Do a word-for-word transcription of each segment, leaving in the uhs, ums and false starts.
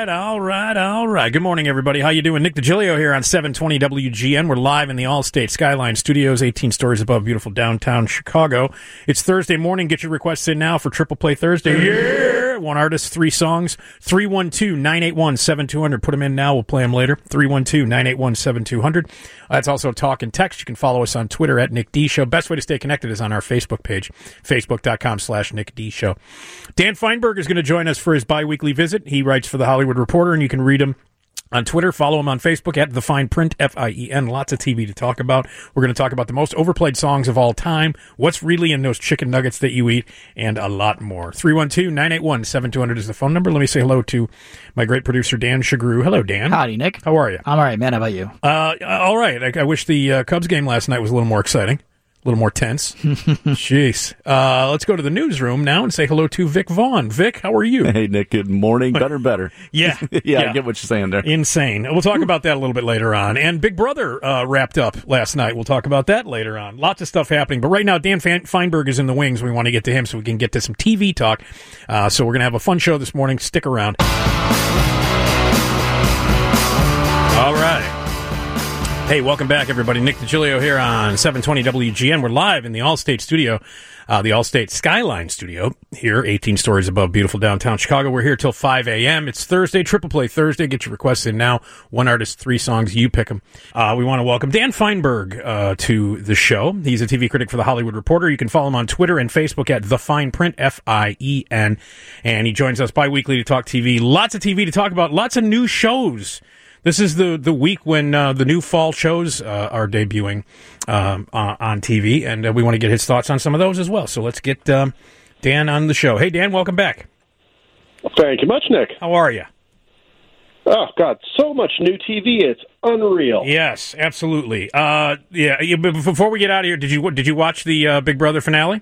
right, all right, all right. Good morning, everybody. How you doing? Nick DiGilio here on seven twenty W G N. We're live in the Allstate Skyline Studios, eighteen stories above beautiful downtown Chicago. It's Thursday morning. Get your requests in now for Triple Play Thursday. Yeah! One artist, three songs. three one two, nine eight one, seven two zero zero. Put them in now. We'll play them later. three one two, nine eight one, seven two zero zero. That's also talk and text. You can follow us on Twitter at Nick D Show. Best way to stay connected is on our Facebook page, facebook.com slash Nick D Show. Dan Feinberg is going to join us for his bi-weekly visit. He writes for The Hollywood Reporter, and you can read him on Twitter. Follow him on Facebook at The Fine Print, F I E N. Lots of T V to talk about. We're going to talk about the most overplayed songs of all time, what's really in those chicken nuggets that you eat, and a lot more. three one two, nine eight one, seven two zero zero is the phone number. Let me say hello to my great producer, Dan Shagru. Hello, Dan. Howdy, Nick. How are you? I'm all right, man. How about you? Uh, all right. I, I wish the uh, Cubs game last night was a little more exciting. A little more tense. Jeez. Uh, let's go to the newsroom now and say hello to Vic Vaughn. Vic, how are you? Hey, Nick. Good morning. Better, better. yeah. yeah. Yeah, I get what you're saying there. Insane. We'll talk about that a little bit later on. And Big Brother uh, wrapped up last night. We'll talk about that later on. Lots of stuff happening. But right now, Dan Feinberg is in the wings. We want to get to him so we can get to some T V talk. Uh, so we're going to have a fun show this morning. Stick around. All right. Hey, welcome back, everybody. Nick DiGilio here on seven twenty W G N. We're live in the Allstate studio, uh, the Allstate Skyline studio here, eighteen stories above beautiful downtown Chicago. We're here till five a.m. It's Thursday, Triple Play Thursday. Get your requests in now. One artist, three songs. You pick them. Uh, we want to welcome Dan Feinberg uh, to the show. He's a T V critic for The Hollywood Reporter. You can follow him on Twitter and Facebook at The Fine Print, F I E N. And he joins us bi-weekly to talk T V. Lots of T V to talk about. Lots of new shows. This is the, the week when uh, the new fall shows uh, are debuting um, uh, on T V, and uh, we want to get his thoughts on some of those as well. So let's get um, Dan on the show. Hey, Dan, welcome back. Thank you much, Nick. How are you? Oh, God, so much new T V. It's unreal. Yes, absolutely. Uh, yeah. You, before we get out of here, did you did you watch the uh, Big Brother finale?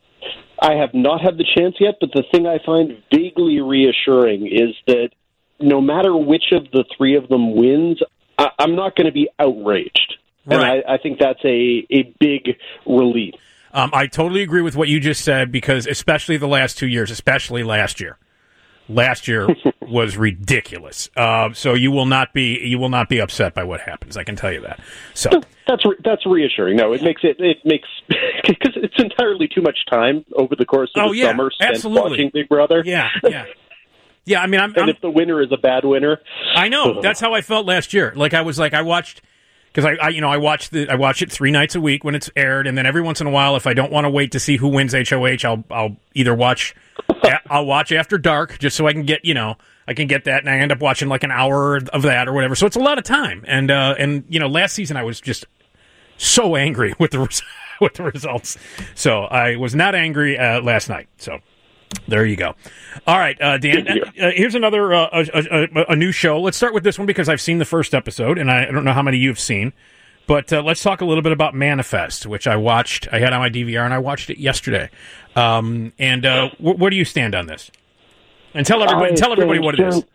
I have not had the chance yet, but the thing I find vaguely reassuring is that no matter which of the three of them wins, I- I'm not going to be outraged. Right. And I-, I think that's a, a big relief. Um, I totally agree with what you just said, because especially the last two years, especially last year. Last year was ridiculous. Uh, so you will not be you will not be upset by what happens. I can tell you that. So that's re- that's reassuring. No, it makes it it makes because it's entirely too much time over the course of oh, the yeah, summer spent absolutely. watching Big Brother. Yeah, yeah. Yeah, I mean, I'm, and I'm, if the winner is a bad winner, I know that's how I felt last year. Like I was like I watched because I, I you know I watched the I watch it three nights a week when it's aired, and then every once in a while, if I don't want to wait to see who wins H O H, I'll I'll either watch I'll watch After Dark just so I can get you know I can get that, and I end up watching like an hour of that or whatever. So it's a lot of time, and uh, and you know last season I was just so angry with the with the results, so I was not angry uh, last night. So. There you go. All right, uh, Dan, uh, here's another uh, a, a, a new show. Let's start with this one because I've seen the first episode, and I don't know how many you've seen. But uh, let's talk a little bit about Manifest, which I watched. I had on my D V R, and I watched it yesterday. Um, and uh, wh- where do you stand on this? And tell everybody, tell everybody what it is.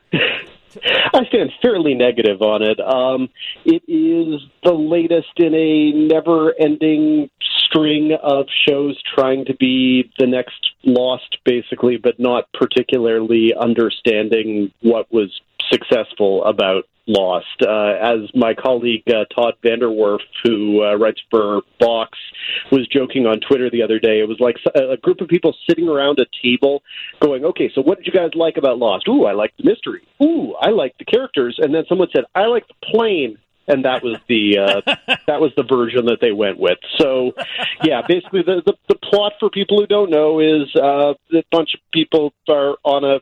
I stand fairly negative on it. Um, it is the latest in a never-ending string of shows trying to be the next Lost, basically, but not particularly understanding what was successful about Lost. Uh, as my colleague uh, Todd Vanderwerf, who uh, writes for Vox, was joking on Twitter the other day, it was like a group of people sitting around a table going, okay, so what did you guys like about Lost? Ooh, I like the mystery. Ooh, I like the characters. And then someone said, I like the plane. And that was the uh, that was the version that they went with. So, yeah, basically the, the, the plot for people who don't know is uh, a bunch of people are on a,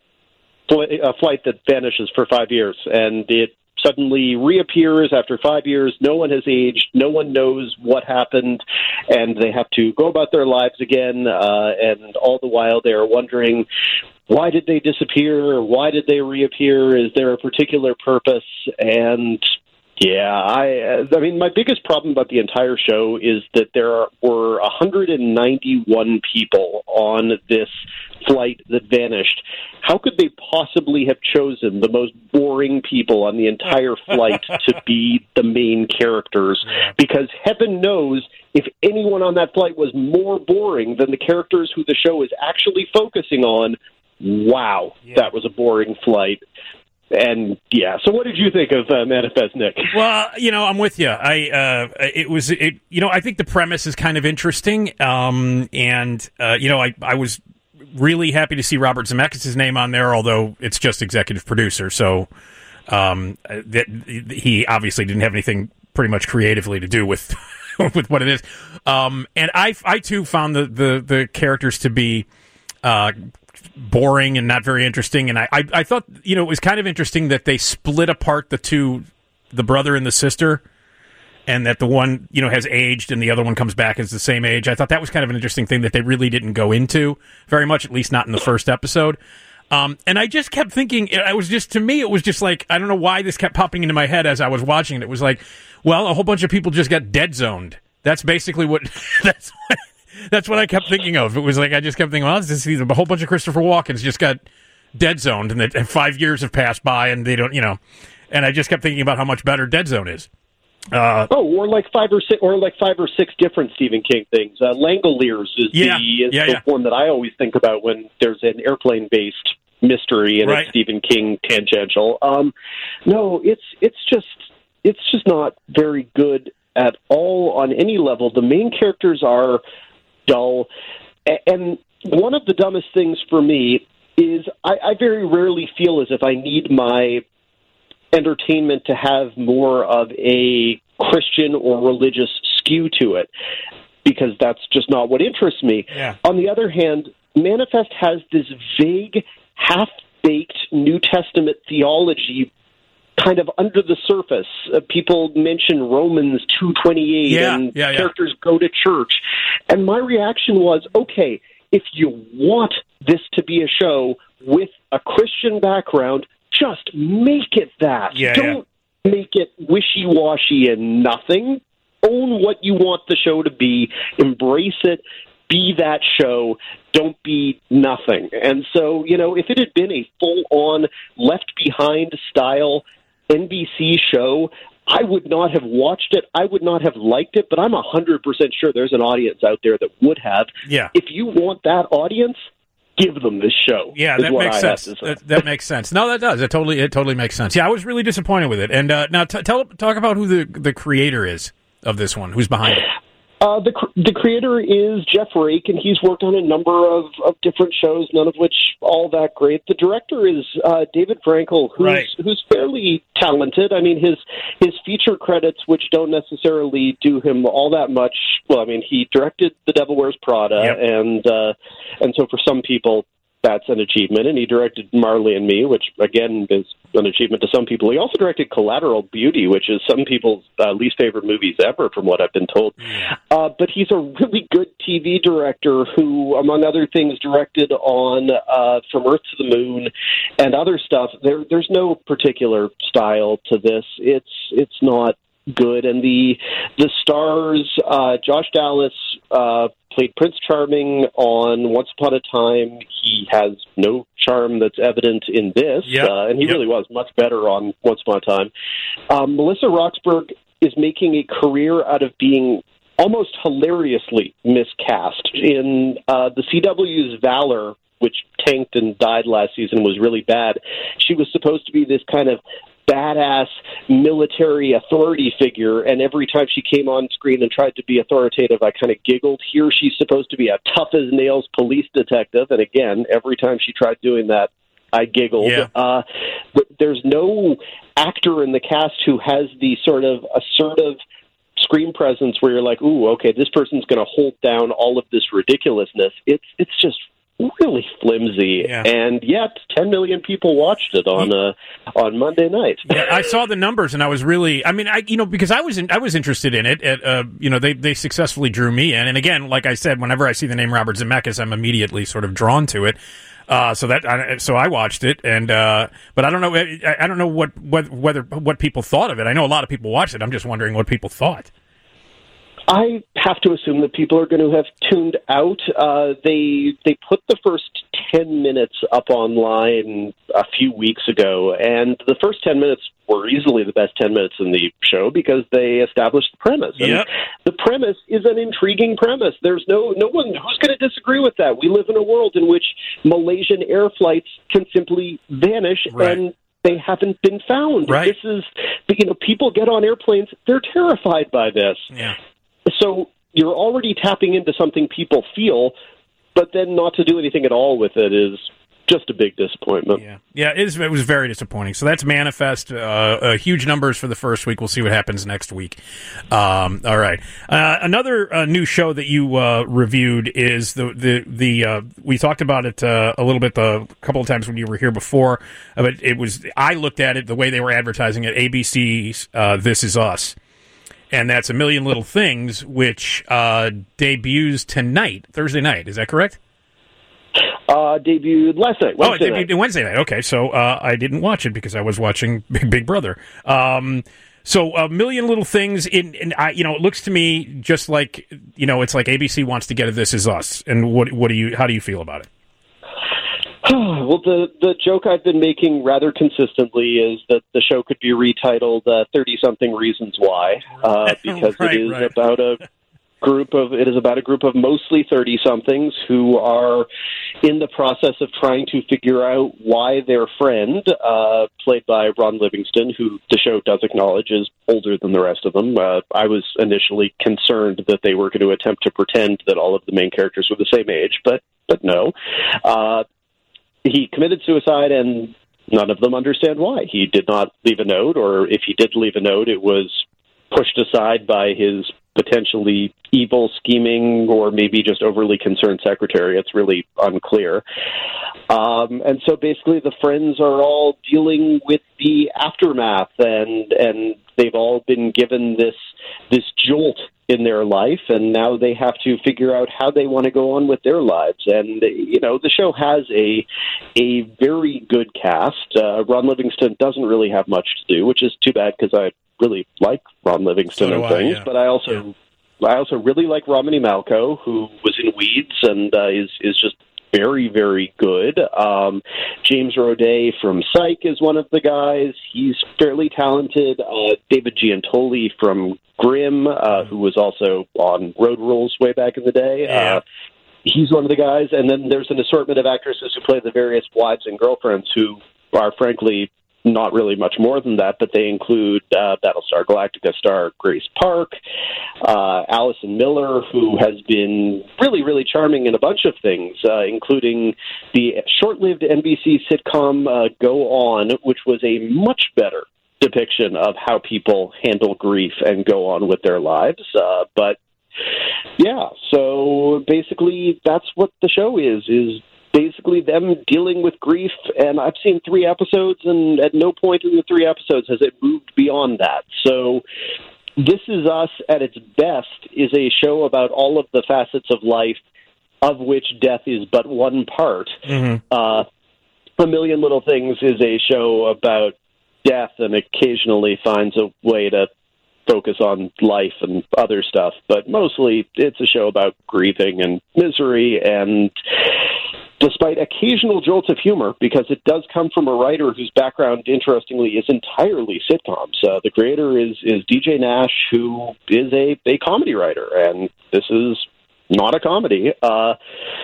fl- a flight that vanishes for five years, and it suddenly reappears after five years. No one has aged. No one knows what happened, and they have to go about their lives again. Uh, and all the while, they are wondering, why did they disappear? Why did they reappear? Is there a particular purpose? And yeah, I I mean, my biggest problem about the entire show is that there are, were one hundred ninety-one people on this flight that vanished. How could they possibly have chosen the most boring people on the entire flight to be the main characters? Because heaven knows if anyone on that flight was more boring than the characters who the show is actually focusing on, wow, yeah. That was a boring flight. and yeah. So, what did you think of uh, Manifest, Nick? Well, you know, I'm with you. I uh, it was it. You know, I think the premise is kind of interesting, um, and uh, you know, I I was really happy to see Robert Zemeckis' name on there, although it's just executive producer, so um, that he obviously didn't have anything pretty much creatively to do with with what it is. Um, and I I too found the the, the characters to be uh, boring and not very interesting. And I, I I thought, you know, it was kind of interesting that they split apart the two, the brother and the sister, and that the one, you know, has aged and the other one comes back as the same age. I thought that was kind of an interesting thing that they really didn't go into very much, at least not in the first episode. Um, and I just kept thinking, I was just, to me, it was just like, I don't know why this kept popping into my head as I was watching it. It was like, well, a whole bunch of people just got dead zoned. That's basically what, that's what, that's what I kept thinking of. It was like, I just kept thinking, well, it's just, a whole bunch of Christopher Walkens just got dead zoned, and, that, and five years have passed by and they don't, you know, and I just kept thinking about how much better Dead Zone is. Uh, oh, or like five or six, or like five or six different Stephen King things. Uh, Langoliers is yeah, the is yeah, the yeah. one that I always think about when there's an airplane-based mystery and right. it's Stephen King tangential. Um, no, it's it's just it's just not very good at all on any level. The main characters are dull, and one of the dumbest things for me is I, I very rarely feel as if I need my entertainment to have more of a Christian or religious skew to it, because that's just not what interests me. Yeah. On the other hand, Manifest has this vague, half-baked New Testament theology kind of under the surface. Uh, people mention Romans two twenty-eight yeah, and yeah, yeah. characters go to church. And my reaction was, okay, if you want this to be a show with a Christian background, just make it that. Yeah, Don't yeah. make it wishy-washy and nothing. Own what you want the show to be. Embrace it. Be that show. Don't be nothing. And so, you know, if it had been a full-on Left Behind style N B C show, I would not have watched it. I would not have liked it, but I'm one hundred percent sure there's an audience out there that would have. Yeah. If you want that audience, give them this show. Yeah, that makes sense. That, that makes sense. No, that does. It totally, it totally makes sense. Yeah, I was really disappointed with it. And uh, now, t- tell, talk about who the the creator is of this one. Who's behind it? Uh, the the creator is Jeff Rake, and he's worked on a number of, of different shows, none of which all that great. The director is uh, David Frankel, who's right. who's fairly talented. I mean, his his feature credits, which don't necessarily do him all that much. Well, I mean, he directed The Devil Wears Prada, yep. and uh, and so for some people, that's an achievement. And he directed Marley and Me, which, again, is an achievement to some people. He also directed Collateral Beauty, which is some people's uh, least favorite movies ever, from what I've been told. Yeah. Uh, but he's a really good T V director who, among other things, directed on uh, From Earth to the Moon and other stuff. There, there's no particular style to this. It's it's not good. And the the stars, uh, Josh Dallas uh, played Prince Charming on Once Upon a Time. He has no charm that's evident in this, yep. uh, and he yep. really was much better on Once Upon a Time. Um, Melissa Roxburgh is making a career out of being almost hilariously miscast. In uh, the C W's Valor, which tanked and died last season, was really bad. She was supposed to be this kind of badass military authority figure, and every time she came on screen and tried to be authoritative, I kind of giggled. Here she's supposed to be a tough-as-nails police detective, and again, every time she tried doing that, I giggled. Yeah. Uh, but there's no actor in the cast who has the sort of assertive screen presence where you're like, ooh, okay, this person's going to hold down all of this ridiculousness. It's it's just really flimsy, yeah. and yet ten million people watched it on uh, on Monday night. Yeah, I saw the numbers, and I was really, I mean, I you know, because I was in, I was interested in it. At, uh, you know, they they successfully drew me in, and again, like I said, whenever I see the name Robert Zemeckis, I'm immediately sort of drawn to it. Uh, so that so I watched it, and uh, but I don't know, I, I don't know what, what whether what people thought of it. I know a lot of people watched it. I'm just wondering what people thought. I have to assume that people are going to have tuned out. Uh, they they put the first ten minutes up online a few weeks ago, and the first ten minutes were easily the best ten minutes in the show because they established the premise. And yep. the premise is an intriguing premise. There's no no one who's going to disagree with that. We live in a world in which Malaysian air flights can simply vanish, right. and they haven't been found. Right. This is, you know, people get on airplanes, they're terrified by this. Yeah. So you're already tapping into something people feel, but then not to do anything at all with it is just a big disappointment. Yeah, yeah, it, is, it was very disappointing. So that's Manifest. Uh, uh, huge numbers for the first week. We'll see what happens next week. Um, all right. Uh, another uh, new show that you uh, reviewed is the the the. Uh, we talked about it uh, a little bit the a couple of times when you were here before. But it was I looked at it the way they were advertising it. A B C's uh, This Is Us. And that's A Million Little Things, which uh, debuts tonight, Thursday night. Is that correct? Uh, debuted last night. Wednesday oh, it debuted night. Wednesday night. Okay, so uh, I didn't watch it because I was watching Big Big Brother. Um, so A Million Little Things, in, in I, you know, it looks to me just like, you know, it's like A B C wants to get a This Is Us. And what what do you how do you feel about it? Well, the the joke I've been making rather consistently is that the show could be retitled uh, thirty-something Reasons Why, uh, because right, it is right. about a group of it is about a group of mostly thirty-somethings who are in the process of trying to figure out why their friend, uh, played by Ron Livingston, who the show does acknowledge is older than the rest of them. Uh, I was initially concerned that they were going to attempt to pretend that all of the main characters were the same age, but but no. Uh, He committed suicide, and none of them understand why. He did not leave a note, or if he did leave a note, it was pushed aside by his potentially evil, scheming, or maybe just overly concerned secretary. It's really unclear. Um, and so basically the friends are all dealing with the aftermath, and and they've all been given this this jolt in their life, and now they have to figure out how they want to go on with their lives. And, you know, the show has a a very good cast. Uh, Ron Livingston doesn't really have much to do, which is too bad because I really like Ron Livingston So and do I, things. yeah. But I also Yeah. I also really like Romany Malco, who was in Weeds and uh, is is just very, very good. Um, James Roday from Psych is one of the guys. He's fairly talented. Uh, David Giantoli from Grimm, uh, who was also on Road Rules way back in the day. Yeah. Uh, he's one of the guys. And then there's an assortment of actresses who play the various wives and girlfriends who are, frankly, not really much more than that, but they include uh, Battlestar Galactica star Grace Park, uh, Allison Miller, who has been really, really charming in a bunch of things, uh, including the short-lived N B C sitcom uh, Go On, which was a much better depiction of how people handle grief and go on with their lives. Uh, but, yeah, so basically that's what the show is, is basically them dealing with grief, and I've seen three episodes, and at no point in the three episodes has it moved beyond that. So This Is Us, at its best, is a show about all of the facets of life, of which death is but one part. Mm-hmm. Uh, A Million Little Things is a show about death and occasionally finds a way to focus on life and other stuff, but mostly it's a show about grieving and misery, and despite occasional jolts of humor, because it does come from a writer whose background, interestingly, is entirely sitcoms. Uh, the creator is, is D J Nash, who is a, a comedy writer, and this is not a comedy. Uh,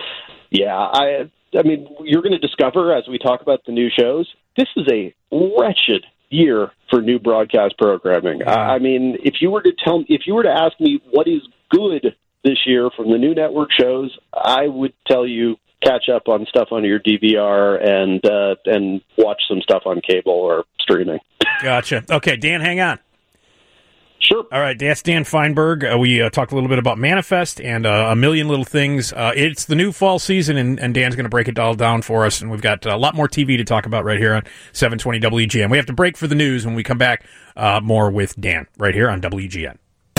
yeah, I, I mean, you're going to discover, as we talk about the new shows, this is a wretched year for new broadcast programming. Uh, I mean, if you were to tell, if you were to ask me what is good this year from the new network shows, I would tell you catch up on stuff on your D V R and uh, and watch some stuff on cable or streaming. Gotcha. Okay, Dan, hang on. Sure. All right, that's Dan Feinberg. Uh, we uh, talked a little bit about Manifest and uh, A Million Little Things. Uh, it's the new fall season, and, and Dan's going to break it all down for us, and we've got a lot more T V to talk about right here on seven twenty W G N. We have to break for the news. When we come back, uh, more with Dan right here on W G N.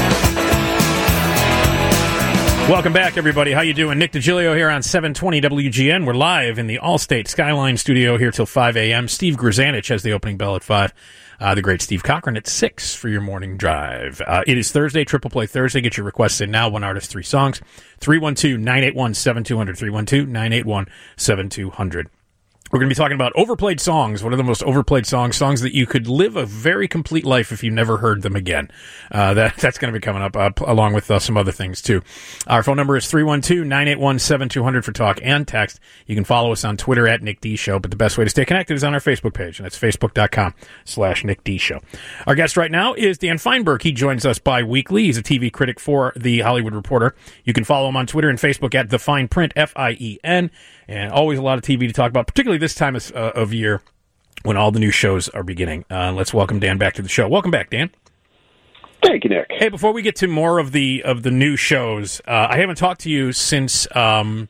Welcome back, everybody. How you doing? Nick DiGilio here on seven twenty W G N. We're live in the Allstate Skyline studio here till five a.m. Steve Grzanich has the opening bell at five. Uh, the great Steve Cochran at six for your morning drive. Uh, it is Thursday, Triple Play Thursday. Get your requests in now. One artist, three songs. three one two, nine eight one, seven two zero zero. three one two, nine eight one, seven two zero zero. We're going to be talking about overplayed songs. What are the most overplayed songs? Songs that you could live a very complete life if you never heard them again. Uh, that that's going to be coming up, uh, along with uh, some other things too. Our phone number is three one two, nine eight one, seven two zero zero for talk and text. You can follow us on Twitter at Nick D Show, but the best way to stay connected is on our Facebook page, and that's facebook.com slash Nick D Show. Our guest right now is Dan Feinberg. He joins us bi-weekly. He's a T V critic for The Hollywood Reporter. You can follow him on Twitter and Facebook at The Fine Print, F I E N. And always a lot of T V to talk about, particularly this time of, uh, of year when all the new shows are beginning. Uh, let's welcome Dan back to the show. Welcome back, Dan. Thank you, Nick. Hey, before we get to more of the of the new shows, uh, I haven't talked to you since um,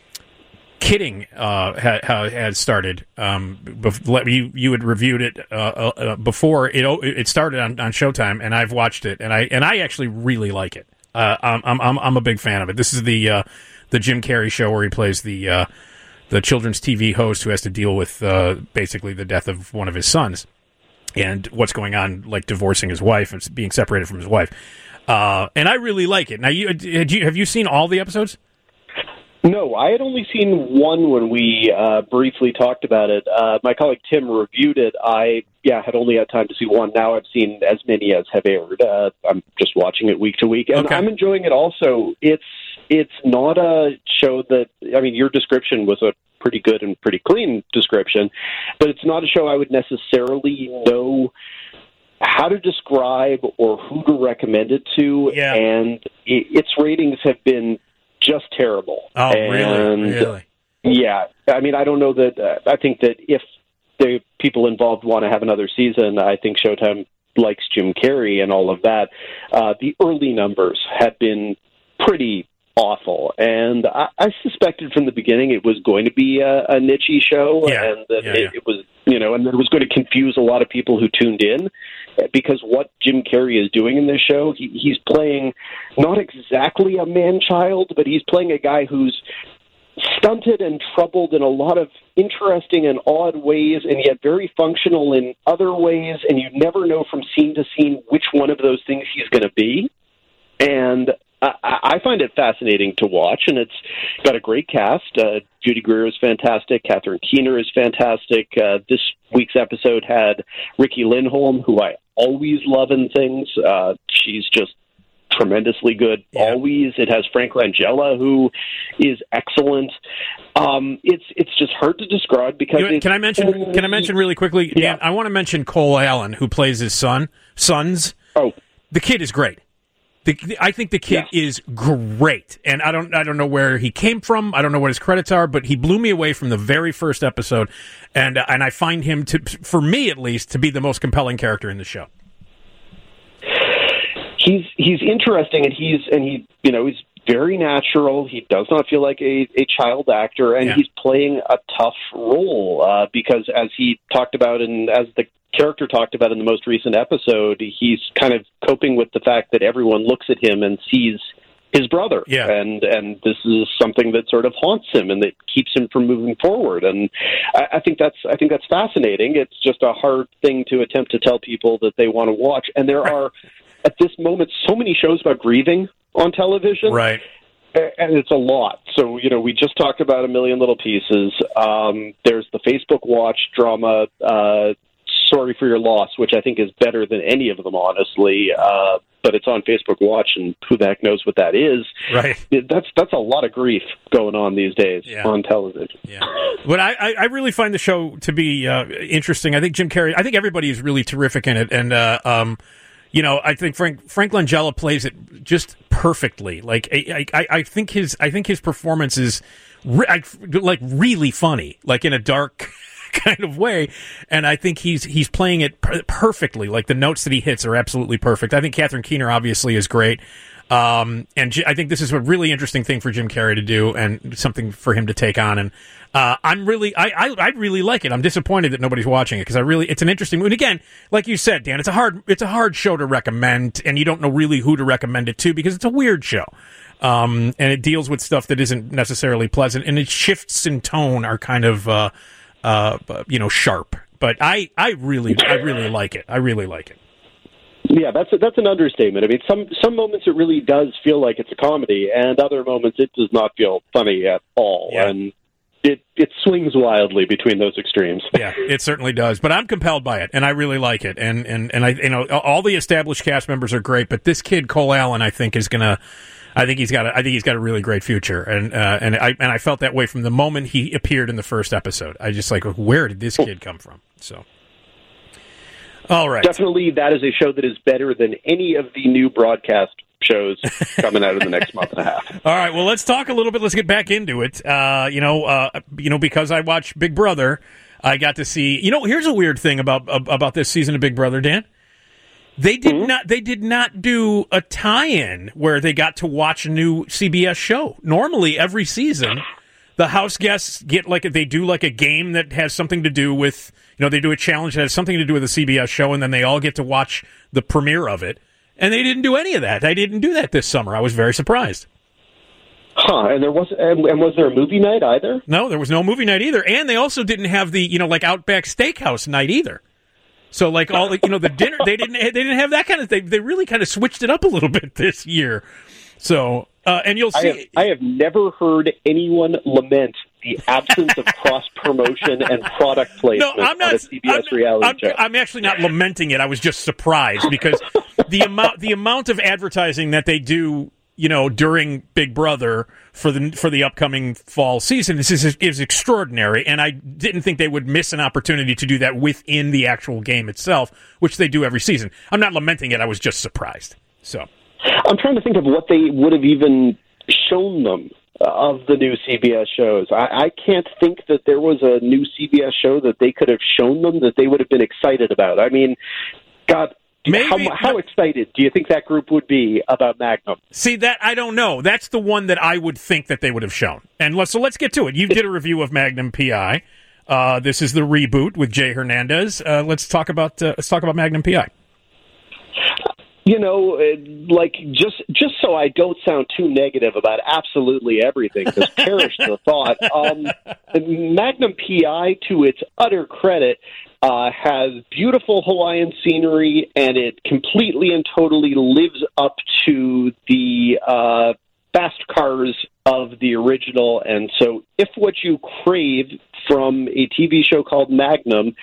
Kidding uh, had, had started. Um, bef- you you had reviewed it uh, uh, before it it started on, on Showtime, and I've watched it, and I and I actually really like it. Uh, I'm I'm I'm a big fan of it. This is the uh, the Jim Carrey show where he plays the uh, the children's T V host who has to deal with uh, basically the death of one of his sons and what's going on, like divorcing his wife and being separated from his wife. Uh, and I really like it. Now, you, had you have you seen all the episodes? No, I had only seen one when we uh, briefly talked about it. Uh, my colleague Tim reviewed it. I, yeah, had only had time to see one. Now I've seen as many as have aired. Uh, I'm just watching it week to week, and okay. I'm enjoying it also. It's it's not a show that, I mean, your description was a pretty good and pretty clean description, but it's not a show I would necessarily know how to describe or who to recommend it to, yeah. and it, its ratings have been just terrible. Oh, and, really? Really? Yeah. I mean, I don't know that, uh, I think that if the people involved want to have another season, I think Showtime likes Jim Carrey and all of that. Uh, the early numbers have been pretty awful, and I, I suspected from the beginning it was going to be a, a niche-y show, yeah. and that yeah, it, yeah. it was, you know, and that it was going to confuse a lot of people who tuned in, because what Jim Carrey is doing in this show, he, he's playing not exactly a man-child, but he's playing a guy who's stunted and troubled in a lot of interesting and odd ways, and yet very functional in other ways, and you never know from scene to scene which one of those things he's going to be. And I find it fascinating to watch, and it's got a great cast. Uh, Judy Greer is fantastic. Catherine Keener is fantastic. Uh, this week's episode had Ricky Lindholm, who I always love in things. Uh, she's just tremendously good, yeah. always. It has Frank Langella, who is excellent. Um, it's it's just hard to describe because you know, can I mention can I mention really quickly? Yeah. Dan, I want to mention Cole Allen, who plays his son. Sons. Oh, the kid is great. The, the, I think the kid yeah. is great, and I don't I don't know where he came from. I don't know what his credits are, but he blew me away from the very first episode, and uh, and I find him to, for me at least, to be the most compelling character in the show. He's he's interesting, and he's and he you know he's very natural. He does not feel like a, a child actor, and yeah. he's playing a tough role uh, because, as he talked about, and as the character talked about in the most recent episode, he's kind of coping with the fact that everyone looks at him and sees his brother, yeah. and and this is something that sort of haunts him and that keeps him from moving forward. And I, I think that's I think that's fascinating. It's just a hard thing to attempt to tell people that they want to watch, and there are at this moment so many shows about grieving on television, right? And it's a lot. So, you know, we just talked about A Million Little Pieces. Um, there's the Facebook Watch drama, uh, Sorry for Your Loss, which I think is better than any of them, honestly. Uh, but it's on Facebook Watch, and who the heck knows what that is? Right. It, that's that's a lot of grief going on these days yeah. on television. Yeah. But I, I really find the show to be uh, interesting. I think Jim Carrey, I think everybody is really terrific in it. And, uh, um, you know, I think Frank Frank Langella plays it just perfectly. Like, I, I, I think his I think his performance is re- I, like really funny, like in a dark kind of way, and I think he's he's playing it per- perfectly. Like the notes that he hits are absolutely perfect. I think Catherine Keener obviously is great, um, and J- I think this is a really interesting thing for Jim Carrey to do, and something for him to take on. And uh, I'm really, I, I I really like it. I'm disappointed that nobody's watching it because I really, it's an interesting. And again, like you said, Dan, it's a hard it's a hard show to recommend, and you don't know really who to recommend it to because it's a weird show. Um, and it deals with stuff that isn't necessarily pleasant, and its shifts in tone are kind of, uh, uh, you know, sharp. But I, I really, I really like it. I really like it. Yeah, that's a, that's an understatement. I mean, some some moments it really does feel like it's a comedy, and other moments it does not feel funny at all. Yeah. And it it swings wildly between those extremes. Yeah, it certainly does. But I'm compelled by it, and I really like it. And and and I, you know, all the established cast members are great, but this kid Cole Allen, I think, is gonna. I think he's got. A, I think he's got a really great future, and uh, and I and I felt that way from the moment he appeared in the first episode. I just like, where did this kid come from? So, all right, definitely, that is a show that is better than any of the new broadcast shows coming out in the next month and a half. All right, well, let's talk a little bit. Let's get back into it. Uh, you know, uh, you know, because I watch Big Brother, I got to see. You know, here's a weird thing about about this season of Big Brother, Dan. They did mm-hmm. not. They did not do a tie-in where they got to watch a new C B S show. Normally, every season, the house guests get like they do like a game that has something to do with. You know, they do a challenge that has something to do with a C B S show, and then they all get to watch the premiere of it. And they didn't do any of that. They didn't do that this summer. I was very surprised. Huh? And there was and, and was there a movie night either? No, there was no movie night either. And they also didn't have the you know like Outback Steakhouse night either. So, like all the, you know, the dinner they didn't they didn't have that kind of thing. They really kind of switched it up a little bit this year. So, uh, and you'll see. I have, I have never heard anyone lament the absence of cross promotion and product placement no, I'm not, on a C B S I'm, reality I'm, show. I'm actually not lamenting it. I was just surprised because the amount the amount of advertising that they do, you know, during Big Brother for the for the upcoming fall season is, is is extraordinary, and I didn't think they would miss an opportunity to do that within the actual game itself, which they do every season. I'm not lamenting it. I was just surprised. So I'm trying to think of what they would have even shown them of the new C B S shows. I, I can't think that there was a new C B S show that they could have shown them that they would have been excited about. I mean, God. Maybe, how, how excited do you think that group would be about Magnum? See, that I don't know. That's the one that I would think that they would have shown. And let's, so let's get to it. You did a review of Magnum P I. Uh, this is the reboot with Jay Hernandez. Uh, let's talk about uh, let's talk about Magnum P I. You know, like just just so I don't sound too negative about absolutely everything, because perish the thought. Um, Magnum P I, to its utter credit, uh, has beautiful Hawaiian scenery, and it completely and totally lives up to the uh, fast cars of the original. And so, if what you crave from a T V show called Magnum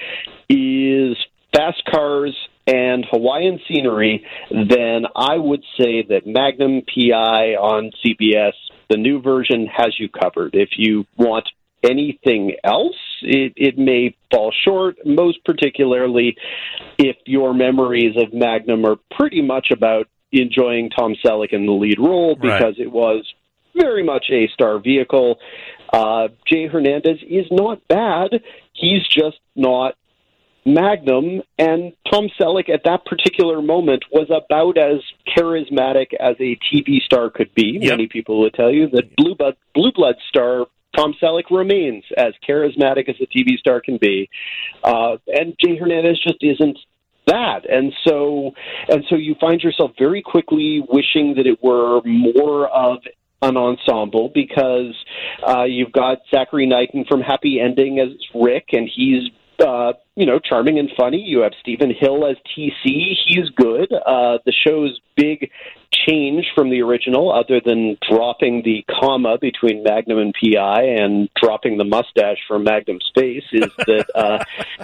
is fast cars and Hawaiian scenery, then I would say that Magnum P I on C B S, the new version, has you covered. If you want anything else, it, it may fall short, most particularly if your memories of Magnum are pretty much about enjoying Tom Selleck in the lead role, because right. it was very much a star vehicle. Uh, Jay Hernandez is not bad. He's just not Magnum, and Tom Selleck at that particular moment was about as charismatic as a T V star could be. Yep. Many people would tell you that Blue Blood, Blue Blood star Tom Selleck remains as charismatic as a T V star can be, uh, and Jay Hernandez just isn't that. And so, and so you find yourself very quickly wishing that it were more of an ensemble, because uh, you've got Zachary Knighton from Happy Ending as Rick, and he's Uh, you know, charming and funny. You have Stephen Hill as T C. He's good. Uh, the show's big change from the original, other than dropping the comma between Magnum and P I and dropping the mustache from Magnum's face, is that uh,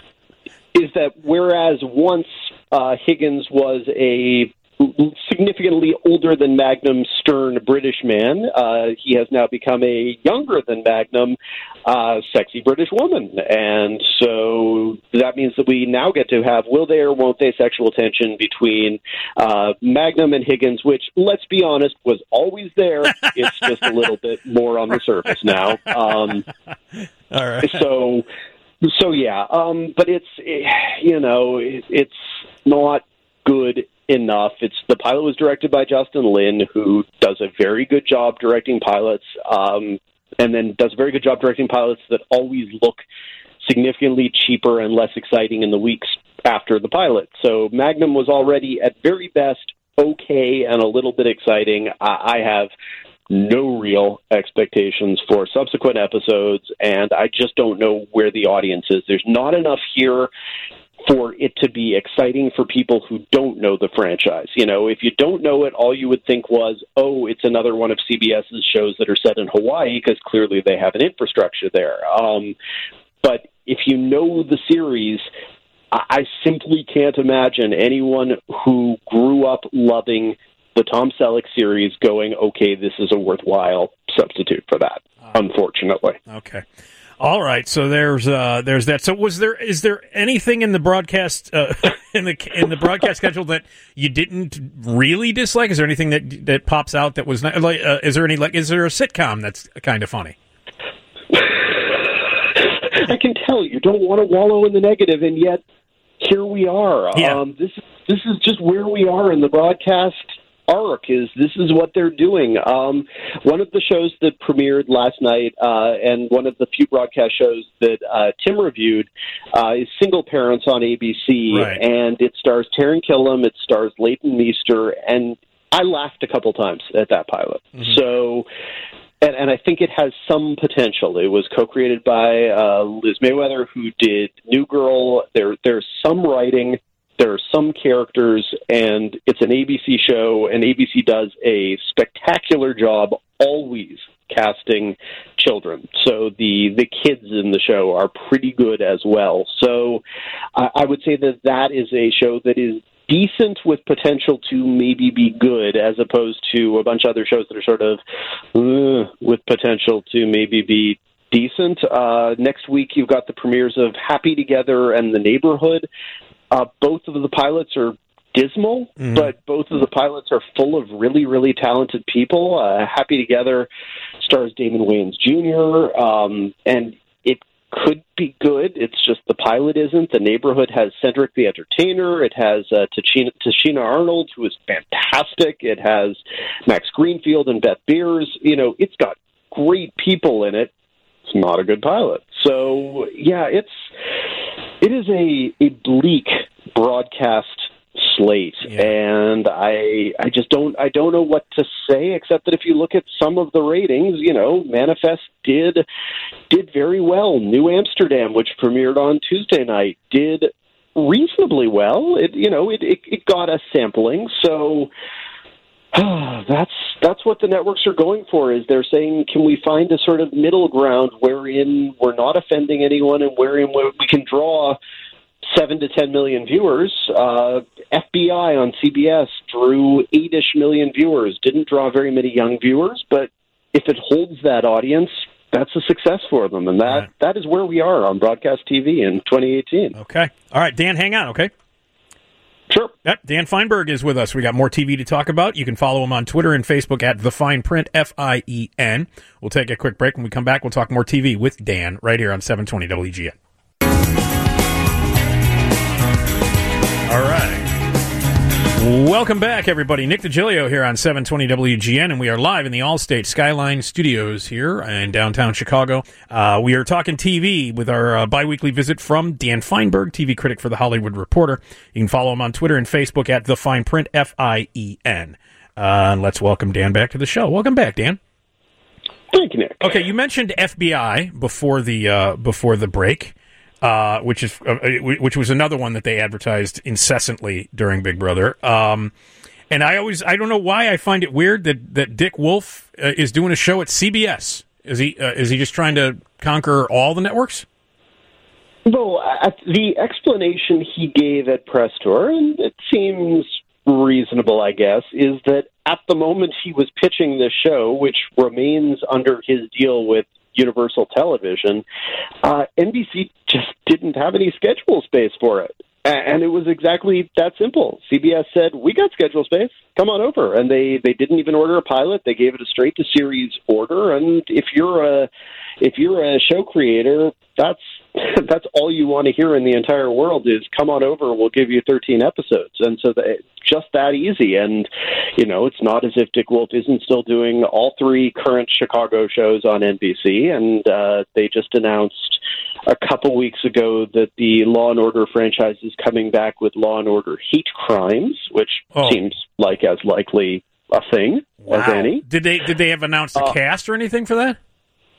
is that whereas once uh, Higgins was a significantly older than Magnum, stern British man, uh, he has now become a younger than Magnum, uh, sexy British woman. And so that means that we now get to have will they or won't they sexual tension between uh, Magnum and Higgins, which, let's be honest, was always there. It's just a little bit more on the surface now. Um, All right. So, so yeah, um, but it's, you know, it, it's not good enough. It's the pilot was directed by Justin Lin, who does a very good job directing pilots, um, and then does a very good job directing pilots that always look significantly cheaper and less exciting in the weeks after the pilot. So Magnum was already, at very best, okay and a little bit exciting. I, I have no real expectations for subsequent episodes, and I just don't know where the audience is. There's not enough here for it to be exciting for people who don't know the franchise. You know, if you don't know it, all you would think was, oh, it's another one of CBS's shows that are set in Hawaii, because clearly they have an infrastructure there. Um, but if you know the series, I simply can't imagine anyone who grew up loving the Tom Selleck series going, okay, this is a worthwhile substitute for that, unfortunately. Okay. All right, so there's uh, there's that. So was there is there anything in the broadcast uh, in the in the broadcast schedule that you didn't really dislike? Is there anything that that pops out that was not, like? Uh, is there any like? Is there a sitcom that's kind of funny? I can tell you don't want to wallow in the negative, and yet here we are. Yeah. Um, this this is just where we are in the broadcast arc. Is this is what they're doing? Um, one of the shows that premiered last night, uh, and one of the few broadcast shows that uh, Tim reviewed, uh, is Single Parents on A B C, right. And it stars Taran Killam, it stars Leighton Meester, and I laughed a couple times at that pilot. Mm-hmm. So. And, and I think it has some potential. It was co-created by uh, Liz Mayweather, who did New Girl. There, there's some writing, there are some characters, and it's an A B C show, and A B C does a spectacular job always casting children. So the, the kids in the show are pretty good as well. So I, I would say that that is a show that is decent with potential to maybe be good, as opposed to a bunch of other shows that are sort of uh, with potential to maybe be decent. Uh, next week, you've got the premieres of Happy Together and The Neighborhood. Uh, both of the pilots are dismal, mm-hmm. but both of the pilots are full of really, really talented people. Uh, Happy Together stars Damon Wayans Junior, um, and it could be good. It's just the pilot isn't. The Neighborhood has Cedric the Entertainer. It has uh, Tashina, Tashina Arnold, who is fantastic. It has Max Greenfield and Beth Beers. You know, it's got great people in it. It's not a good pilot. So, yeah, it's it is a, a bleak broadcast slate, yeah. and I I just don't I don't know what to say, except that if you look at some of the ratings, you know, Manifest did did very well. New Amsterdam, which premiered on Tuesday night, did reasonably well. It you know it it, it got a sampling, so uh, that's that's what the networks are going for. Is they're saying, can we find a sort of middle ground wherein we're not offending anyone and wherein we can draw seven to ten million viewers. Uh, F B I on C B S drew eight-ish million viewers. Didn't draw very many young viewers, but if it holds that audience, that's a success for them, and that right. that is where we are on broadcast T V in twenty eighteen. Okay. All right, Dan, hang on, okay? Sure. Yep, Dan Feinberg is with us. We got more T V to talk about. You can follow him on Twitter and Facebook at The Fine Print, F I E N. We'll take a quick break. When we come back, we'll talk more T V with Dan right here on seven twenty W G N. All right. Welcome back, everybody. Nick DiGilio here on seven twenty W G N, and we are live in the Allstate Skyline Studios here in downtown Chicago. Uh, we are talking T V with our uh, biweekly visit from Dan Feinberg, T V critic for The Hollywood Reporter. You can follow him on Twitter and Facebook at The Fine Print, F I E N. Uh, and let's welcome Dan back to the show. Welcome back, Dan. Thank you, Nick. Okay, you mentioned F B I before the uh, before the break. Uh, which is uh, which was another one that they advertised incessantly during Big Brother. Um, and I always I don't know why I find it weird that, that Dick Wolf uh, is doing a show at C B S. Is he uh, is he just trying to conquer all the networks? Well, uh, the explanation he gave at press tour, and it seems reasonable, I guess, is that at the moment he was pitching this show, which remains under his deal with Universal Television, uh, N B C just didn't have any schedule space for it. And it was exactly that simple. C B S said, we got schedule space, come on over. And they, they didn't even order a pilot. They gave it a straight-to-series order. And if you're a if you're a show creator, that's that's all you want to hear in the entire world is, come on over, we'll give you thirteen episodes. And so they, just that easy. And, you know, it's not as if Dick Wolf isn't still doing all three current Chicago shows on N B C. And uh, they just announced a couple weeks ago that the Law and Order franchise is coming back with Law and Order Hate Crimes, which oh. seems like as likely a thing wow. as any. Did they did they have announced a uh, cast or anything for that?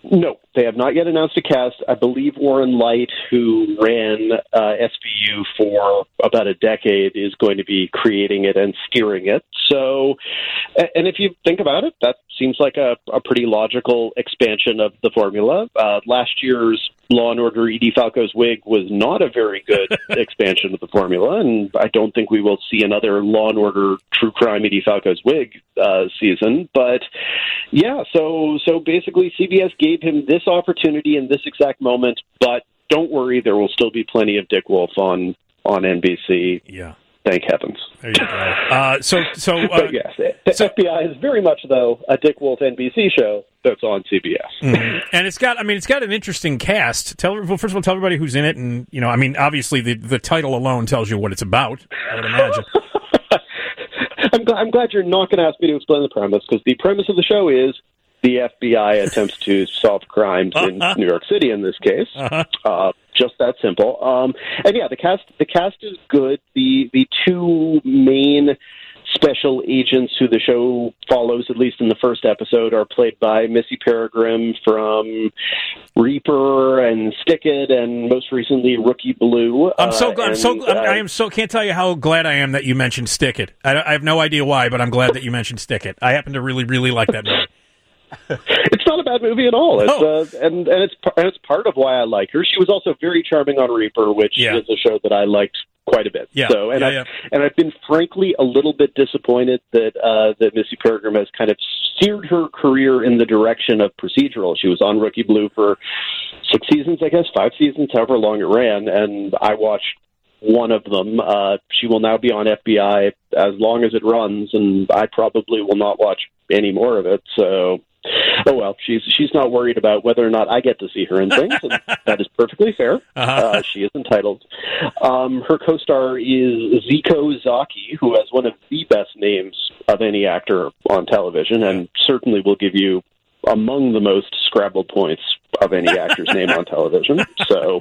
No, they have not yet announced a cast. I believe Warren Light, who ran uh, S V U for about a decade, is going to be creating it and steering it. So, and if you think about it, that seems like a, a pretty logical expansion of the formula. Uh, last year's Law and Order Edie Falco's Wig was not a very good expansion of the formula, and I don't think we will see another Law and Order True Crime Edie Falco's Wig uh, season. But yeah, so so basically C B S gave him this opportunity in this exact moment, but don't worry, there will still be plenty of Dick Wolf on, on N B C. Yeah. Thank heavens. There you go. Uh, so, so, uh, but yes, the so, F B I is very much, though, a Dick Wolf N B C show that's on C B S. Mm-hmm. And it's got, I mean, it's got an interesting cast. Tell, well, first of all, tell everybody who's in it, and you know, I mean, obviously, the the title alone tells you what it's about. I would imagine. I'm, gl- I'm glad you're not going to ask me to explain the premise, because the premise of the show is the F B I attempts to solve crimes in New York City. In this case, uh-huh. uh, just that simple. Um, and yeah, the cast the cast is good. The the two main special agents who the show follows, at least in the first episode, are played by Missy Peregrym from Reaper and Stick It, and most recently Rookie Blue. I'm so glad. Uh, I'm so. and, I'm, I am so. Can't tell you how glad I am that you mentioned Stick It. I, I have no idea why, but I'm glad that you mentioned Stick It. I happen to really, really like that movie. It's not a bad movie at all. It's, no. uh, and and it's and it's part of why I like her. She was also very charming on Reaper, which yeah. is a show that I liked quite a bit. Yeah. So and yeah, I yeah. and I've been frankly a little bit disappointed that uh, that Missy Peregrym has kind of steered her career in the direction of procedural. She was on Rookie Blue for six seasons, I guess, five seasons, however long it ran, and I watched one of them. Uh, she will now be on F B I as long as it runs, and I probably will not watch any more of it. So. Oh, well, she's she's not worried about whether or not I get to see her in things, and that is perfectly fair. Uh-huh. Uh, she is entitled. Um, her co-star is Zico Zaki, who has one of the best names of any actor on television, and certainly will give you among the most Scrabble points of any actor's name on television. So,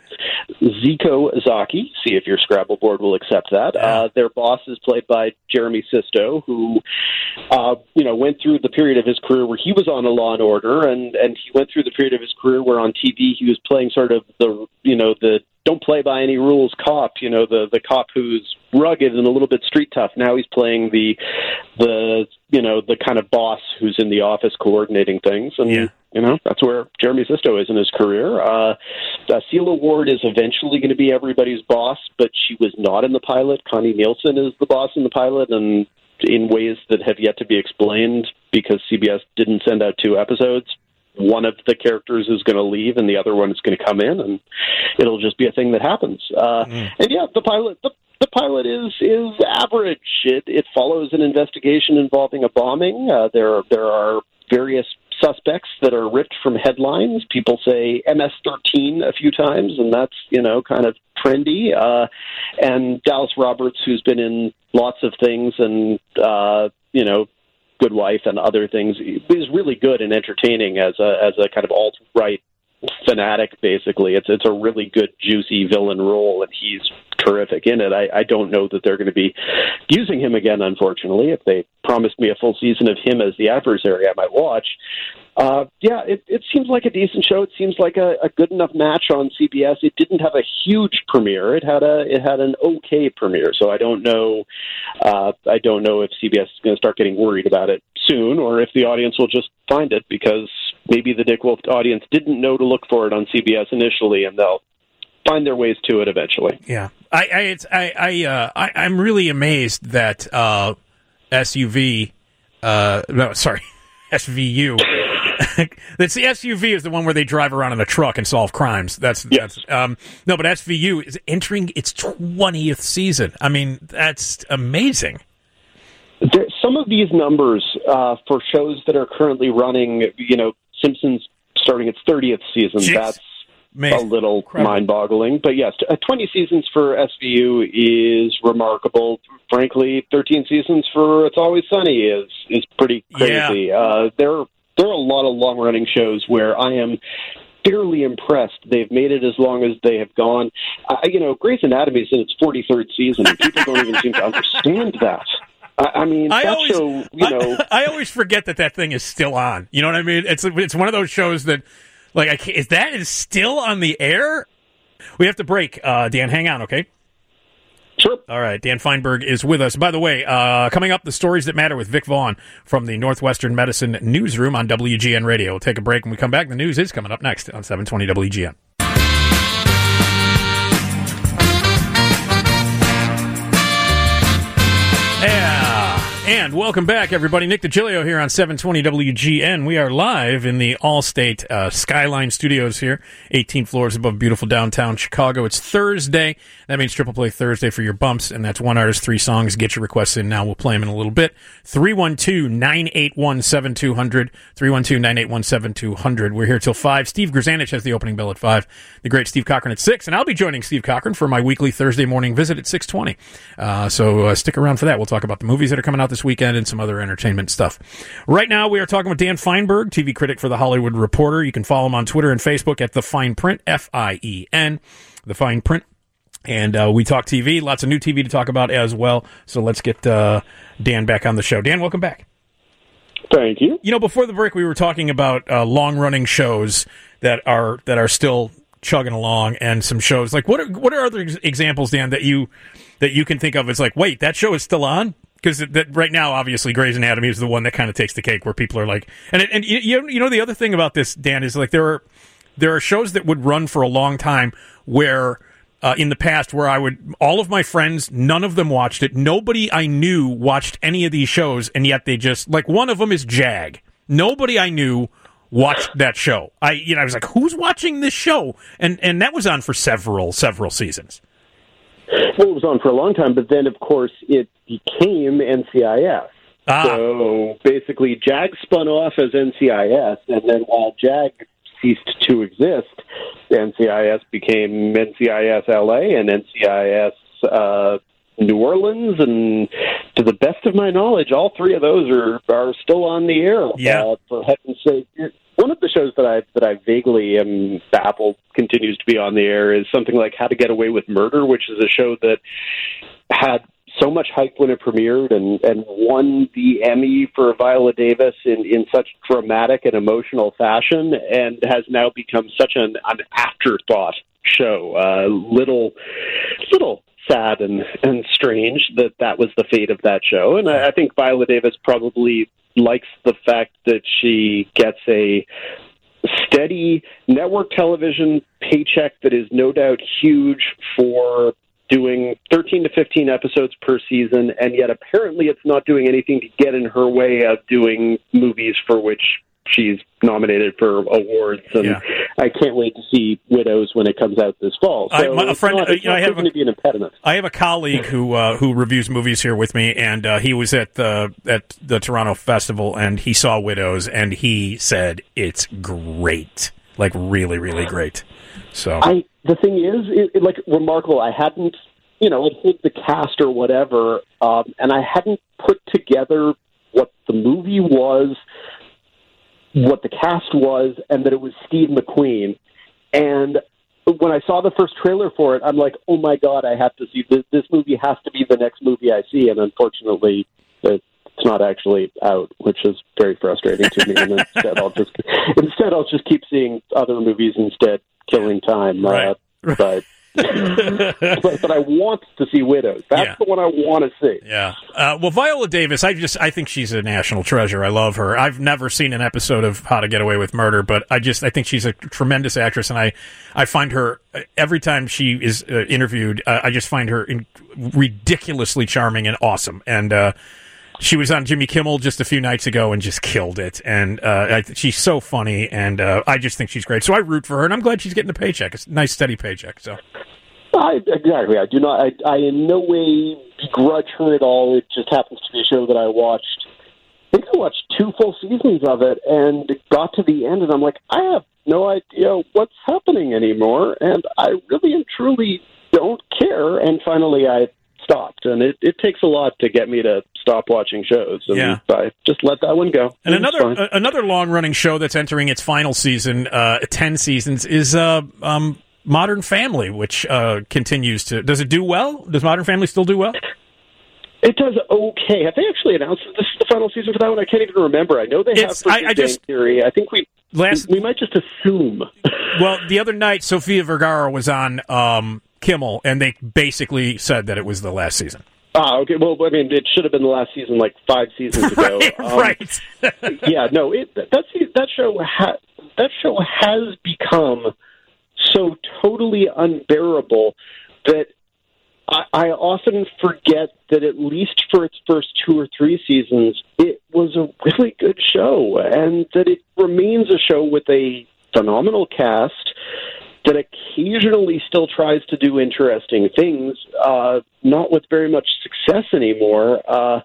Zico Zaki, see if your Scrabble board will accept that. Uh, their boss is played by Jeremy Sisto, who, uh, you know, went through the period of his career where he was on a Law and Order, and, and he went through the period of his career where on T V he was playing sort of the, you know, the don't play by any rules cop, you know, the, the cop who's rugged and a little bit street tough. Now he's playing the, the, you know, the kind of boss who's in the office coordinating things. And, yeah. you know, that's where Jeremy Sisto is in his career. Uh, uh, Celia Ward is eventually going to be everybody's boss, but she was not in the pilot. Connie Nielsen is the boss in the pilot, and in ways that have yet to be explained because C B S didn't send out two episodes. One of the characters is going to leave and the other one is going to come in, and it'll just be a thing that happens. Uh, mm. And yeah, the pilot, the, the pilot is is average. It it follows an investigation involving a bombing. Uh, there there are various suspects that are ripped from headlines. People say M S thirteen a few times, and that's, you know, kind of trendy. Uh, and Dallas Roberts, who's been in lots of things and, uh, you know, Good Wife and other things, is really good and entertaining as a as a kind of alt-right fanatic, basically. It's it's a really good, juicy villain role, and he's terrific in it. I, I don't know that they're going to be using him again, unfortunately. If they promised me a full season of him as the adversary, I might watch. Uh, yeah, it, it seems like a decent show. It seems like a, a good enough match on C B S. It didn't have a huge premiere. It had a it had an okay premiere. So I don't know. Uh, I don't know if C B S is going to start getting worried about it soon, or if the audience will just find it because maybe the Dick Wolf audience didn't know to look for it on C B S initially, and they'll find their ways to it eventually. Yeah, I I it's, I I, uh, I I'm really amazed that uh, S U V. Uh, no, sorry, S V U. That's the S U V is the one where they drive around in a truck and solve crimes. That's yes. that's um, no, but S V U is entering its twentieth season. I mean, that's amazing. There, some of these numbers uh, for shows that are currently running, you know, Simpsons starting its thirtieth season. Jeez. That's Amazing. a little Incredible. mind-boggling. But yes, uh, twenty seasons for S V U is remarkable. Frankly, thirteen seasons for It's Always Sunny is is pretty crazy. Yeah. Uh, there there are a lot of long-running shows where I am fairly impressed. They've made it as long as they have gone. Uh, you know, Grey's Anatomy is in its forty-third season, and people don't even seem to understand that. I, I mean, I that always, show, you know... I, I always forget that that thing is still on. You know what I mean? It's it's one of those shows that, Like, I can't, is that is still on the air? We have to break. Uh, Dan, hang on, okay? Sure. All right, Dan Feinberg is with us. By the way, uh, coming up, the stories that matter with Vic Vaughn from the Northwestern Medicine Newsroom on W G N Radio. We'll take a break. When we come back, the news is coming up next on seven twenty W G N. Yeah, and welcome back, everybody. Nick DiGilio here on seven twenty W G N. We are live in the Allstate uh, Skyline Studios here, eighteen floors above beautiful downtown Chicago. It's Thursday. That means Triple Play Thursday for your bumps, and that's one artist, three songs. Get your requests in now. We'll play them in a little bit. three one two, nine eight one, seven two zero zero, three one two, nine eight one, seven two zero zero. We're here till five. Steve Grzanich has the opening bell at five. The great Steve Cochran at six, and I'll be joining Steve Cochran for my weekly Thursday morning visit at six twenty. Uh, so uh, stick around for that. We'll talk about the movies that are coming out this weekend and some other entertainment stuff. Right now, we are talking with Dan Feinberg, T V critic for The Hollywood Reporter. You can follow him on Twitter and Facebook at The Fine Print, F I E N, The Fine Print. And uh, we talk T V, lots of new T V to talk about as well. So let's get uh, Dan back on the show. Dan, welcome back. Thank you. You know, before the break, we were talking about uh, long-running shows that are that are still chugging along, and some shows like what are what are other ex- examples, Dan, that you that you can think of? It's like, wait, that show is still on? Because that right now, obviously, Grey's Anatomy is the one that kind of takes the cake, where people are like, and and you you know the other thing about this, Dan, is like there are there are shows that would run for a long time where. Uh, in the past, where I would, all of my friends, none of them watched it. Nobody I knew watched any of these shows, and yet they just, like, one of them is Jag. Nobody I knew watched that show. I, you know, I was like, who's watching this show? And and that was on for several, several seasons. Well, it was on for a long time, but then, of course, it became N C I S. Ah. So basically, Jag spun off as N C I S, and then while Jag ceased to exist, N C I S became N C I S L A and N C I S uh, New Orleans, and to the best of my knowledge, all three of those are are still on the air. Yeah. Uh, for heaven's sake, one of the shows that I that I vaguely am baffled continues to be on the air is something like How to Get Away with Murder, which is a show that had so much hype when it premiered and, and won the Emmy for Viola Davis in, in such dramatic and emotional fashion, and has now become such an, an afterthought show. Uh, little, little sad and, and strange that that was the fate of that show. And I, I think Viola Davis probably likes the fact that she gets a steady network television paycheck that is no doubt huge for doing thirteen to fifteen episodes per season, and yet apparently it's not doing anything to get in her way of doing movies for which she's nominated for awards. And yeah. I can't wait to see Widows when it comes out this fall. So I, my, a friend, it's not, it's you know, not I have going to be an impediment. I have a colleague who uh, who reviews movies here with me, and uh, he was at the at the Toronto Festival, and he saw Widows, and he said it's great, like really, really great. So I. The thing is, it, it, like, remarkable. I hadn't, you know, I'd heard the cast or whatever, um, and I hadn't put together what the movie was, what the cast was, and that it was Steve McQueen. And when I saw the first trailer for it, I'm like, oh my God, I have to see this. This movie has to be the next movie I see. And unfortunately, it's not actually out, which is very frustrating to me. And instead, I'll just instead I'll just keep seeing other movies instead. Killing time, right. uh, but, but but I want to see Widows. That's yeah. the one I want to see. Yeah. Uh, well, Viola Davis, I just I think she's a national treasure. I love her. I've never seen an episode of How to Get Away with Murder, but I just I think she's a tremendous actress, and I I find her every time she is uh, interviewed, uh, I just find her in, ridiculously charming and awesome. And uh, she was on Jimmy Kimmel just a few nights ago and just killed it. And uh, I, she's so funny, and uh, I just think she's great. So I root for her, and I'm glad she's getting a paycheck. It's a nice, steady paycheck. So, I, exactly. I do not. I, I in no way begrudge her at all. It just happens to be a show that I watched. I think I watched two full seasons of it, and got to the end, and I'm like, I have no idea what's happening anymore, and I really and truly don't care. And finally, I stopped, and it, it takes a lot to get me to stop watching shows. And yeah. I just let that one go. And another uh, another long running show that's entering its final season, uh, ten seasons, is uh, um, Modern Family, which uh, continues to. Does it do well? Does Modern Family still do well? It does okay. Have they actually announced that this is the final season for that one? I can't even remember. I know they It's- have for I- Big I Bang just- Theory. I think we Last- we might just assume. Well, the other night, Sofia Vergara was on um, Kimmel, and they basically said that it was the last season. Ah, okay. Well, I mean, it should have been the last season, like five seasons ago. right. Um, right. yeah, no, it, that that show ha- that show has become so totally unbearable that I, I often forget that at least for its first two or three seasons, it was a really good show, and that it remains a show with a phenomenal cast that occasionally still tries to do interesting things, uh, not with very much success anymore. Uh,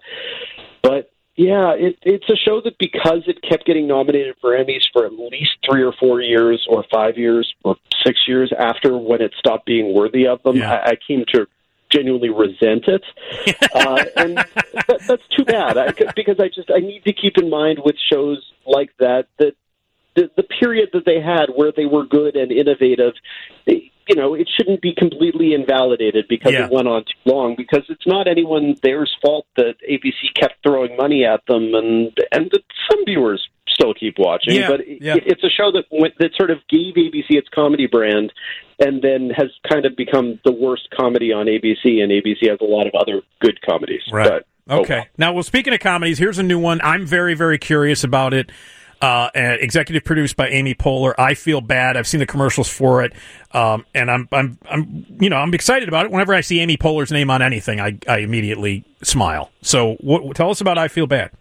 but yeah, it, it's a show that because it kept getting nominated for Emmys for at least three or four years or five years or six years after when it stopped being worthy of them, Yeah. I, I came to genuinely resent it. uh, and that, that's too bad I, because I just I need to keep in mind with shows like that that the, the period that they had where they were good and innovative, you know, it shouldn't be completely invalidated because Yeah. it went on too long, because it's not anyone there's fault that A B C kept throwing money at them, and and that some viewers still keep watching. Yeah, But yeah. it, it's a show that went, that sort of gave A B C its comedy brand, and then has kind of become the worst comedy on A B C, and A B C has a lot of other good comedies. Right. But, oh, Okay. well. Now, well, speaking of comedies, here's a new one. I'm very, very curious about it. Uh, and executive produced by Amy Poehler. I Feel Bad. I've seen the commercials for it, um, and I'm, I'm, I'm, you know, I'm excited about it. Whenever I see Amy Poehler's name on anything, I, I immediately smile. So, what, tell us about I Feel Bad.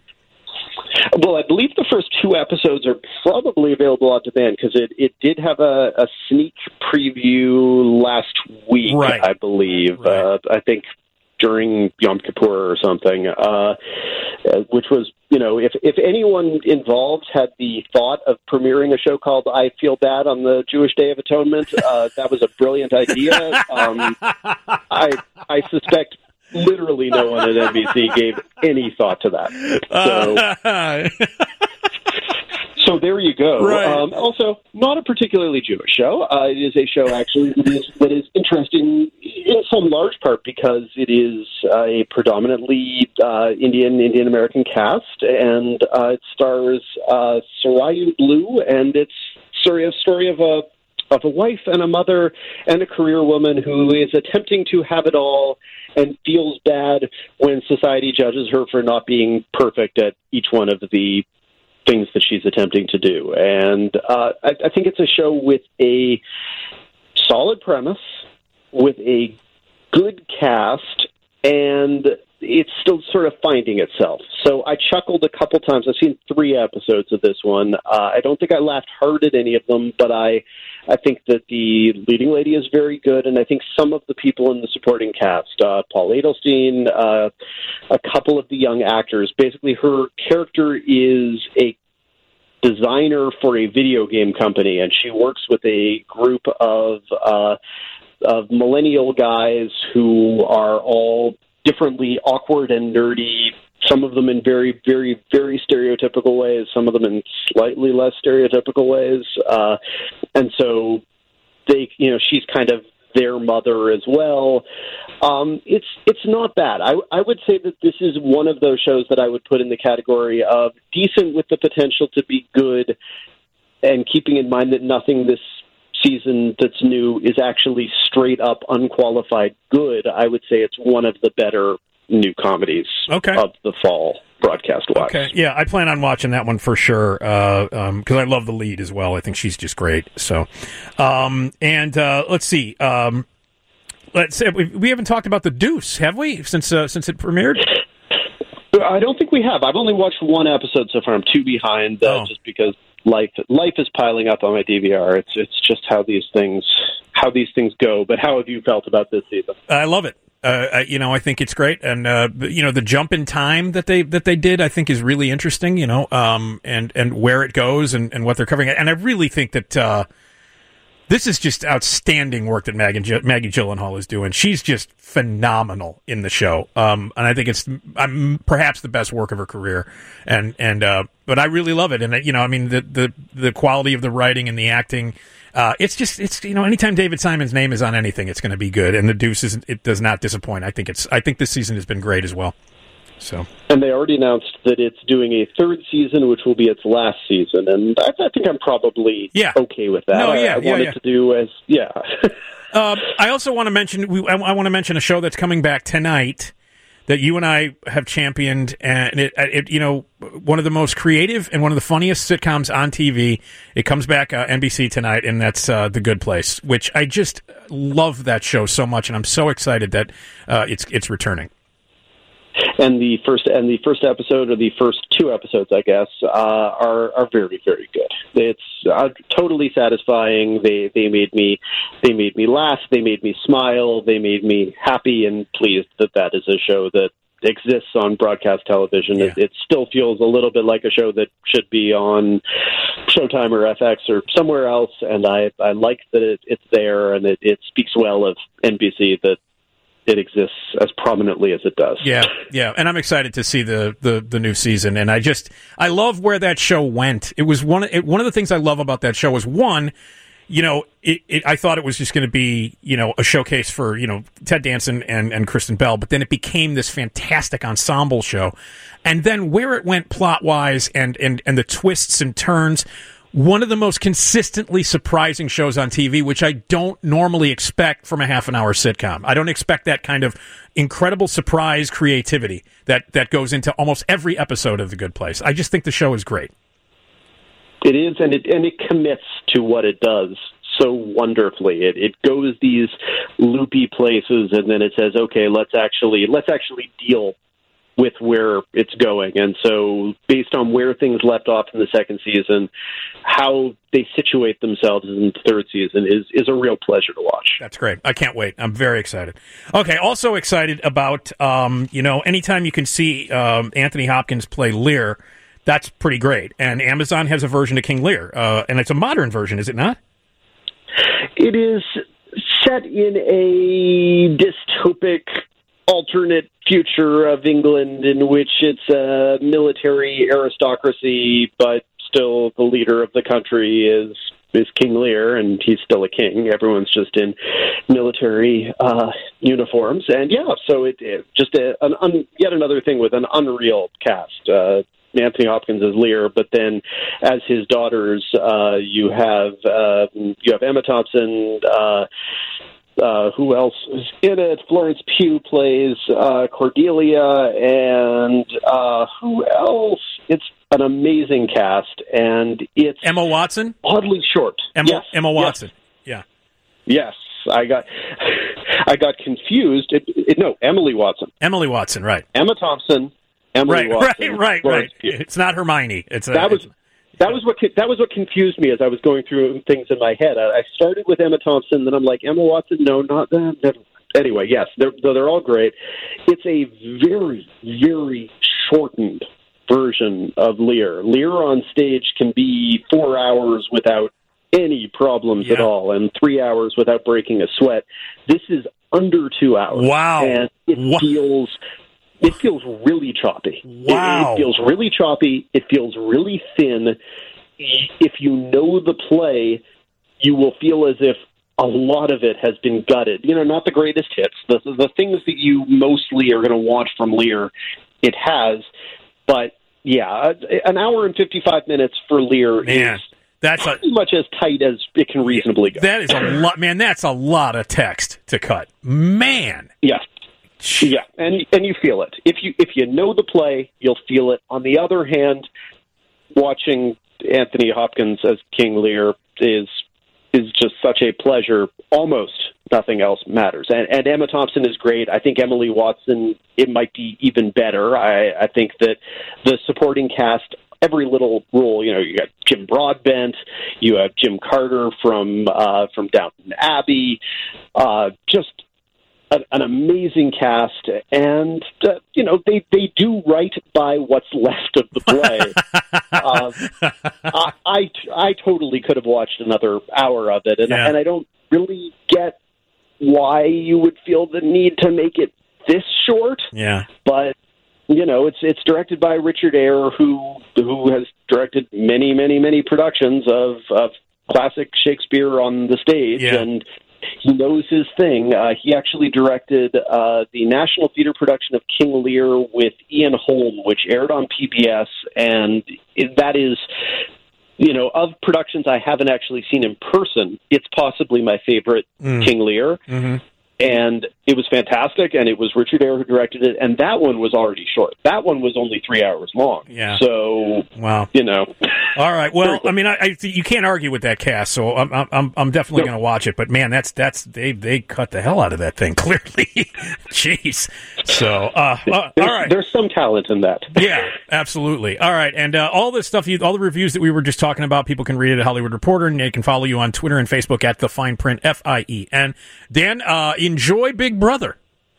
Well, I believe the first two episodes are probably available on demand, because it, it did have a, a sneak preview last week, Right. I believe. Right. Uh, I think during Yom Kippur or something, uh, which was, you know, if, if anyone involved had the thought of premiering a show called I Feel Bad on the Jewish Day of Atonement, uh, that was a brilliant idea. Um, I, I suspect literally no one at N B C gave any thought to that. So, so there you go. Right. Um, also, not a particularly Jewish show. Uh, it is a show, actually, that is, that is interesting in some large part because it is uh, a predominantly uh, Indian, Indian-American cast, and uh, it stars uh, Sarayu Blue, and it's story, a story of a of a wife and a mother and a career woman who is attempting to have it all and feels bad when society judges her for not being perfect at each one of the things that she's attempting to do. And uh, I, I think it's a show with a solid premise, with a good cast, and it's still sort of finding itself. So I chuckled a couple times. I've seen three episodes of this one. Uh, I don't think I laughed hard at any of them, but I I think that the leading lady is very good, and I think some of the people in the supporting cast, uh, Paul Adelstein, uh, a couple of the young actors, basically her character is a designer for a video game company, and she works with a group of uh, of millennial guys who are all differently awkward and nerdy, some of them in very, very, very stereotypical ways, some of them in slightly less stereotypical ways. Uh, and so they, you know, she's kind of their mother as well. Um, it's it's not bad. I, I would say that this is one of those shows that I would put in the category of decent with the potential to be good, and keeping in mind that nothing this season that's new is actually straight up unqualified good. I would say it's one of the better new comedies Okay. of the fall, broadcast wise. Okay, yeah, I plan on watching that one for sure because uh, um, I love the lead as well. I think she's just great. So, um, and uh, let's see, um, let's we, we haven't talked about The Deuce, have we? Since uh, since it premiered. I don't think we have. I've only watched one episode so far. I'm two behind, uh, Oh. just because life life is piling up on my D V R. It's it's just how these things how these things go. But how have you felt about this season? I love it. Uh, I, you know, I think it's great, and uh, you know, the jump in time that they that they did, I think, is really interesting. You know, um, and and where it goes, and, and what they're covering, and I really think that uh, This is just outstanding work that Maggie, Maggie Gyllenhaal is doing. She's just phenomenal in the show, um, and I think it's um, perhaps the best work of her career. And and uh, but I really love it, and you know, I mean, the the the quality of the writing and the acting. Uh, it's just, it's, you know, anytime David Simon's name is on anything, it's going to be good. And The Deuce is, it does not disappoint. I think it's, I think this season has been great as well. So. And they already announced that it's doing a third season, which will be its last season. And I, I think I'm probably yeah. okay with that. No, yeah, I, I yeah, wanted yeah. to do as, yeah. um, I also want to mention, we, I, I want to mention a show that's coming back tonight that you and I have championed, and it, it, you know, one of the most creative and one of the funniest sitcoms on T V. It comes back uh, N B C tonight, and that's uh, The Good Place, which I just love that show so much, and I'm so excited that uh, it's it's returning. And the first and the first episode, or the first two episodes, I guess, uh, are are very very good. It's uh, totally satisfying. They they made me they made me laugh. They made me smile. They made me happy and pleased that that is a show that exists on broadcast television. Yeah. It, it still feels a little bit like a show that should be on Showtime or F X or somewhere else. And I I like that it, it's there, and it, it speaks well of N B C that it exists as prominently as it does. Yeah, yeah, and I'm excited to see the, the, the new season. And I just I love where that show went. It was one it, one of the things I love about that show was one, you know, it, it, I thought it was just going to be, you know, a showcase for, you know, Ted Danson and, and Kristen Bell, but then it became this fantastic ensemble show. And then where it went plot wise and and and the twists and turns. One of the most consistently surprising shows on T V, which I don't normally expect from a half an hour sitcom. I don't expect that kind of incredible surprise creativity that, that goes into almost every episode of The Good Place. I just think the show is great. It is, and it and it commits to what it does so wonderfully. It it goes these loopy places, and then it says, "Okay, let's actually let's actually deal with where it's going." And so based on where things left off in the second season, how they situate themselves in the third season is, is a real pleasure to watch. That's great. I can't wait. I'm very excited. Okay, also excited about, um, you know, anytime you can see um, Anthony Hopkins play Lear, that's pretty great. And Amazon has a version of King Lear, uh, and it's a modern version, is it not? It is set in a dystopic alternate future of England in which it's a military aristocracy, but still the leader of the country is is King Lear, and he's still a king. Everyone's just in military uh, uniforms, and yeah, so it, it just a, an un, yet another thing with an unreal cast. Uh, Anthony Hopkins as Lear, but then as his daughters, uh, you have uh, you have Emma Thompson. Uh, Uh, who else is in it? Florence Pugh plays uh, Cordelia, and uh, who else? It's an amazing cast, and it's Emma Watson. Oddly short. Emma, yes. Emma Watson. Yes. Yeah. Yes, I got I got confused. It, it, no, Emily Watson. Emily Watson. Right. Emma Thompson. Emily right. Watson. Right. Right. Florence Right. Pugh. It's not Hermione. It's a, that was. It's, That was what that was what confused me as I was going through things in my head. I, I started with Emma Thompson, then I'm like, Emma Watson, no, not that. Never. Anyway, yes, they're they're all great. It's a very very shortened version of Lear. Lear on stage can be four hours without any problems yeah. at all, and three hours without breaking a sweat. This is under two hours. Wow, and it wow. feels. It feels really choppy. Wow. It, it feels really choppy. It feels really thin. If you know the play, you will feel as if a lot of it has been gutted. You know, not the greatest hits. The, the things that you mostly are going to watch from Lear, it has. But, yeah, an hour and fifty-five minutes for Lear Man. is That's pretty a, much as tight as it can reasonably go. That is a lot, man. That's a lot of text to cut, man. Yes. Yeah, and and you feel it. If you if you know the play, you'll feel it. On the other hand, watching Anthony Hopkins as King Lear is is just such a pleasure. Almost nothing else matters. And, and Emma Thompson is great. I think Emily Watson, it might be even better. I, I think that the supporting cast, every little role, you know, you got Jim Broadbent, you have Jim Carter from uh, from Downton Abbey, uh, just an, an amazing cast, and uh, you know they, they do right by what's left of the play. uh, I, I I totally could have watched another hour of it, and yeah. and I don't really get why you would feel the need to make it this short. Yeah, but you know it's it's directed by Richard Eyre, who who has directed many many many productions of of classic Shakespeare on the stage, yeah. and he knows his thing. Uh, he actually directed uh, the National Theatre production of King Lear with Ian Holm, which aired on P B S, and it, that is, you know, of productions I haven't actually seen in person, it's possibly my favorite mm. King Lear. Mm-hmm. And it was fantastic, and it was Richard Eyre who directed it, and that one was already short. That one was only three hours long. Yeah. So, wow. You know. All right. Well, I mean, I, I you can't argue with that cast, so I'm I'm I'm definitely no. going to watch it. But man, that's that's they they cut the hell out of that thing. Clearly, jeez. So, uh, uh, there's, all right. There's some talent in that. Yeah, absolutely. All right, and uh, all this stuff, you, all the reviews that we were just talking about, people can read it at Hollywood Reporter, and they can follow you on Twitter and Facebook at The Fine Print, F I E N. Dan, uh, enjoy Big Brother.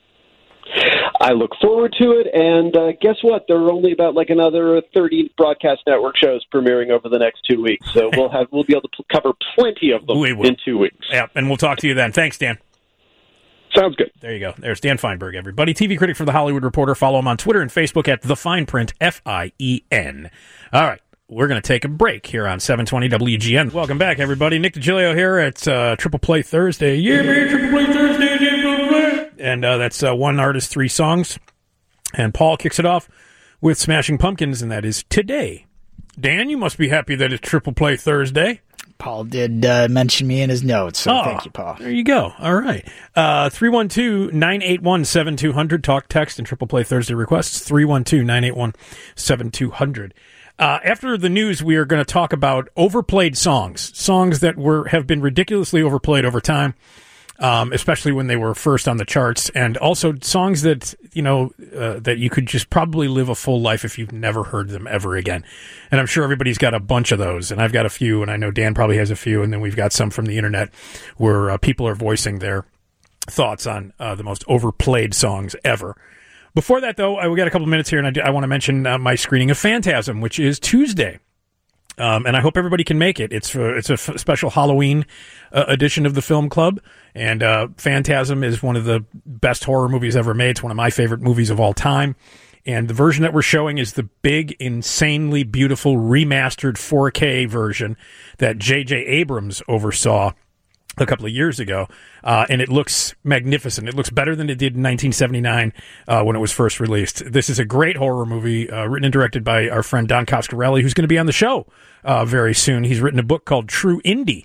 I look forward to it, and uh, guess what? There are only about like another thirty broadcast network shows premiering over the next two weeks, so we'll have we'll be able to p- cover plenty of them we will. in two weeks. Yeah, and we'll talk to you then. Thanks, Dan. Sounds good. There you go. There's Dan Feinberg, everybody. T V critic for The Hollywood Reporter. Follow him on Twitter and Facebook at The Fine Print, F I E N. All right. We're going to take a break here on seven twenty W G N. Welcome back, everybody. Nick DiGilio here at uh, Triple Play Thursday. Yeah, man, Triple Play Thursday. Triple Play. And uh, that's uh, one artist, three songs. And Paul kicks it off with Smashing Pumpkins, and that is Today. Dan, you must be happy that it's Triple Play Thursday. Paul did uh, mention me in his notes, so oh, thank you, Paul. There you go. All right. Uh, three one two, nine eight one, seven two zero zero. Talk, text, and Triple Play Thursday requests. three one two, nine eight one, seven two zero zero. Uh, after the news, we are going to talk about overplayed songs, songs that were have been ridiculously overplayed over time, um, especially when they were first on the charts, and also songs that you know uh, that you could just probably live a full life if you've never heard them ever again. And I'm sure everybody's got a bunch of those, and I've got a few, and I know Dan probably has a few, and then we've got some from the internet where uh, people are voicing their thoughts on uh, the most overplayed songs ever. Before that, though, we got a couple minutes here, and I, do, I want to mention uh, my screening of Phantasm, which is Tuesday. Um, and I hope everybody can make it. It's for, it's a f- special Halloween uh, edition of the film club. And uh, Phantasm is one of the best horror movies ever made. It's one of my favorite movies of all time. And the version that we're showing is the big, insanely beautiful remastered four K version that J J Abrams oversaw a couple of years ago, uh, and it looks magnificent. It looks better than it did in nineteen seventy-nine uh, when it was first released. This is a great horror movie uh, written and directed by our friend Don Coscarelli, who's going to be on the show uh, very soon. He's written a book called True Indie,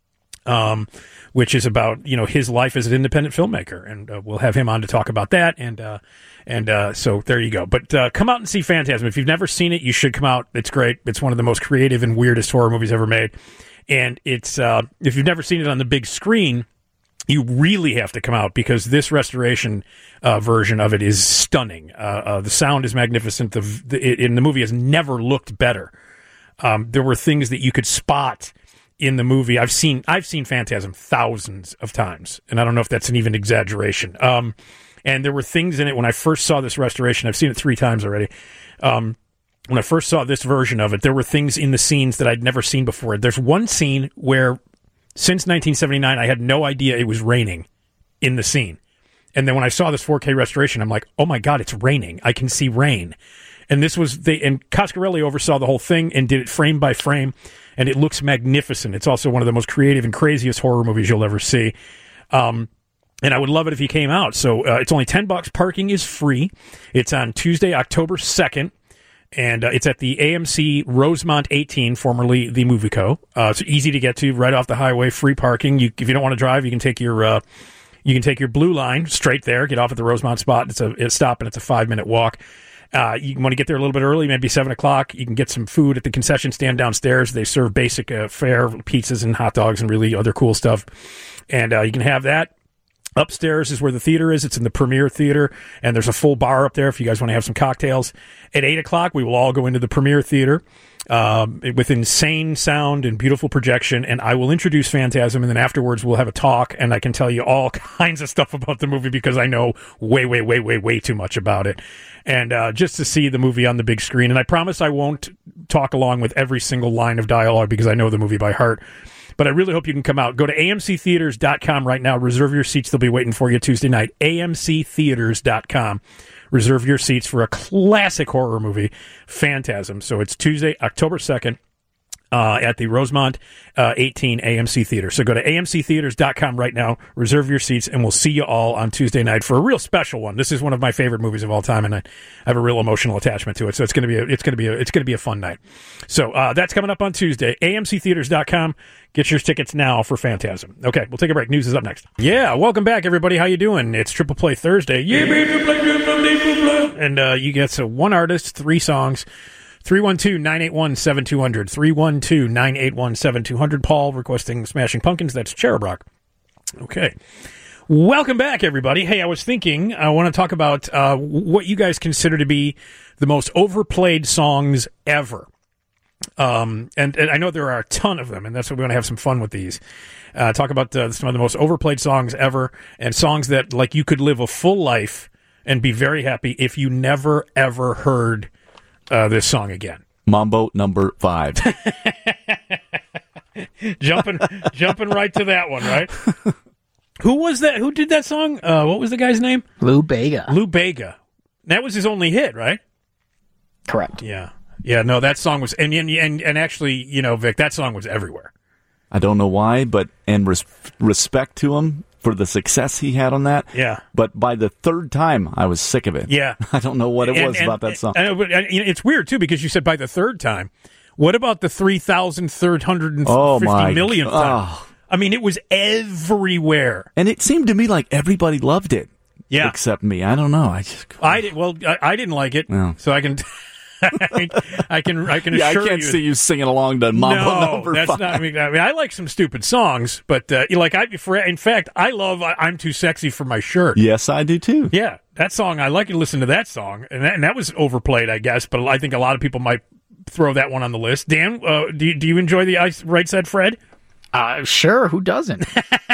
um, which is about you know his life as an independent filmmaker, and uh, we'll have him on to talk about that. And uh, and uh, so there you go. But uh, come out and see Phantasm. If you've never seen it, you should come out. It's great. It's one of the most creative and weirdest horror movies ever made. And it's uh, if you've never seen it on the big screen, you really have to come out because this restoration uh, version of it is stunning. Uh, uh, the sound is magnificent. The, the it, in the movie has never looked better. Um, there were things that you could spot in the movie. I've seen I've seen Phantasm thousands of times, and I don't know if that's an even exaggeration. Um, and there were things in it when I first saw this restoration. I've seen it three times already. Um, When I first saw this version of it, there were things in the scenes that I'd never seen before. There's one scene where, since nineteen seventy-nine, I had no idea it was raining in the scene. And then when I saw this four K restoration, I'm like, oh my God, it's raining. I can see rain. And this was, they, and Coscarelli oversaw the whole thing and did it frame by frame, and it looks magnificent. It's also one of the most creative and craziest horror movies you'll ever see. Um, And I would love it if he came out. So uh, it's only ten bucks. Parking is free. It's on Tuesday, October second. And uh, it's at the A M C Rosemont eighteen, formerly the Movie Co. Uh, it's easy to get to, right off the highway, free parking. You, if you don't want to drive, you can take your uh, you can take your blue line straight there, get off at the Rosemont spot. It's a, it's a stop, and it's a five-minute walk. Uh, you want to get there a little bit early, maybe seven o'clock. You can get some food at the concession stand downstairs. They serve basic uh, fare, pizzas and hot dogs and really other cool stuff. And uh, you can have that. Upstairs is where the theater is. It's in the Premier Theater, and there's a full bar up there if you guys want to have some cocktails. At eight o'clock, we will all go into the Premier Theater um, with insane sound and beautiful projection, and I will introduce Phantasm, and then afterwards we'll have a talk, and I can tell you all kinds of stuff about the movie because I know way, way, way, way, way too much about it. And uh, just to see the movie on the big screen, and I promise I won't talk along with every single line of dialogue because I know the movie by heart. But I really hope you can come out. Go to A M C theaters dot com right now. Reserve your seats. They'll be waiting for you Tuesday night. A M C theaters dot com. Reserve your seats for a classic horror movie, Phantasm. So it's Tuesday, October second. Uh, at the Rosemont uh, eighteen A M C Theater. So go to A M C theaters dot com right now, reserve your seats, and we'll see you all on Tuesday night for a real special one. This is one of my favorite movies of all time, and I have a real emotional attachment to it. So it's going to be a, it's going to be a, it's going to be a fun night. So uh, that's coming up on Tuesday. A M C theaters dot com. Get your tickets now for Phantasm. Okay, we'll take a break. News is up next. Yeah, welcome back, everybody. How you doing? It's Triple Play Thursday. Yeah, and uh, you get so one artist, three songs. three one two, nine eight one, seven two zero zero. three one two, nine eight one, seven two zero zero. Paul requesting Smashing Pumpkins. That's Cherub Rock. Okay. Welcome back, everybody. Hey, I was thinking, I want to talk about uh, what you guys consider to be the most overplayed songs ever. Um, and, and I know there are a ton of them, and that's why we want to have some fun with these. Uh, talk about uh, some of the most overplayed songs ever, and songs that, like, you could live a full life and be very happy if you never, ever heard Uh, this song again. Mambo number five. jumping, jumping right to that one, right? Who was that? Who did that song? Uh, what was the guy's name? Lou Bega. Lou Bega. That was his only hit, right? Correct. Yeah, yeah. No, that song was, and and and, and actually, you know, Vic, that song was everywhere. I don't know why, but and res- respect to him for the success he had on that. Yeah. But by the third time, I was sick of it. Yeah. I don't know what it and, was and, about that song. And, and, and it's weird, too, because you said by the third time. What about the three thousand three hundred fifty oh my, millionth time? Oh. I mean, it was everywhere. And it seemed to me like everybody loved it. Yeah. Except me. I don't know. I just. I did, well, I, I didn't like it, No. so I can... I can I can yeah, assure I can't you. see you singing along to Mambo no, number that's five. not. I mean, I mean, I like some stupid songs, but uh, like I, for, in fact, I love I, "I'm Too Sexy for My Shirt." Yes, I do too. Yeah, that song. I like to listen to that song, and that, and that was overplayed, I guess. But I think a lot of people might throw that one on the list. Dan, uh, do you, do you enjoy the I, Right Said Fred? Uh, sure, who doesn't?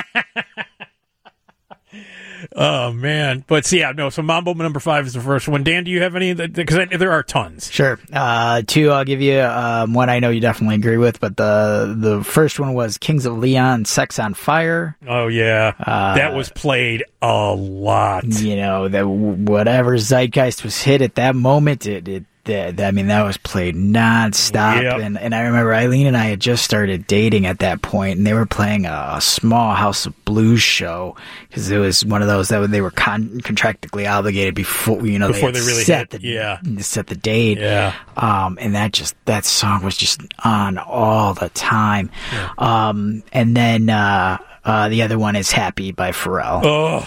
Oh man, but see, yeah, no. So Mambo number five is the first one. Dan, do you have any? Because there are tons. Sure. Uh, two, I'll give you um, one I know you definitely agree with, but the the first one was Kings of Leon, Sex on Fire. Oh yeah, uh, that was played a lot. You know, that whatever zeitgeist was hit at that moment, it. it That, I mean, that was played nonstop, Yep. and and I remember Eileen and I had just started dating at that point, and they were playing a, a small House of Blues show because it was one of those that they were con- contractually obligated before you know Before they, they really set hit, the yeah. set the date, Yeah. Um, and that just that song was just on all the time, Yeah. um, and then uh, uh, the other one is Happy by Pharrell. Oh.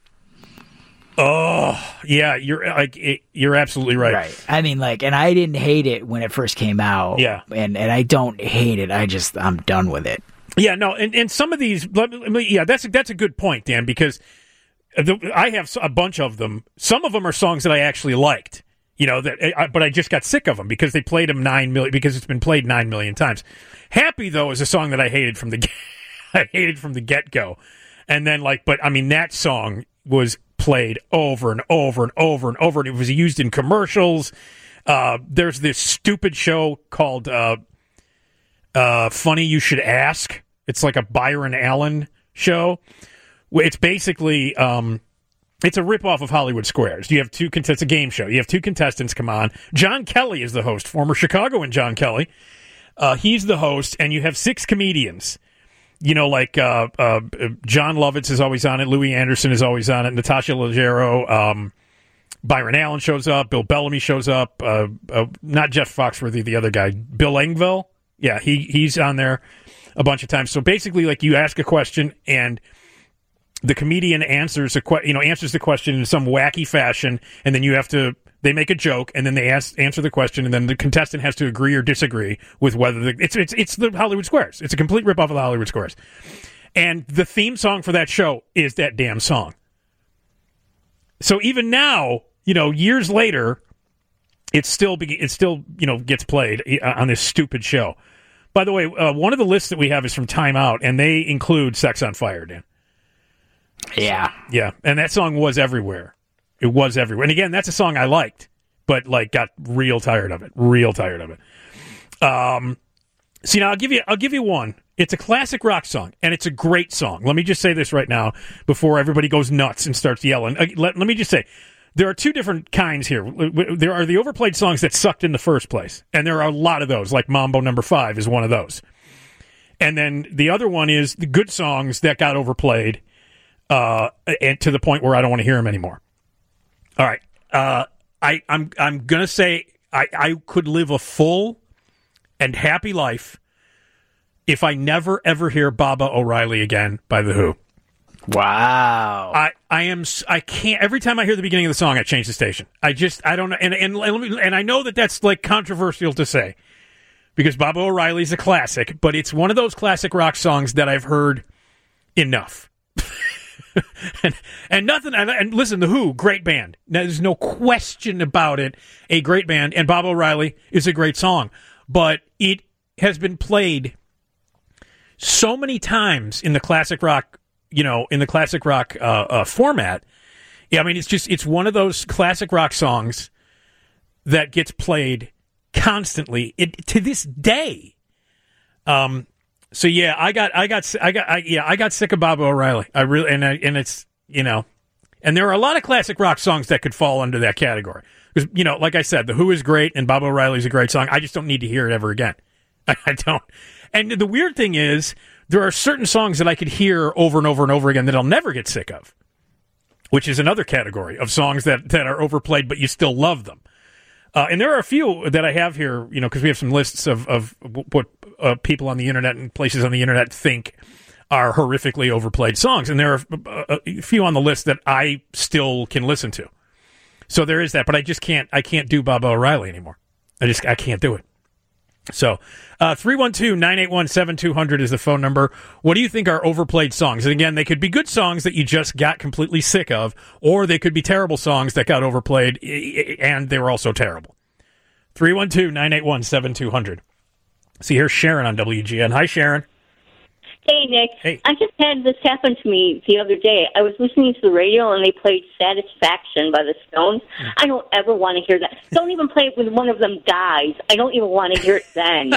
Oh, yeah, you're like it, you're absolutely right. Right. I mean, like, and I didn't hate it when it first came out. Yeah. And and I don't hate it. I just I'm done with it. Yeah, no, and, and some of these, let me- yeah, that's a, that's a good point, Dan, because the, I have a bunch of them. Some of them are songs that I actually liked, you know, that, I, but I just got sick of them because they played them nine million because it's been played nine million times. Happy though is a song that I hated from the I hated from the get go, and then like, but I mean that song was played over and over and over and over, and it was used in commercials. Uh, there's this stupid show called uh, uh, Funny You Should Ask. It's like a Byron Allen show. It's basically um, it's a ripoff of Hollywood Squares. You have two contestants. It's a game show. You have two contestants come on. John Kelly is the host, former Chicagoan John Kelly. Uh, he's the host, and you have six comedians. You know, like uh, uh, John Lovitz is always on it. Louis Anderson is always on it. Natasha Leggero. Um, Byron Allen shows up. Bill Bellamy shows up. Uh, uh, not Jeff Foxworthy, the other guy. Bill Engvall. Yeah, he he's on there a bunch of times. So basically, like, you ask a question, and the comedian answers a que- you know answers the question in some wacky fashion, and then you have to. They make a joke, and then they ask, answer the question, and then the contestant has to agree or disagree with whether the, it's it's it's the Hollywood Squares. It's a complete ripoff of the Hollywood Squares. And the theme song for that show is that damn song. So even now, you know, years later, it still be, it still you know gets played on this stupid show. By the way, uh, one of the lists that we have is from Time Out, and they include "Sex on Fire." Dan. Yeah, yeah, and that song was everywhere. It was everywhere, and again, that's a song I liked, but like got real tired of it. Real tired of it. Um, see, now I'll give you I'll give you one. It's a classic rock song, and it's a great song. Let me just say this right now before everybody goes nuts and starts yelling. Uh, let, let me just say, there are two different kinds here. There are the overplayed songs that sucked in the first place, and there are a lot of those, like Mambo Number Five is one of those. And then the other one is the good songs that got overplayed uh, and to the point where I don't want to hear them anymore. All right. Uh, I, I'm, I'm going to say I, I could live a full and happy life if I never, ever hear Baba O'Reilly again by The Who. Wow. I, I am, I can't, every time I hear the beginning of the song, I change the station. I just, I don't know. And, and, and, and I know that that's like controversial to say because Baba O'Reilly's a classic, but it's one of those classic rock songs that I've heard enough. and, and nothing, and, and listen, The Who, great band. Now, there's no question about it. A great band. And Baba O'Reilly is a great song, but it has been played so many times in the classic rock, you know, in the classic rock uh, uh, format. Yeah, I mean, it's just, it's one of those classic rock songs that gets played constantly it, to this day. Um, so yeah, I got, I got, I got, I, yeah, I got sick of Baba O'Reilly. I really, and I, and it's, you know, and there are a lot of classic rock songs that could fall under that category. Because, you know, like I said, The Who is great and Baba O'Reilly's a great song. I just don't need to hear it ever again. I, I don't. And the weird thing is, there are certain songs that I could hear over and over and over again that I'll never get sick of, which is another category of songs that, that are overplayed, but you still love them. Uh, and there are a few that I have here, you know, because we have some lists of, of what uh, people on the internet and places on the internet think are horrifically overplayed songs. And there are a, a few on the list that I still can listen to. So there is that, but I just can't, I can't do Baba O'Reilly anymore. I just, I can't do it. So, uh, three one two, nine eight one, seven two zero zero is the phone number. What do you think are overplayed songs? And again, they could be good songs that you just got completely sick of, or they could be terrible songs that got overplayed and they were also terrible. three one two, nine eight one, seven two zero zero. See, here's Sharon on W G N. Hi, Sharon. Hey, Nick. Hey. I just had this happen to me the other day. I was listening to the radio, and they played Satisfaction by the Stones. I don't ever want to hear that. Don't even play it when one of them dies. I don't even want to hear it then.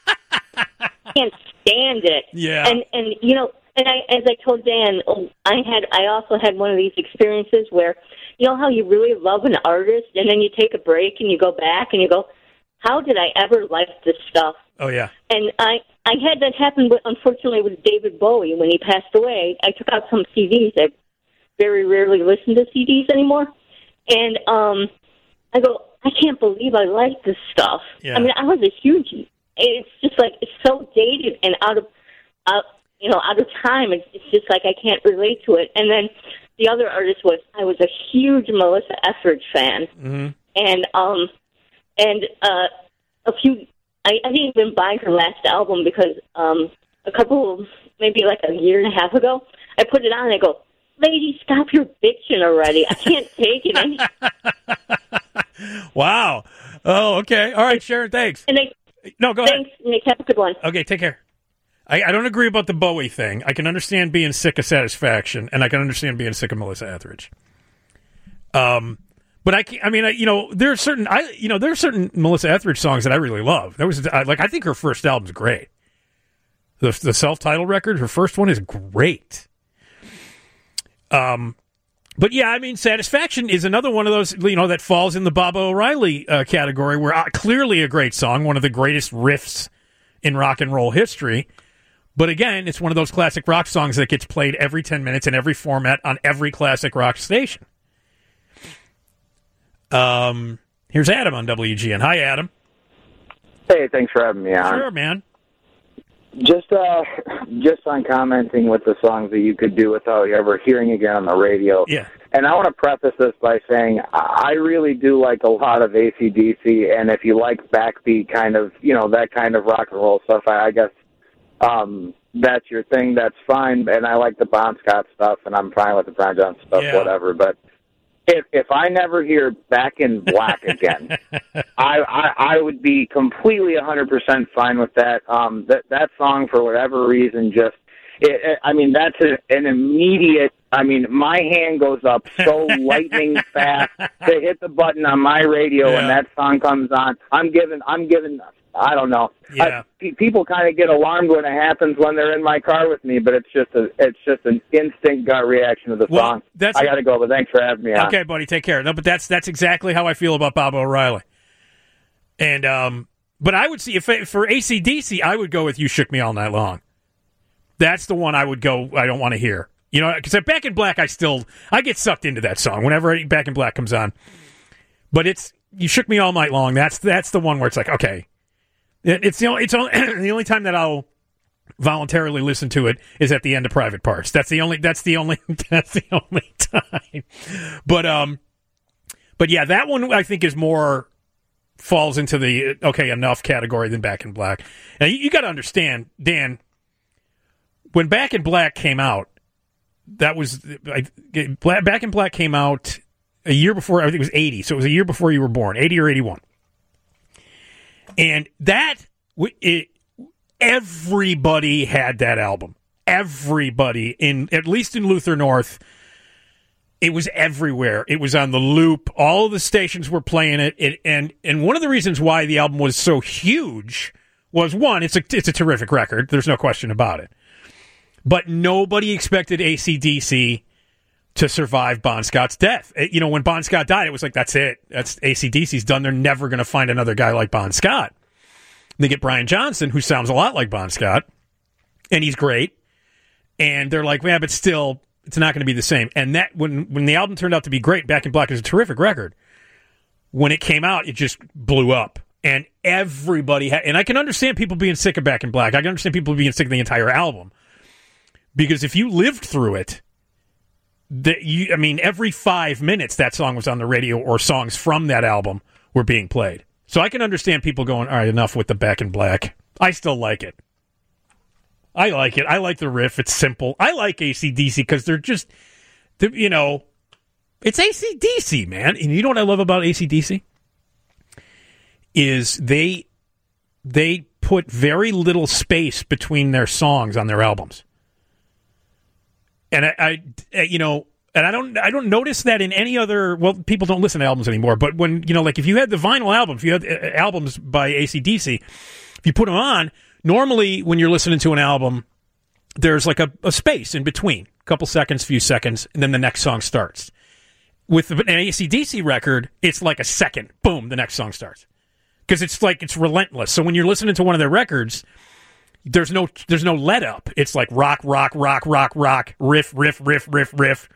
I can't stand it. Yeah. And, and you know, and I, as I told Dan, I had, I also had one of these experiences where, you know how you really love an artist, and then you take a break, and you go back, and you go, how did I ever like this stuff? Oh, yeah. And I, I had that happen, but unfortunately, with David Bowie when he passed away. I took out some C Ds. I very rarely listen to C Ds anymore. And um, I go, I can't believe I like this stuff. Yeah. I mean, I was a huge, it's just like, it's so dated and out of, out, you know, out of time. It's, it's just like I can't relate to it. And then the other artist was, I was a huge Melissa Etheridge fan. Mm-hmm. And, um, and uh, a few, I, I didn't even buy her last album because um, a couple of, maybe like a year and a half ago, I put it on and I go, lady, stop your bitching already. I can't take it anymore. Wow. Oh, okay. All right, Sharon, thanks. And they, no, go thanks, ahead. Nick. Have a good one. Okay, take care. I, I don't agree about the Bowie thing. I can understand being sick of Satisfaction, and I can understand being sick of Melissa Etheridge. Um... But I, I mean, I, you know, there are certain, I, you know, there are certain Melissa Etheridge songs that I really love. There was, I, like, I think her first album's great. The the self-titled record, her first one is great. Um, but yeah, I mean, Satisfaction is another one of those, you know, that falls in the Baba O'Reilly uh, category, where uh, clearly a great song, one of the greatest riffs in rock and roll history. But again, it's one of those classic rock songs that gets played every ten minutes in every format on every classic rock station. Um, here's Adam on W G N. Hi, Adam. Hey, thanks for having me on. Sure, man. Just, uh, just on commenting with the songs that you could do without ever hearing again on the radio. Yeah. And I want to preface this by saying I really do like a lot of A C D C, and if you like backbeat kind of, you know, that kind of rock and roll stuff, I, I guess um, that's your thing, that's fine. And I like the Bon Scott stuff, and I'm fine with the Brian Johnson stuff, Yeah. whatever. But if if I never hear Back in Black again, I, I I would be completely one hundred percent fine with that. Um, that that song, for whatever reason, just it, it, I mean, that's a, an immediate. I mean, my hand goes up so lightning fast to hit the button on my radio Yeah. when that song comes on. I'm giving. I'm giving. I don't know. Yeah. I, pe- people kind of get alarmed when it happens when they're in my car with me, but it's just a it's just an instant gut reaction to the Well, song. that's- I got to go, but thanks for having me on. Okay, buddy, take care. No, but that's that's exactly how I feel about Bob O'Reilly. And um, but I would see if for A C D C, I would go with "You Shook Me All Night Long." That's the one I would go. I don't want to hear. You know, because Back in Black, I still I get sucked into that song whenever Back in Black comes on. But it's "You Shook Me All Night Long." That's that's the one where it's like, okay, it, it's the only it's only, the only time that I'll voluntarily listen to it is at the end of Private Parts. That's the only that's the only that's the only time. But um, but yeah, that one I think is more falls into the okay enough category than Back in Black. Now you, you got to understand, Dan, when Back in Black came out. That was I, Back in Black came out a year before. I think it was eighty, so it was a year before you were born, eighty or eighty-one. And that it, everybody had that album. Everybody in at least in Luther North, it was everywhere. It was on the loop. All of the stations were playing it. it and and one of the reasons why the album was so huge was one, it's a it's a terrific record. There's no question about it. But nobody expected A C D C to survive Bon Scott's death. You know, when Bon Scott died, it was like, that's it. That's A C D C's done. They're never going to find another guy like Bon Scott. They get Brian Johnson, who sounds a lot like Bon Scott, and he's great. And they're like, yeah, but still, it's not going to be the same. And that when, when the album turned out to be great, Back in Black is a terrific record. When it came out, it just blew up. And everybody had, and I can understand people being sick of Back in Black. I can understand people being sick of the entire album. Because if you lived through it, that you, I mean, every five minutes that song was on the radio or songs from that album were being played. So I can understand people going, all right, enough with the Back in Black. I still like it. I like it. I like the riff. It's simple. I like A C D C because they're just, they're, you know, it's A C D C, man. And you know what I love about A C D C? Is they, they put very little space between their songs on their albums. And I, I, you know, and I don't, I don't notice that in any other. Well, people don't listen to albums anymore. But when you know, like if you had the vinyl album, if you had uh, albums by A C D C, if you put them on, normally when you're listening to an album, there's like a, a space in between, a couple seconds, few seconds, and then the next song starts. With an A C D C record, it's like a second, boom, the next song starts, because it's like it's relentless. So when you're listening to one of their records. There's no there's no let up. It's like rock, rock, rock, rock, rock, riff, riff, riff, riff, riff.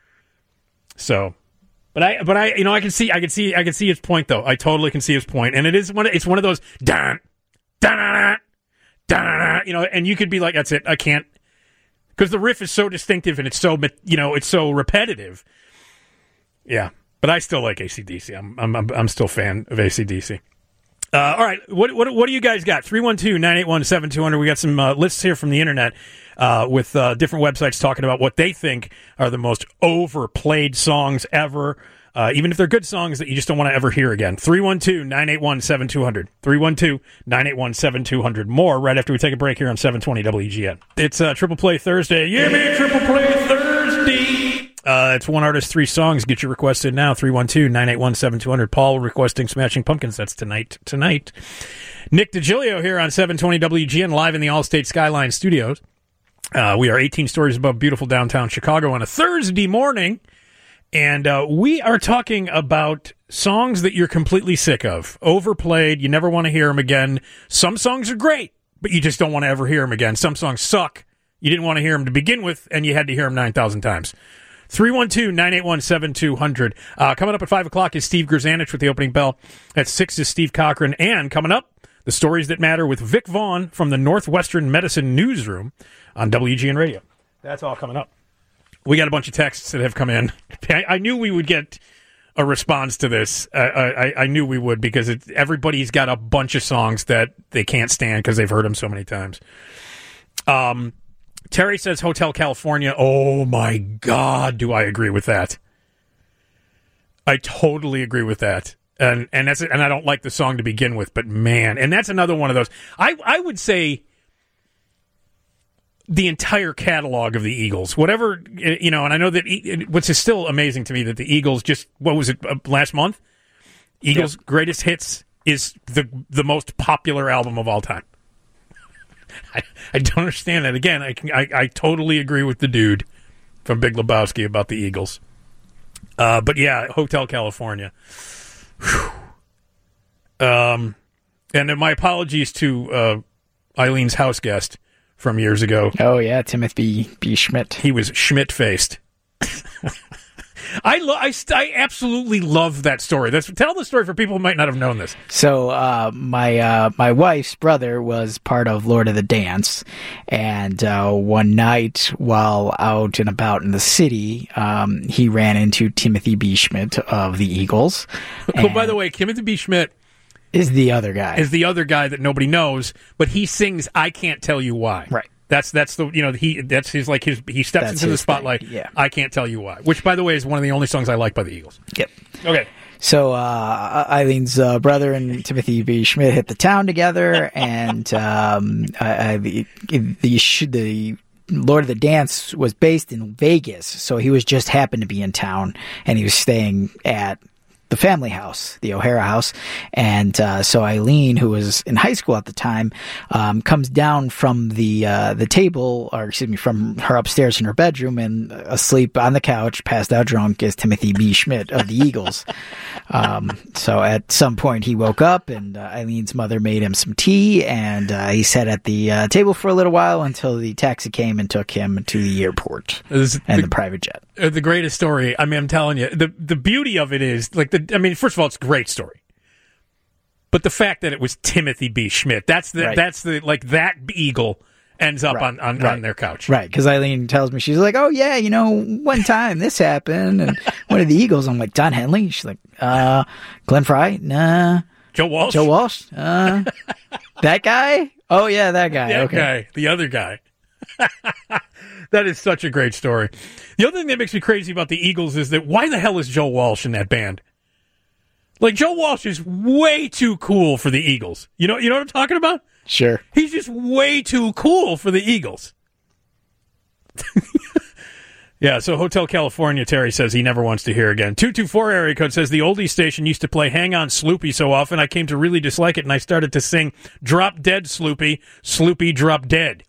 So, but I but I you know I can see I can see I can see his point though. I totally can see his point, and it is one. It's one of those dun dun dun dun. You know, and you could be like, that's it. I can't, because the riff is so distinctive and it's so you know it's so repetitive. Yeah, but I still like A C D C. I'm I'm I'm still a fan of A C D C. Uh, all right, what what what do you guys got? three one two, nine eight one, seven two zero zero. We got some uh, lists here from the internet uh, with uh, different websites talking about what they think are the most overplayed songs ever, uh, even if they're good songs that you just don't want to ever hear again. three one two, nine eight one, seven two zero zero. three one two, nine eight one, seven two zero zero. More right after we take a break here on seven twenty W G N. It's uh, Triple Play Thursday. Yeah, man, Triple Play Thursday. Uh, it's one artist, three songs. Get your request in now. three one two, nine eight one, seven two zero zero. Paul requesting Smashing Pumpkins. That's tonight. Tonight. Nick DiGilio here on seven twenty W G N, live in the Allstate Skyline Studios. Uh, we are eighteen stories above beautiful downtown Chicago on a Thursday morning. And uh, we are talking about songs that you're completely sick of. Overplayed. You never want to hear them again. Some songs are great, but you just don't want to ever hear them again. Some songs suck. You didn't want to hear them to begin with, and you had to hear them nine thousand times. three one two, nine eight one, seven two zero zero. Uh, coming up at five o'clock is Steve Grzanich with the opening bell. At six is Steve Cochran. And coming up, the Stories That Matter with Vic Vaughn from the Northwestern Medicine Newsroom on W G N Radio. That's all coming up. We got a bunch of texts that have come in. I, I knew we would get a response to this. Uh, I, I knew we would, because it, everybody's got a bunch of songs that they can't stand because they've heard them so many times. Um, Terry says Hotel California. Oh, my God, do I agree with that. I totally agree with that. And and that's and I don't like the song to begin with, but man, and that's another one of those. I, I would say the entire catalog of the Eagles, whatever, you know, and I know that, what's is still amazing to me that the Eagles just, what was it, uh, last month? Eagles' yep. Greatest Hits is the the most popular album of all time. I, I don't understand that. Again, I, can, I I totally agree with the dude from Big Lebowski about the Eagles. Uh, but yeah, Hotel California. Whew. Um, and my apologies to uh, Eileen's house guest from years ago. Oh yeah, Timothy B. B. Schmidt. He was Schmidt-faced. I, lo- I, st- I absolutely love that story. That's, tell the story for people who might not have known this. So uh, my uh, my wife's brother was part of Lord of the Dance, and uh, one night while out and about in the city, um, he ran into Timothy B. Schmidt of the Eagles. Oh, by the way, Timothy B. Schmidt is the other guy. Is the other guy that nobody knows, but he sings "I Can't Tell You Why." Right. That's that's the you know he that's his like his he steps that's into the spotlight. Thing, yeah. I Can't Tell You Why, which by the way is one of the only songs I like by the Eagles. Yep. Okay. So uh, Eileen's uh, brother and Timothy B. Schmidt hit the town together, and um, I, I, the the the Lord of the Dance was based in Vegas, so he was just happened to be in town, and he was staying at the family house, the O'Hara house. And uh, so Eileen, who was in high school at the time, um, comes down from the uh, the table, or excuse me, from her upstairs in her bedroom, and asleep on the couch, passed out drunk, is Timothy B. Schmidt of the Eagles. Um, so at some point he woke up, and uh, Eileen's mother made him some tea, and uh, he sat at the uh, table for a little while until the taxi came and took him to the airport and the, the private jet. The greatest story. I mean, I'm telling you, the the beauty of it is like the. I mean, first of all, it's a great story, but the fact that it was Timothy B. Schmidt, that's the right. that's the like that Eagle ends up right. on on, right. on their couch, right? Because Eileen tells me, she's like, "Oh yeah, you know, one time this happened, and one of the Eagles." I'm like, "Don Henley?" She's like, "Uh, Glenn Frey? Nah." Joe Walsh? Joe Walsh? Uh, that guy? Oh yeah, that guy. That okay. guy, the other guy. That is such a great story. The other thing that makes me crazy about the Eagles is that why the hell is Joe Walsh in that band? Like, Joe Walsh is way too cool for the Eagles. You know, you know what I'm talking about? Sure. He's just way too cool for the Eagles. Yeah, so Hotel California, Terry says he never wants to hear again. two two four area code says the oldies station used to play Hang On Sloopy so often I came to really dislike it, and I started to sing Drop Dead Sloopy, Sloopy Drop Dead.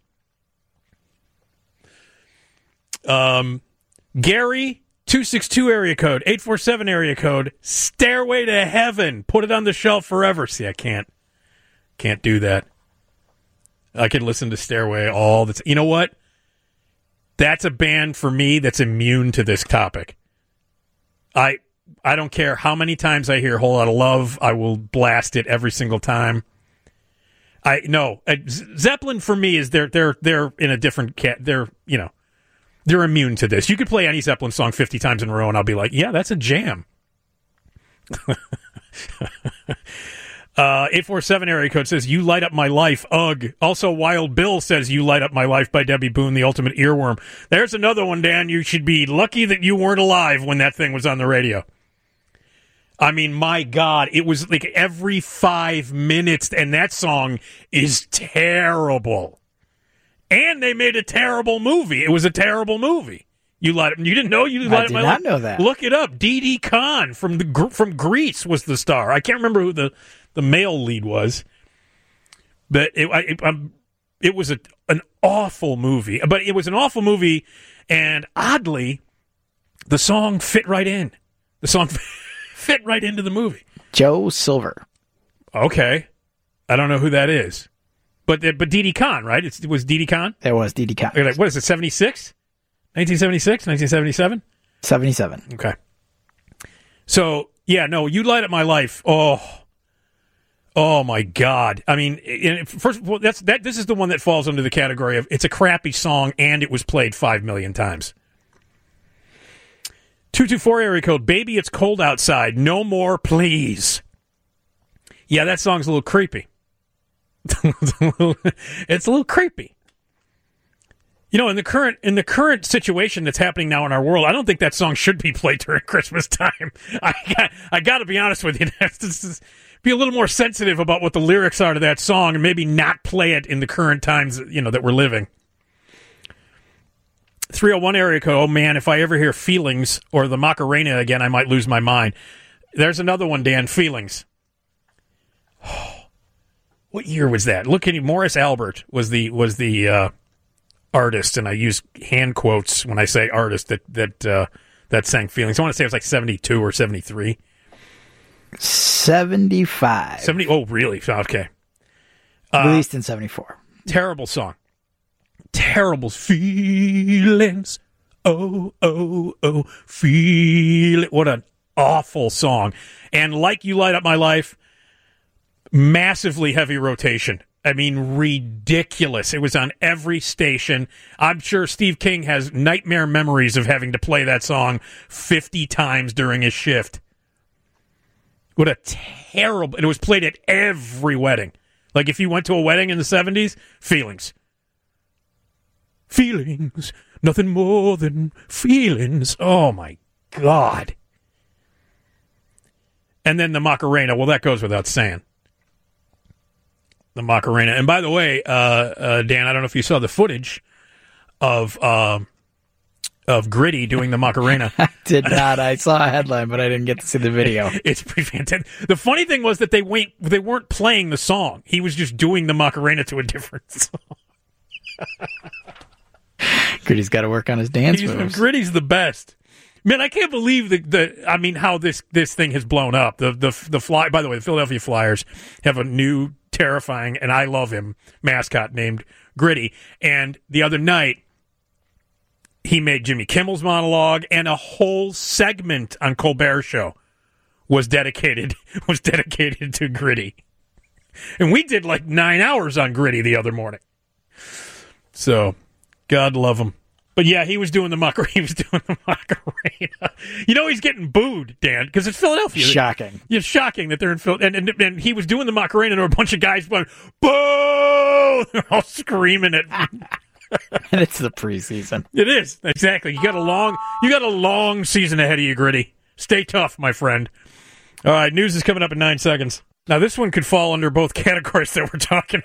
Um, Gary, two six two area code, eight four seven area code, Stairway to Heaven, put it on the shelf forever. See, I can't, can't do that. I can listen to Stairway all the time. You know what? That's a band for me that's immune to this topic. I I don't care how many times I hear Whole Lotta Love, I will blast it every single time. I no, uh, Zeppelin for me is they're they're they're in a different cat. They're, you know, they're immune to this. You could play any Zeppelin song fifty times in a row and I'll be like, "Yeah, that's a jam." Uh, eight four seven area code says, "You light up my life, ugh." Also, Wild Bill says, "You light up my life" by Debbie Boone, the ultimate earworm. There's another one, Dan. You should be lucky that you weren't alive when that thing was on the radio. I mean, my God, it was like every five minutes, and that song is terrible. And they made a terrible movie. It was a terrible movie. You light up. You didn't know you light I up my did life? not know that. Look it up. Didi Khan from the from Grease was the star. I can't remember who the the male lead was, but it it, um, it was a an awful movie. But it was an awful movie, and oddly, the song fit right in. The song fit right into the movie. Joe Silver. Okay, I don't know who that is, but but Didi Khan, right? It's, it was Didi Khan. There was Didi Khan. Like, what is it? seventy-six nineteen seventy-six nineteen seventy-seven seventy-seven Okay. So, yeah, no, You Light Up My Life. Oh, oh my God. I mean, first of all, that's, that, this is the one that falls under the category of it's a crappy song and it was played five million times. two two four area code, Baby It's Cold Outside, No More Please. Yeah, that song's a little creepy. It's a little creepy. You know, in the current in the current situation that's happening now in our world, I don't think that song should be played during Christmas time. I got, I got to be honest with you. This is, be a little more sensitive about what the lyrics are to that song, and maybe not play it in the current times, you know, that we're living. three oh one area code. Oh man, if I ever hear Feelings or the Macarena again, I might lose my mind. There's another one, Dan. Feelings. Oh, what year was that? Look at you. Morris Albert was the was the. Uh, artist, and I use hand quotes when I say artist that that uh, that sang Feelings. I want to say it was like seventy-two or seventy-three. seventy-five. seventy. Oh, really? Okay. Uh, Released in seventy-four. Terrible song. Terrible feelings. Oh, oh, oh, feel it. What an awful song. And Like You Light Up My Life, massively heavy rotation. I mean, ridiculous. It was on every station. I'm sure Steve King has nightmare memories of having to play that song fifty times during his shift. What a terrible... It was played at every wedding. Like, if you went to a wedding in the seventies, Feelings. Feelings. Nothing more than feelings. Oh, my God. And then the Macarena. Well, that goes without saying. The Macarena. And by the way, uh, uh, Dan, I don't know if you saw the footage of uh, of Gritty doing the Macarena. I did not. I saw a headline, but I didn't get to see the video. It's pretty fantastic. The funny thing was that they went, they weren't playing the song. He was just doing the Macarena to a different song. Gritty's got to work on his dance He's, moves. Gritty's the best. Man, I can't believe the, the I mean, how this, this thing has blown up. The the the fly. By the way, the Philadelphia Flyers have a new terrifying, and I love him, mascot named Gritty. And the other night, he made Jimmy Kimmel's monologue, and a whole segment on Colbert Show was dedicated was dedicated to Gritty. And we did like nine hours on Gritty the other morning. So, God love him. But yeah, he was doing the Macarena. He was doing the Macarena. You know he's getting booed, Dan, because it's Philadelphia. Shocking. It's shocking that they're in Philly. And, and, and he was doing the Macarena, and there were a bunch of guys going, boo! They're all screaming at me. And it's the preseason. It is, exactly. You got a long you got a long season ahead of you, Gritty. Stay tough, my friend. All right, news is coming up in nine seconds. Now, this one could fall under both categories that we're talking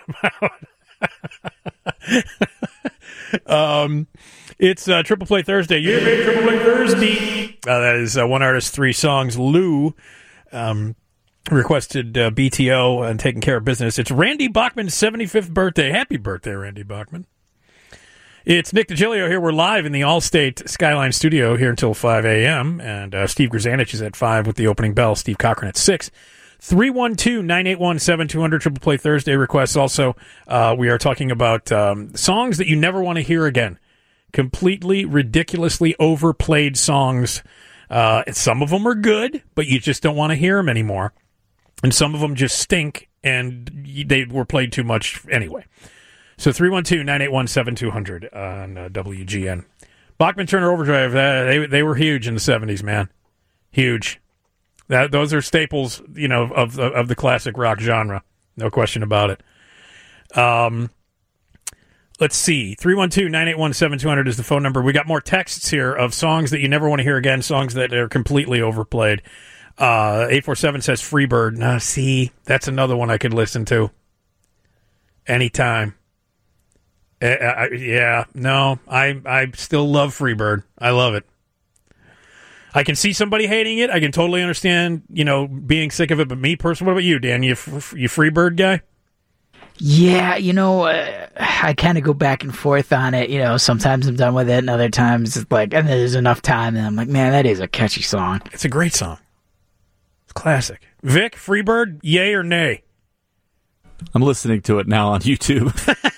about. um... It's uh, Triple Play Thursday. Yeah, baby, Triple Play Thursday. Uh, that is uh, one artist, three songs. Lou um, requested uh, B T O and Taking Care of Business. It's Randy Bachman's seventy-fifth birthday. Happy birthday, Randy Bachman. It's Nick DiGilio here. We're live in the Allstate Skyline studio here until five a.m. And uh, Steve Grzanich is at five with the opening bell. Steve Cochran at six. three one two, nine eight one, seven two zero zero Triple Play Thursday requests. Also, uh, we are talking about um, songs that you never want to hear again. Completely, ridiculously overplayed songs. Uh, and some of them are good, but you just don't want to hear them anymore. And some of them just stink, and they were played too much anyway. So three one two, nine eight one, seven two zero zero on uh, W G N. Bachman Turner Overdrive, uh, they they were huge in the seventies, man. Huge. That Those are staples, you know, of, of, of the classic rock genre. No question about it. Um... Let's see. three one two, nine eight one, seven two zero zero is the phone number. We got more texts here of songs that you never want to hear again, songs that are completely overplayed. Uh, eight four seven says Freebird. Now, see, that's another one I could listen to anytime. Uh, I, yeah, no, I I still love Freebird. I love it. I can see somebody hating it. I can totally understand, you know, being sick of it. But me personally, what about you, Dan? You you Freebird guy? Yeah, you know, uh, I kind of go back and forth on it. You know, sometimes I'm done with it, and other times it's like, and there's enough time, and I'm like, man, that is a catchy song. It's a great song. It's classic. Vic, Freebird, yay or nay? I'm listening to it now on YouTube.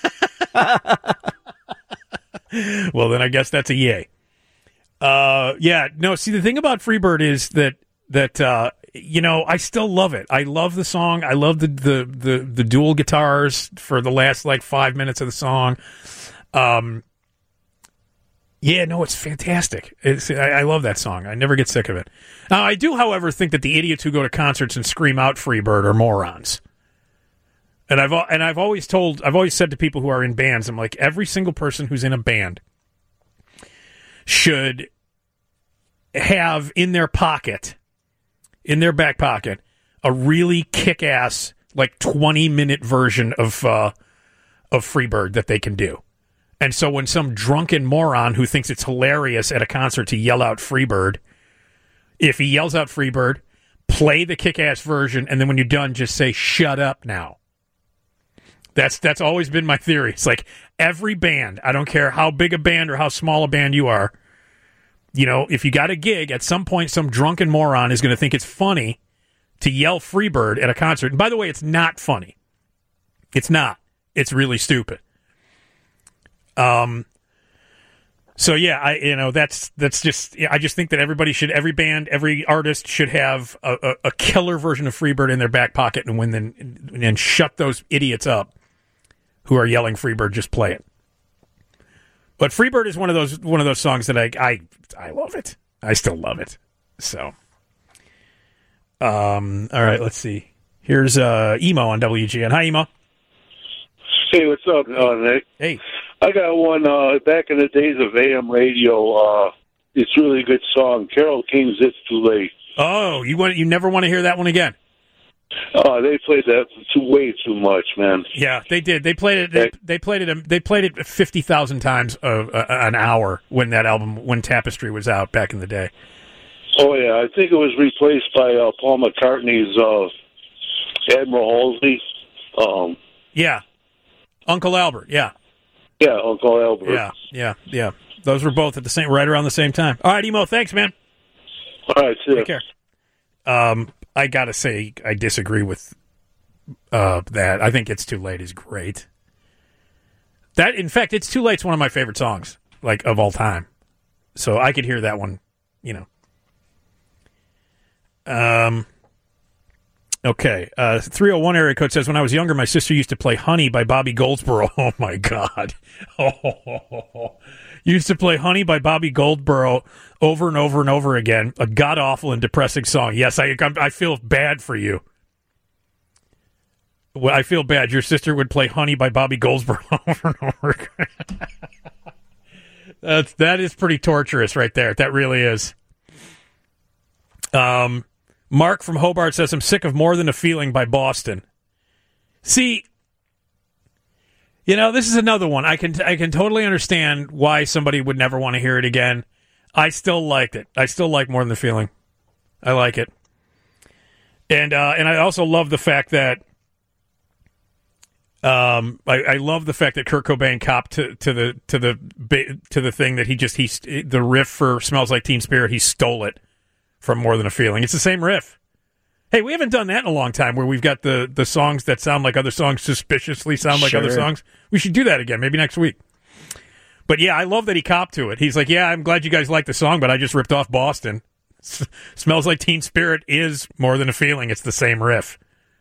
Well, then I guess that's a yay. Uh, yeah, no, see, the thing about Freebird is that, that uh, you know, I still love it. I love the song. I love the, the, the, the dual guitars for the last, like, five minutes of the song. Um, yeah, no, it's fantastic. It's, I, I love that song. I never get sick of it. Now, I do, however, think that the idiots who go to concerts and scream out Freebird are morons. And I've and I've always told, I've always said to people who are in bands, I'm like, every single person who's in a band should have in their pocket, in their back pocket, a really kick-ass, like twenty-minute version of uh, of Freebird that they can do. And so when some drunken moron who thinks it's hilarious at a concert to yell out Freebird, if he yells out Freebird, play the kick-ass version, and then when you're done, just say, shut up now. That's that's always been my theory. It's like every band, I don't care how big a band or how small a band you are, you know, if you got a gig, at some point some drunken moron is going to think it's funny to yell Freebird at a concert. And by the way, it's not funny. It's not. It's really stupid. Um. So yeah, I you know that's that's just I just think that everybody should, every band, every artist should have a, a, a killer version of Freebird in their back pocket, and when then and, and shut those idiots up who are yelling Freebird. Just play it. But Freebird is one of those one of those songs that I I I love it. I still love it. So, um, all right, let's see. Here's uh, Emo on W G N. Hi, Emo. Hey, what's up, uh, Nick? Hey. I got one uh, back in the days of A M radio. Uh, it's a really good song. Carole King's "It's Too Late." Oh, you want you never want to hear that one again? Uh, they played that too, way too much, man. Yeah, they did. They played it. They, they played it. They played it fifty thousand times a, a, an hour when that album, when Tapestry was out back in the day. Oh yeah, I think it was replaced by uh, Paul McCartney's uh, Admiral Halsey. Um, yeah, Uncle Albert. Yeah. Yeah, Uncle Albert. Yeah, yeah, yeah. Those were both at the same, right around the same time. All right, Emo, thanks, man. All right, see ya. Take care. Um, I gotta say, I disagree with uh, that. I think "It's Too Late" is great. That, in fact, "It's Too Late's" one of my favorite songs, like of all time. So I could hear that one, you know. Um. Okay, uh, three oh one area code says, when I was younger, my sister used to play Honey by Bobby Goldsboro. Oh, my God. Oh, used to play Honey by Bobby Goldsboro over and over and over again. A god-awful and depressing song. Yes, I I feel bad for you. Well, I feel bad. Your sister would play Honey by Bobby Goldsboro over and over again. That's, that is pretty torturous right there. That really is. Um... Mark from Hobart says, I'm sick of More Than a Feeling by Boston. See, you know, this is another one. I can I can totally understand why somebody would never want to hear it again. I still liked it. I still like More Than a Feeling. I like it. And uh, and I also love the fact that um I, I love the fact that Kurt Cobain copped to, to the to the to the thing that he just he the riff for Smells Like Teen Spirit, he stole it from More Than a Feeling. It's the same riff. Hey, we haven't done that in a long time where we've got the, the songs that sound like other songs suspiciously sound like Sure. other songs. We should do that again, maybe next week. But yeah, I love that he copped to it. He's like, yeah, I'm glad you guys like the song, but I just ripped off Boston. S- Smells Like Teen Spirit is More Than a Feeling. It's the same riff.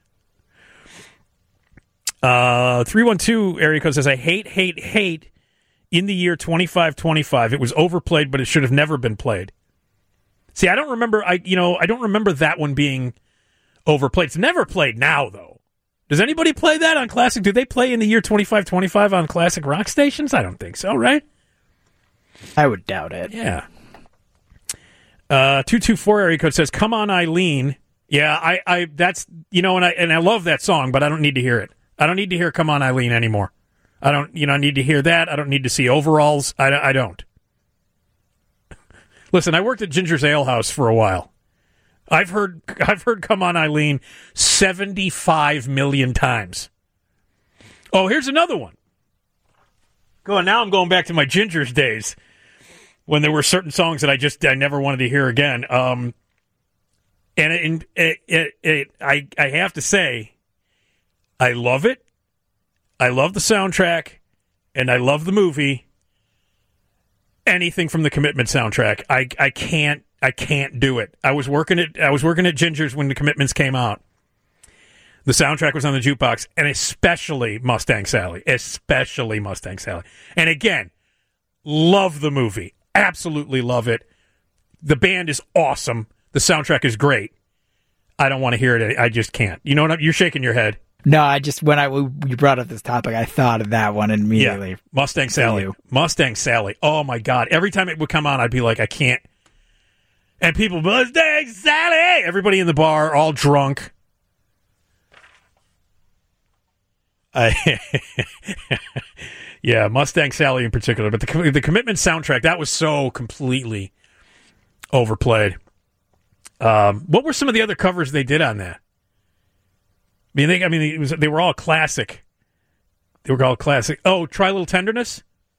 Uh, three one two area code says, I hate, hate, hate In the Year twenty-five twenty-five. It was overplayed, but it should have never been played. See, I don't remember. I you know I don't remember that one being overplayed. It's never played now, though. Does anybody play that on classic? Do they play In the Year twenty-five twenty-five on classic rock stations? I don't think so. Right? I would doubt it. Yeah. Uh, two two four area code says, "Come on, Eileen." Yeah, I, I that's you know, and I and I love that song, but I don't need to hear it. I don't need to hear "Come on, Eileen" anymore. I don't you know I need to hear that. I don't need to see overalls. I, I don't. Listen, I worked at Ginger's Ale House for a while. I've heard I've heard "Come On, Eileen" seventy-five million times. Oh, here's another one. Go on, now I'm going back to my Ginger's days when there were certain songs that I just I never wanted to hear again. Um, and it, it, it, it I I have to say, I love it. I love the soundtrack, and I love the movie. Anything from the Commitment soundtrack, I I can't I can't do it. I was working at I was working at Ginger's when the Commitments came out. The soundtrack was on the jukebox, and especially Mustang Sally, especially Mustang Sally. And again, love the movie, absolutely love it. The band is awesome. The soundtrack is great. I don't want to hear it. I just can't. You know what? I'm, you're shaking your head. No, I just when I you brought up this topic, I thought of that one immediately. Yeah. Mustang Sally. You. Mustang Sally. Oh my God! Every time it would come on, I'd be like, I can't. And people, Mustang Sally. Everybody in the bar, all drunk. I, yeah, Mustang Sally in particular, but the the Commitment soundtrack, that was so completely overplayed. Um, what were some of the other covers they did on that? I mean, they, I mean, it was, they were all classic. They were all classic. Oh, Try a Little Tenderness.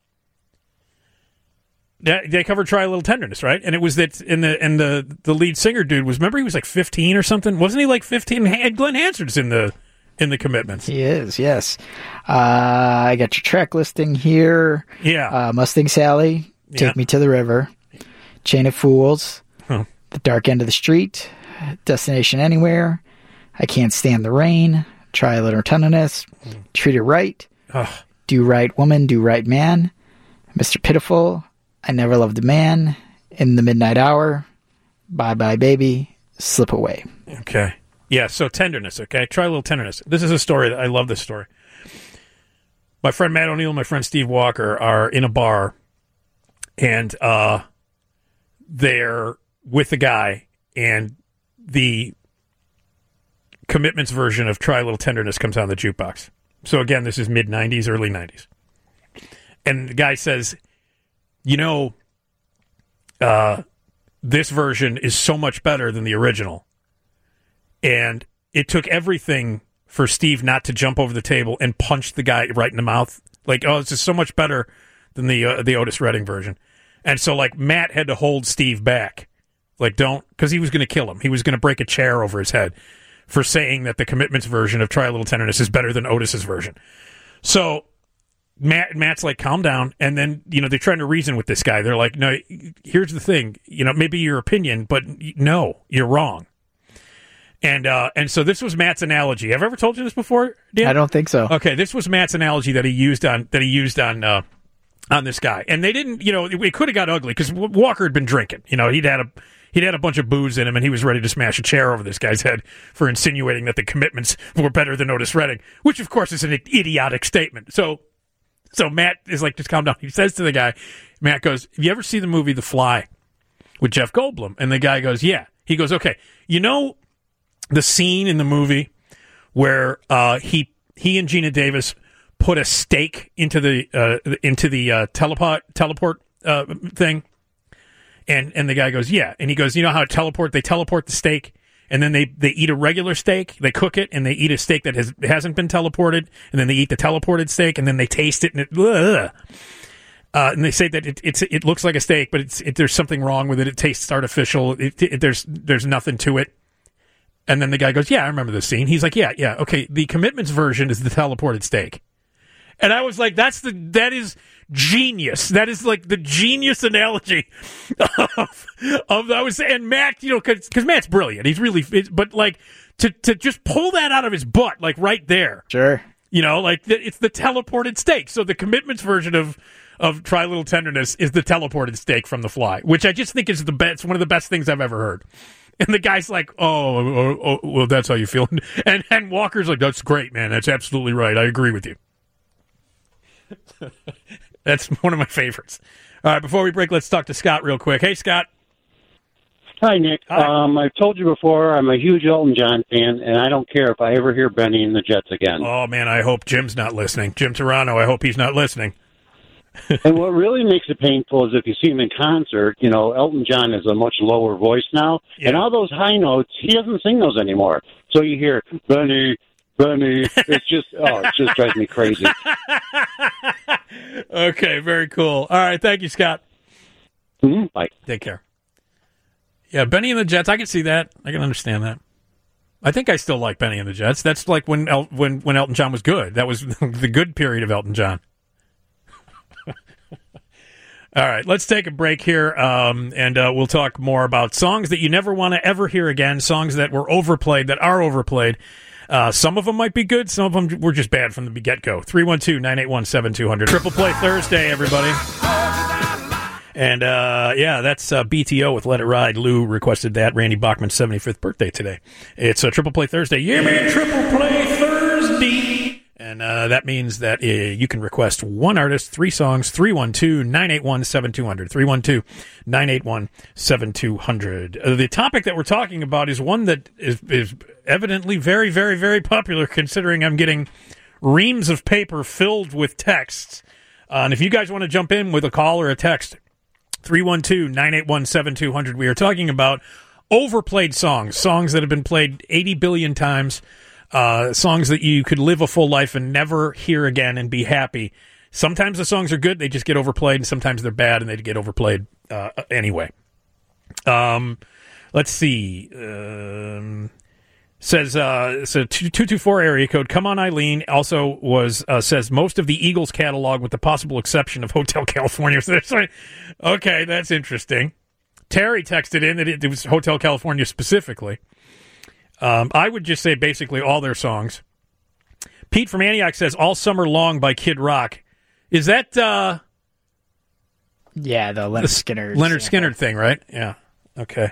Yeah, they covered Try a Little Tenderness, right? And it was that, and the and the the lead singer dude was. Remember, he was like fifteen or something. Wasn't he like fifteen? And Glenn Hansard's in the. In the Commitments. He is, yes. Uh, I got your track listing here. Yeah. Uh, Mustang Sally, Take yeah. Me to the River, Chain of Fools, huh. The Dark End of the Street, Destination Anywhere, I Can't Stand the Rain, Try a Little Tenderness, mm. Treat It Right, Ugh. Do Right Woman, Do Right Man, Mister Pitiful, I Never Loved a Man, In the Midnight Hour, Bye Bye Baby, Slip Away. Okay. Yeah, so Tenderness, okay? Try a Little Tenderness. This is a story that I love this story. My friend Matt O'Neill and my friend Steve Walker are in a bar, and uh, they're with a guy, and the Commitments version of Try a Little Tenderness comes on the jukebox. So again, this is mid nineties, early nineties. And the guy says, you know, uh, this version is so much better than the original. And it took everything for Steve not to jump over the table and punch the guy right in the mouth. Like, oh, this is so much better than the uh, the Otis Redding version. And so, like, Matt had to hold Steve back. Like, don't, because he was going to kill him. He was going to break a chair over his head for saying that the Commitments version of Try a Little Tenderness is better than Otis's version. So Matt Matt's like, calm down. And then, you know, they're trying to reason with this guy. They're like, no, here's the thing. You know, maybe your opinion, but no, you're wrong. And uh, and so this was Matt's analogy. Have I ever told you this before, Dan? I don't think so. Okay, this was Matt's analogy that he used on that he used on uh, on this guy. And they didn't, you know, it, it could have got ugly because Walker had been drinking. You know, he'd had a he'd had a bunch of booze in him, and he was ready to smash a chair over this guy's head for insinuating that the Commitments were better than Otis Redding, which of course is an idiotic statement. So so Matt is like, just calm down. He says to the guy, Matt goes, "Have you ever seen the movie The Fly with Jeff Goldblum?" And the guy goes, "Yeah." He goes, "Okay, you know the scene in the movie where uh, he he and Gina Davis put a stake into the uh, into the uh, teleport teleport uh, thing," and and the guy goes, "Yeah," and he goes, "You know how teleport they teleport the steak, and then they, they eat a regular steak, they cook it, and they eat a steak that has hasn't been teleported, and then they eat the teleported steak, and then they taste it, and it ugh. Uh, and they say that it it's it looks like a steak, but it's it, there's something wrong with it. It tastes artificial. It, it, there's there's nothing to it." And then the guy goes, "Yeah, I remember this scene." He's like, "Yeah, yeah, okay. The Commitments version is the teleported steak." And I was like, "That's the that is genius. That is like the genius analogy of of I was and Matt, you know, because Matt's brilliant. He's really, but like to to just pull that out of his butt, like right there, sure, you know, like it's the teleported steak. So the Commitments version of of Try a Little Tenderness is the teleported steak from The Fly, which I just think is the best, one of the best things I've ever heard." And the guy's like, oh, oh, oh, well, that's how you feel. And and Walker's like, "That's great, man. That's absolutely right. I agree with you." That's one of my favorites. All right, before we break, let's talk to Scott real quick. Hey, Scott. Hi, Nick. Hi. Um, I've told you before, I'm a huge Elton John fan, and I don't care if I ever hear Benny and the Jets again. Oh, man, I hope Jim's not listening. Jim Turano, I hope he's not listening. And what really makes it painful is if you see him in concert, you know, Elton John has a much lower voice now, Yeah. and all those high notes, he doesn't sing those anymore. So you hear, Benny, Benny, it's just, oh, it just drives me crazy. Okay, very cool. All right, thank you, Scott. Mm-hmm. Bye. Take care. Yeah, Benny and the Jets, I can see that. I can understand that. I think I still like Benny and the Jets. That's like when El- when when Elton John was good. That was the good period of Elton John. All right, let's take a break here, um, and uh, we'll talk more about songs that you never want to ever hear again, songs that were overplayed, that are overplayed. Uh, some of them might be good, some of them were just bad from the get-go. three one two, nine eight one, seven two zero zero. Triple Play Thursday, everybody. And, uh, yeah, that's uh, B T O with Let It Ride. Lou requested that. Randy Bachman's seventy-fifth birthday today. It's a Triple Play Thursday. Yeah, man, Triple Play Thursday. Sunday. And uh, that means that uh, you can request one artist, three songs, three one two, nine eight one, seven two zero zero, three one two, nine eight one, seven two zero zero. Uh, the topic that we're talking about is one that is, is evidently very, very, very popular, considering I'm getting reams of paper filled with texts. Uh, and if you guys want to jump in with a call or a text, three one two, nine eight one, seven two zero zero. We are talking about overplayed songs, songs that have been played eighty billion times, uh, songs that you could live a full life and never hear again and be happy. Sometimes the songs are good, they just get overplayed, and sometimes they're bad and they get overplayed uh, anyway. Um, let's see. Um, says uh, so two two four area code. Come on, Eileen. Also was uh, says most of the Eagles catalog, with the possible exception of Hotel California. So like, okay, that's interesting. Terry texted in that it, it was Hotel California specifically. Um, I would just say basically all their songs. Pete from Antioch says All Summer Long by Kid Rock. Is that uh, yeah the Leonard the Skinner Leonard sample. Skinner thing, right? Yeah. Okay.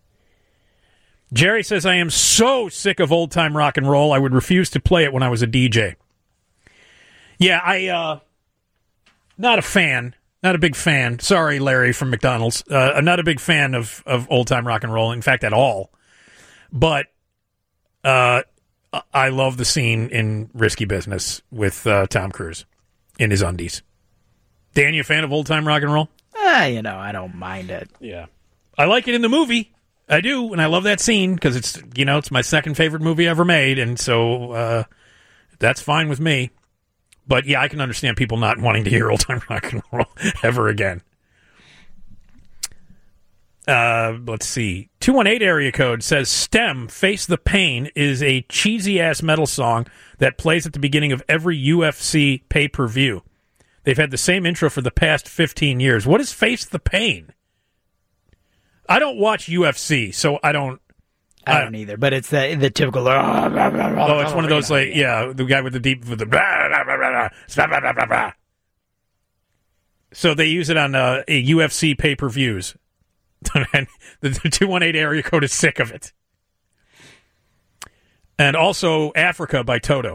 Jerry says, I am so sick of old-time rock and roll, I would refuse to play it when I was a D J. Yeah, I, uh, not a fan, not a big fan. Sorry, Larry from McDonald's. Uh, I'm not a big fan of, of old-time rock and roll, in fact, at all. But uh, I love the scene in Risky Business with uh, Tom Cruise in his undies. Dan, you a fan of old-time rock and roll? Ah, you know, I don't mind it. Yeah. I like it in the movie. I do, and I love that scene because it's, you know, it's my second favorite movie ever made, and so uh, that's fine with me. But yeah, I can understand people not wanting to hear old time rock and roll ever again. Uh, let's see. two one eight area code says STEM, Face the Pain, is a cheesy-ass metal song that plays at the beginning of every U F C pay-per-view. They've had the same intro for the past fifteen years. What is Face the Pain? I don't watch U F C, so I don't... I don't either, but it's the the typical... Oh, it's one of those, like, yeah, the guy with the deep... with the blah, blah, blah, blah, blah, blah, blah, blah. So they use it on uh, a U F C pay-per-views. And the two one eight area code is sick of it. And also Africa by Toto.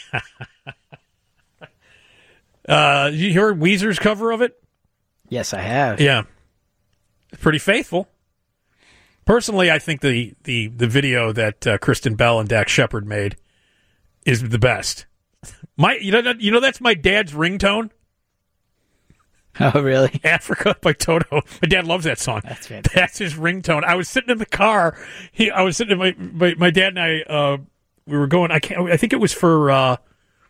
uh, you hear Weezer's cover of it? Yes, I have. Yeah. Pretty faithful. Personally, I think the, the, the video that uh, Kristen Bell and Dax Shepard made is the best. My, you know, you know that's my dad's ringtone. Oh, really? Africa by Toto. My dad loves that song. That's fantastic. That's his ringtone. I was sitting in the car. He, I was sitting in my, my, my dad and I, uh, we were going, I can't, I think it was for, uh,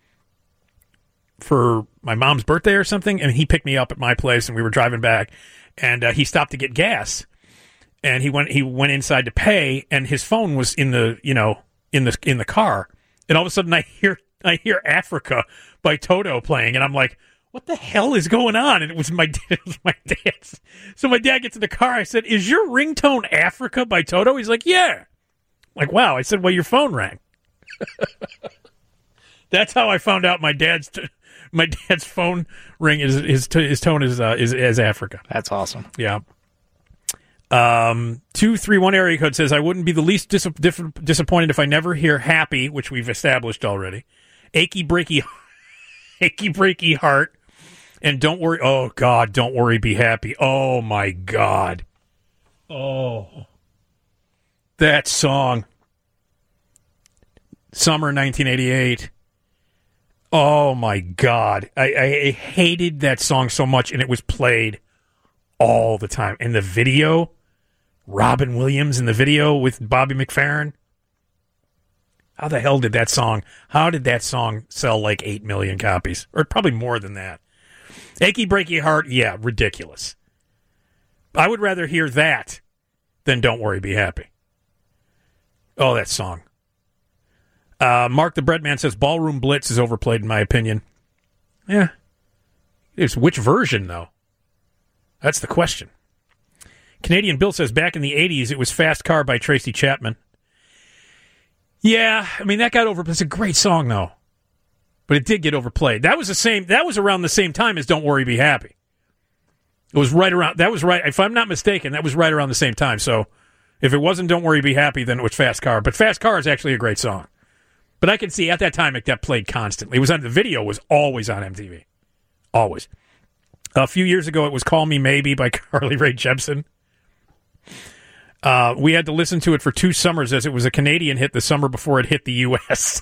for my mom's birthday or something. And he picked me up at my place and we were driving back and uh, he stopped to get gas and he went, he went inside to pay and his phone was in the, you know, in the, in the car. And all of a sudden I hear, I hear Africa by Toto playing and I'm like, what the hell is going on? And it was my it was my dad's. So my dad gets in the car. I said, is your ringtone Africa by Toto? He's like, yeah. I'm like, wow. I said, well, your phone rang. That's how I found out my dad's t- my dad's phone ring is his t- his tone is uh, is is Africa. That's awesome. Yeah. Um, two three one area code says I wouldn't be the least dis- diff- disappointed if I never hear Happy, which we've established already. Achy breaky, achy breaky heart. And don't worry. Oh, God, don't worry, be happy. Oh, my God. Oh. That song. Summer nineteen eighty-eight. Oh, my God. I, I hated that song so much, and it was played all the time. And the video, Robin Williams in the video with Bobby McFerrin. How the hell did that song, how did that song sell like eight million copies? Or probably more than that. Achy Breaky Heart, yeah, ridiculous. I would rather hear that than Don't Worry, Be Happy. Oh, that song. Uh, Mark the Breadman says Ballroom Blitz is overplayed in my opinion. Yeah. It's which version, though? That's the question. Canadian Bill says back in the eighties, it was Fast Car by Tracy Chapman. Yeah, I mean, that got over. It's a great song, though. But it did get overplayed. That was the same. That was around the same time as "Don't Worry, Be Happy." It was right around. That was right. If I'm not mistaken, that was right around the same time. So, if it wasn't "Don't Worry, Be Happy," then it was "Fast Car." But "Fast Car" is actually a great song. But I can see at that time it that played constantly. It was on the video was always on M T V, always. A few years ago, it was "Call Me Maybe" by Carly Rae Jepsen. Uh, we had to listen to it for two summers as it was a Canadian hit the summer before it hit the U S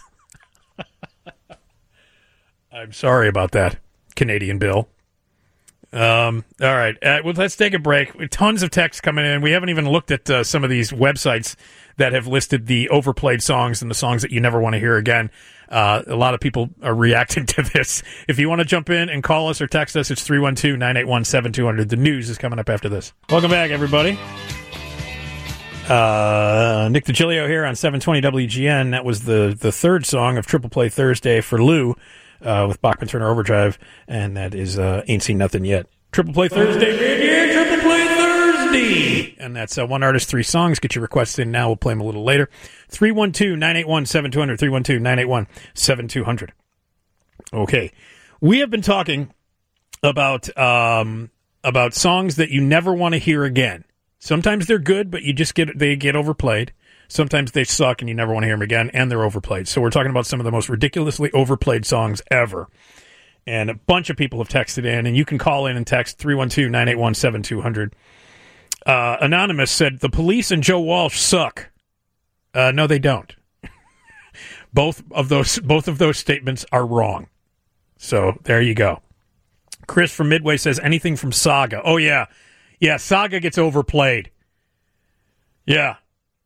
I'm sorry about that, Canadian Bill. Um, all right, uh, well, let's take a break. Tons of texts coming in. We haven't even looked at uh, some of these websites that have listed the overplayed songs and the songs that you never want to hear again. Uh, a lot of people are reacting to this. If you want to jump in and call us or text us, it's three one two, nine eight one, seven two zero zero. The news is coming up after this. Welcome back, everybody. Uh, Nick DiGilio here on seven twenty W G N. That was the, the third song of Triple Play Thursday for Lou. Uh, with Bachman Turner Overdrive, and that is uh, Ain't Seen Nothing Yet. Triple Play Thursday, baby! Triple Play Thursday! And that's uh, one artist, three songs. Get your requests in now. We'll play them a little later. three one two, nine eight one, seven two zero zero. three one two, nine eight one, seven two zero zero. Okay. We have been talking about um, about songs that you never want to hear again. Sometimes they're good, but you just get they get overplayed. Sometimes they suck and you never want to hear them again, and they're overplayed. So we're talking about some of the most ridiculously overplayed songs ever. And a bunch of people have texted in, and you can call in and text three one two, nine eight one, seven two zero zero. Uh, Anonymous said, the Police and Joe Walsh suck. Uh, no, they don't. both of those both of those statements are wrong. So there you go. Chris from Midway says, anything from Saga. Oh, yeah. Yeah, Saga gets overplayed. Yeah.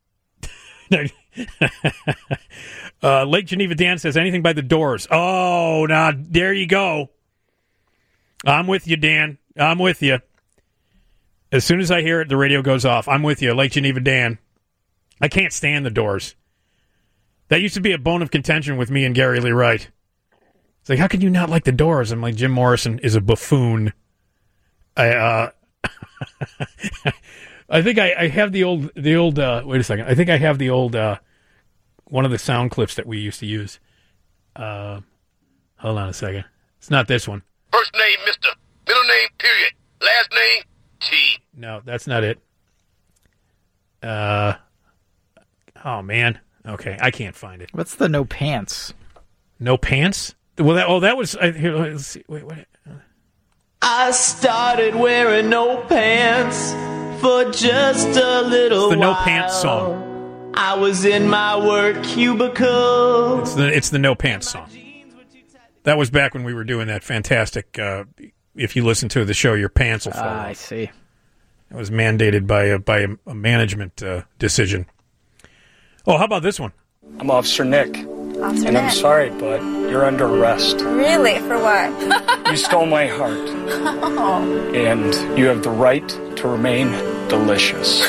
uh, Lake Geneva Dan says, anything by the Doors. Oh, now, there you go. I'm with you, Dan. I'm with you. As soon as I hear it, the radio goes off. I'm with you, Lake Geneva Dan. I can't stand the Doors. That used to be a bone of contention with me and Gary Lee Wright. It's like, how can you not like the Doors? I'm like, Jim Morrison is a buffoon. I, uh... I think I, I have the old, the old, uh, wait a second. I think I have the old, uh, one of the sound clips that we used to use. Uh, hold on a second. It's not this one. First name, Mister. Middle name, period. Last name, T. No, that's not it. Uh, oh, man. Okay, I can't find it. What's the No Pants? No Pants? Well, that, oh, that was, I, here, let's see. Wait, wait. I started wearing no pants for just a little it's the while. No Pants song. I was in my work cubicle. It's the it's the No Pants song. That was back when we were doing that fantastic. Uh, if you listen to the show, your pants will fall. Ah, I see. It was mandated by a by a, a management uh, decision. Oh, how about this one? I'm Officer Nick. Officer and Nick. I'm sorry, but you're under arrest. Really? For what? You stole my heart. Oh. And you have the right to remain delicious.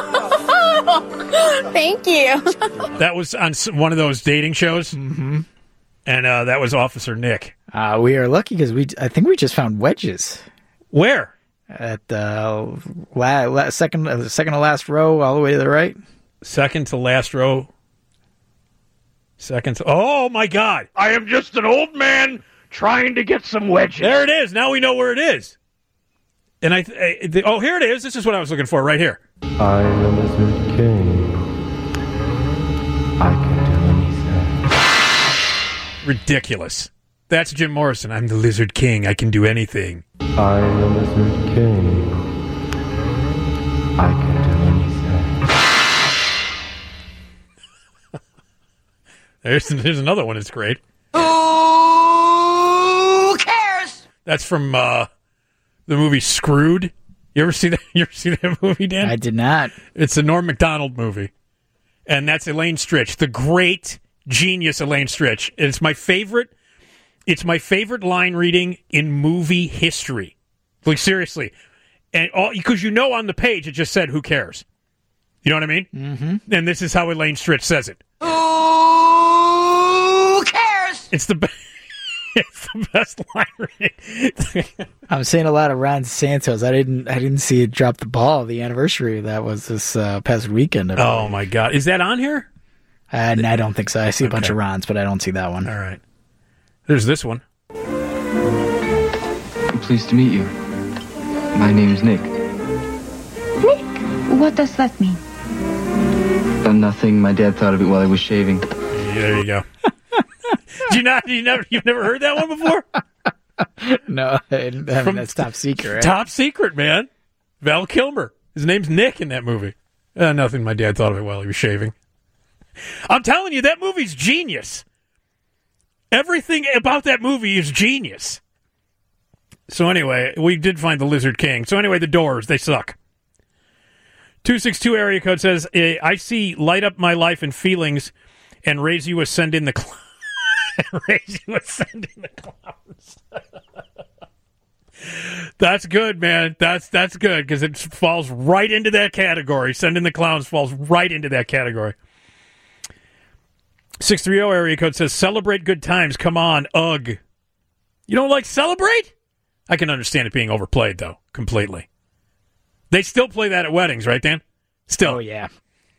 Thank you. That was on one of those dating shows, mm-hmm. and uh, that was Officer Nick. Uh, we are lucky because we, I think we just found wedges. Where? At the uh, la, la, second, uh, second to last row, all the way to the right. Second to last row. Second to, oh my God! I am just an old man trying to get some wedges. There it is. Now we know where it is. And I, I the, oh, here it is. This is what I was looking for right here. I am the Lizard King. I can do anything. Ridiculous. That's Jim Morrison. I'm the Lizard King. I can do anything. I am the Lizard King. I can do anything. there's, there's another one that's great. Who cares? That's from uh, the movie Screwed. You ever see that? You ever see that movie, Dan? I did not. It's a Norm Macdonald movie, and that's Elaine Stritch, the great genius Elaine Stritch. It's my favorite. It's my favorite line reading in movie history. Like seriously, and all because you know on the page it just said "Who cares?" You know what I mean? Mm-hmm. And this is how Elaine Stritch says it. Who cares? It's the best. It's the best line reading. I'm seeing a lot of Ron Santos. I didn't. I didn't see it drop the ball. The anniversary that was this uh, past weekend. Oh my God, is that on here? Uh, no, I don't think so. I see a Okay. bunch of Rons, but I don't see that one. All right. There's this one. I'm pleased to meet you. My name is Nick. Nick? What does that mean? Uh, nothing. My dad thought of it while I was shaving. Yeah, there you go. Do you not? You never? You've never heard that one before? No, I mean, From- that's top secret. Right? Top secret, man. Val Kilmer. His name's Nick in that movie. Uh, nothing. My dad thought of it while he was shaving. I'm telling you, that movie's genius. Everything about that movie is genius. So anyway, we did find the Lizard King. So anyway, the Doors, they suck. two six two area code says, I see Light Up My Life and Feelings and Raise You Ascend in the Clouds. Raise You Ascend in the Clouds. That's good, man. That's that's good because it falls right into that category. Send in the Clowns falls right into that category. six three zero area code says, celebrate good times. Come on, ugh. You don't like Celebrate? I can understand it being overplayed, though, completely. They still play that at weddings, right, Dan? Still. Oh, yeah.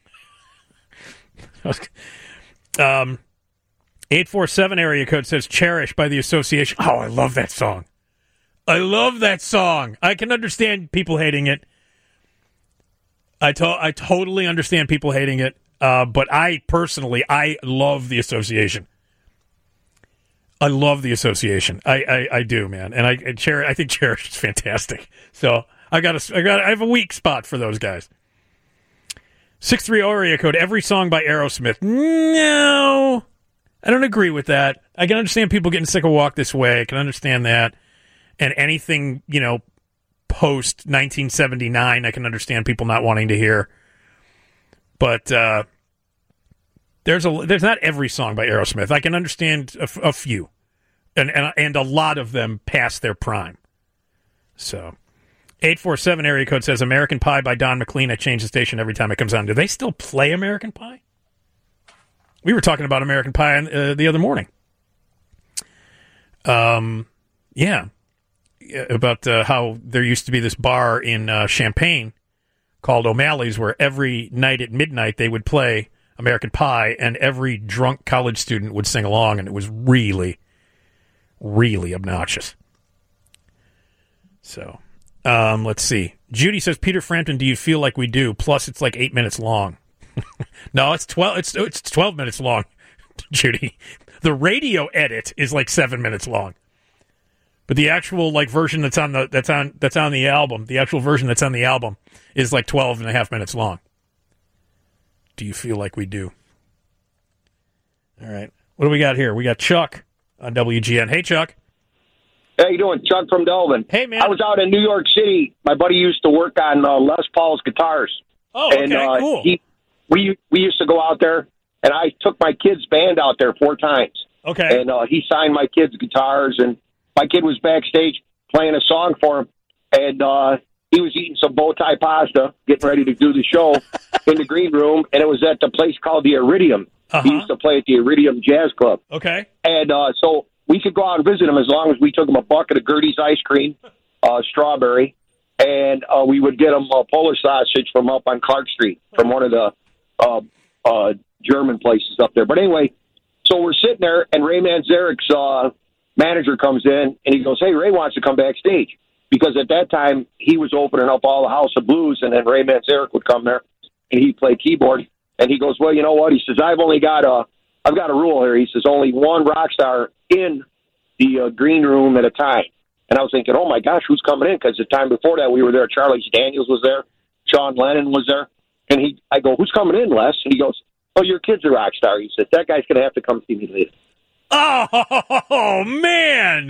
um, eight four seven area code says, Cherish by The Association. Oh, I love that song. I love that song. I can understand people hating it. I, to- I totally understand people hating it. Uh, but I personally, I love The Association. I love The Association. I, I, I do, man. And I, I cherish. I think Cherish is fantastic. So I got a, I got, I have a weak spot for those guys. Six three zero area code. Every song by Aerosmith. No, I don't agree with that. I can understand people getting sick of Walk This Way. I can understand that. And anything, you know, post nineteen seventy-nine, I can understand people not wanting to hear. But uh, there's a there's not every song by Aerosmith. I can understand a, a few, and, and and a lot of them past their prime. So, eight four seven area code says American Pie by Don McLean. I change the station every time it comes on. Do they still play American Pie? We were talking about American Pie uh, the other morning. Um, yeah, about uh, how there used to be this bar in uh, Champaign called O'Malley's, where every night at midnight they would play American Pie, and every drunk college student would sing along, and it was really, really obnoxious. So, um, let's see. Judy says, Peter Frampton, do you feel like we do? Plus, it's like eight minutes long. No, it's twelve. It's it's twelve minutes long, Judy. The radio edit is like seven minutes long. But the actual like version that's on the that's on that's on the album, the actual version that's on the album is like twelve and a half minutes long. Do you feel like we do? All right. What do we got here? We got Chuck on W G N. Hey, Chuck. How you doing? Chuck from Delvin. Hey, man. I was out in New York City. My buddy used to work on uh, Les Paul's guitars. Oh, okay, and, uh, cool. He, we we used to go out there, and I took my kid's band out there four times. Okay. And uh, he signed my kid's guitars, and my kid was backstage playing a song for him, and uh, he was eating some bow tie pasta, getting ready to do the show in the green room, and it was at the place called the Iridium. Uh-huh. He used to play at the Iridium Jazz Club. Okay. And uh, so we could go out and visit him as long as we took him a bucket of Gertie's ice cream, uh, strawberry, and uh, we would get him a Polish sausage from up on Clark Street, from one of the uh, uh, German places up there. But anyway, so we're sitting there, and Ray Manzarek's uh, manager comes in, and he goes, hey, Ray wants to come backstage. Because at that time, he was opening up all the House of Blues, and then Ray Manzarek would come there, and he'd play keyboard. And he goes, well, you know what? He says, I've only got a, I've got a rule here. He says, only one rock star in the uh, green room at a time. And I was thinking, oh, my gosh, who's coming in? Because the time before that, we were there. Charlie Daniels was there. Sean Lennon was there. And he, I go, who's coming in, Les? And he goes, oh, your kid's a rock star. He says, that guy's going to have to come see me later. Oh, man.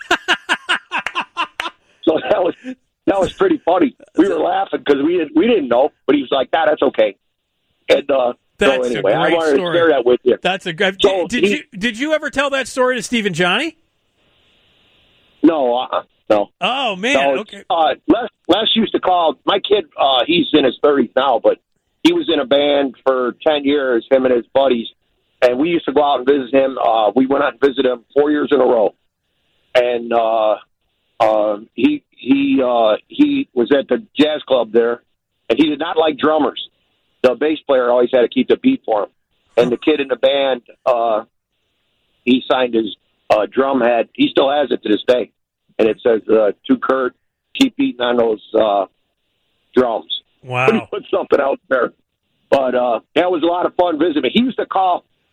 So that was that was pretty funny. We were laughing because we didn't we didn't know, but he was like, "Nah, that's okay." And uh, That's so anyway, a great I wanted story. to share that with you. That's a good. So did he, you did you ever tell that story to Steve and Johnny? No, uh, no. Oh man, no, okay. Uh, Les, Les used to call my kid. Uh, he's in his thirties now, but he was in a band for ten years. Him and his buddies, and we used to go out and visit him. Uh, we went out and visited him four years in a row, and. Uh, Uh, he he uh, he was at the jazz club there, and he did not like drummers. The bass player always had to keep the beat for him, and the kid in the band, uh, he signed his uh, drum head. He still has it to this day, and it says uh, "To Kurt, keep beating on those uh, drums." Wow! But he put something out there, but uh, that was a lot of fun visiting. He used to call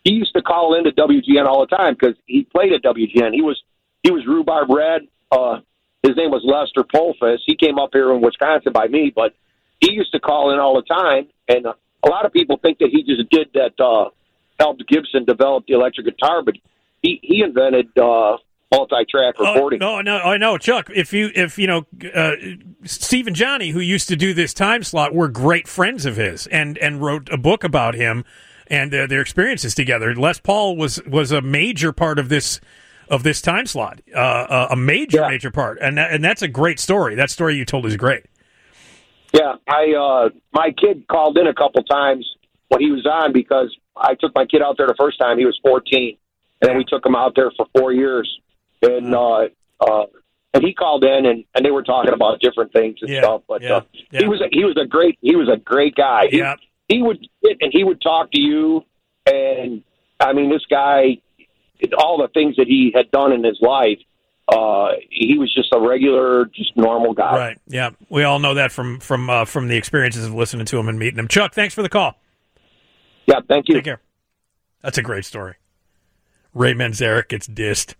he used to call into W G N all the time because he played at W G N. He was he was Rhubarb Red. Uh, his name was Lester Polfus. He came up here in Wisconsin by me, but he used to call in all the time. And uh, a lot of people think that he just did that, uh, helped Gibson develop the electric guitar, but he, he invented uh, multi-track recording. Oh, no, no, I know, Chuck. If you, if you know, uh, Steve and Johnny, who used to do this time slot, were great friends of his, and and wrote a book about him and uh, their experiences together. Les Paul was was a major part of this of this time slot, uh, a major yeah. major part, and that, and that's a great story. That story you told is great. Yeah, I uh, my kid called in a couple times when he was on because I took my kid out there the first time. He was fourteen, and then we took him out there for four years. And uh, uh, and he called in, and, and they were talking about different things and yeah, stuff. But yeah, uh, yeah. he was a, he was a great he was a great guy. He, yeah. he would sit and he would talk to you, and I mean, this guy, all the things that he had done in his life, uh, he was just a regular, just normal guy. Right. Yeah, we all know that from from uh, from the experiences of listening to him and meeting him. Chuck, thanks for the call. Yeah, thank you. Take care. That's a great story. Ray Manzarek gets dissed.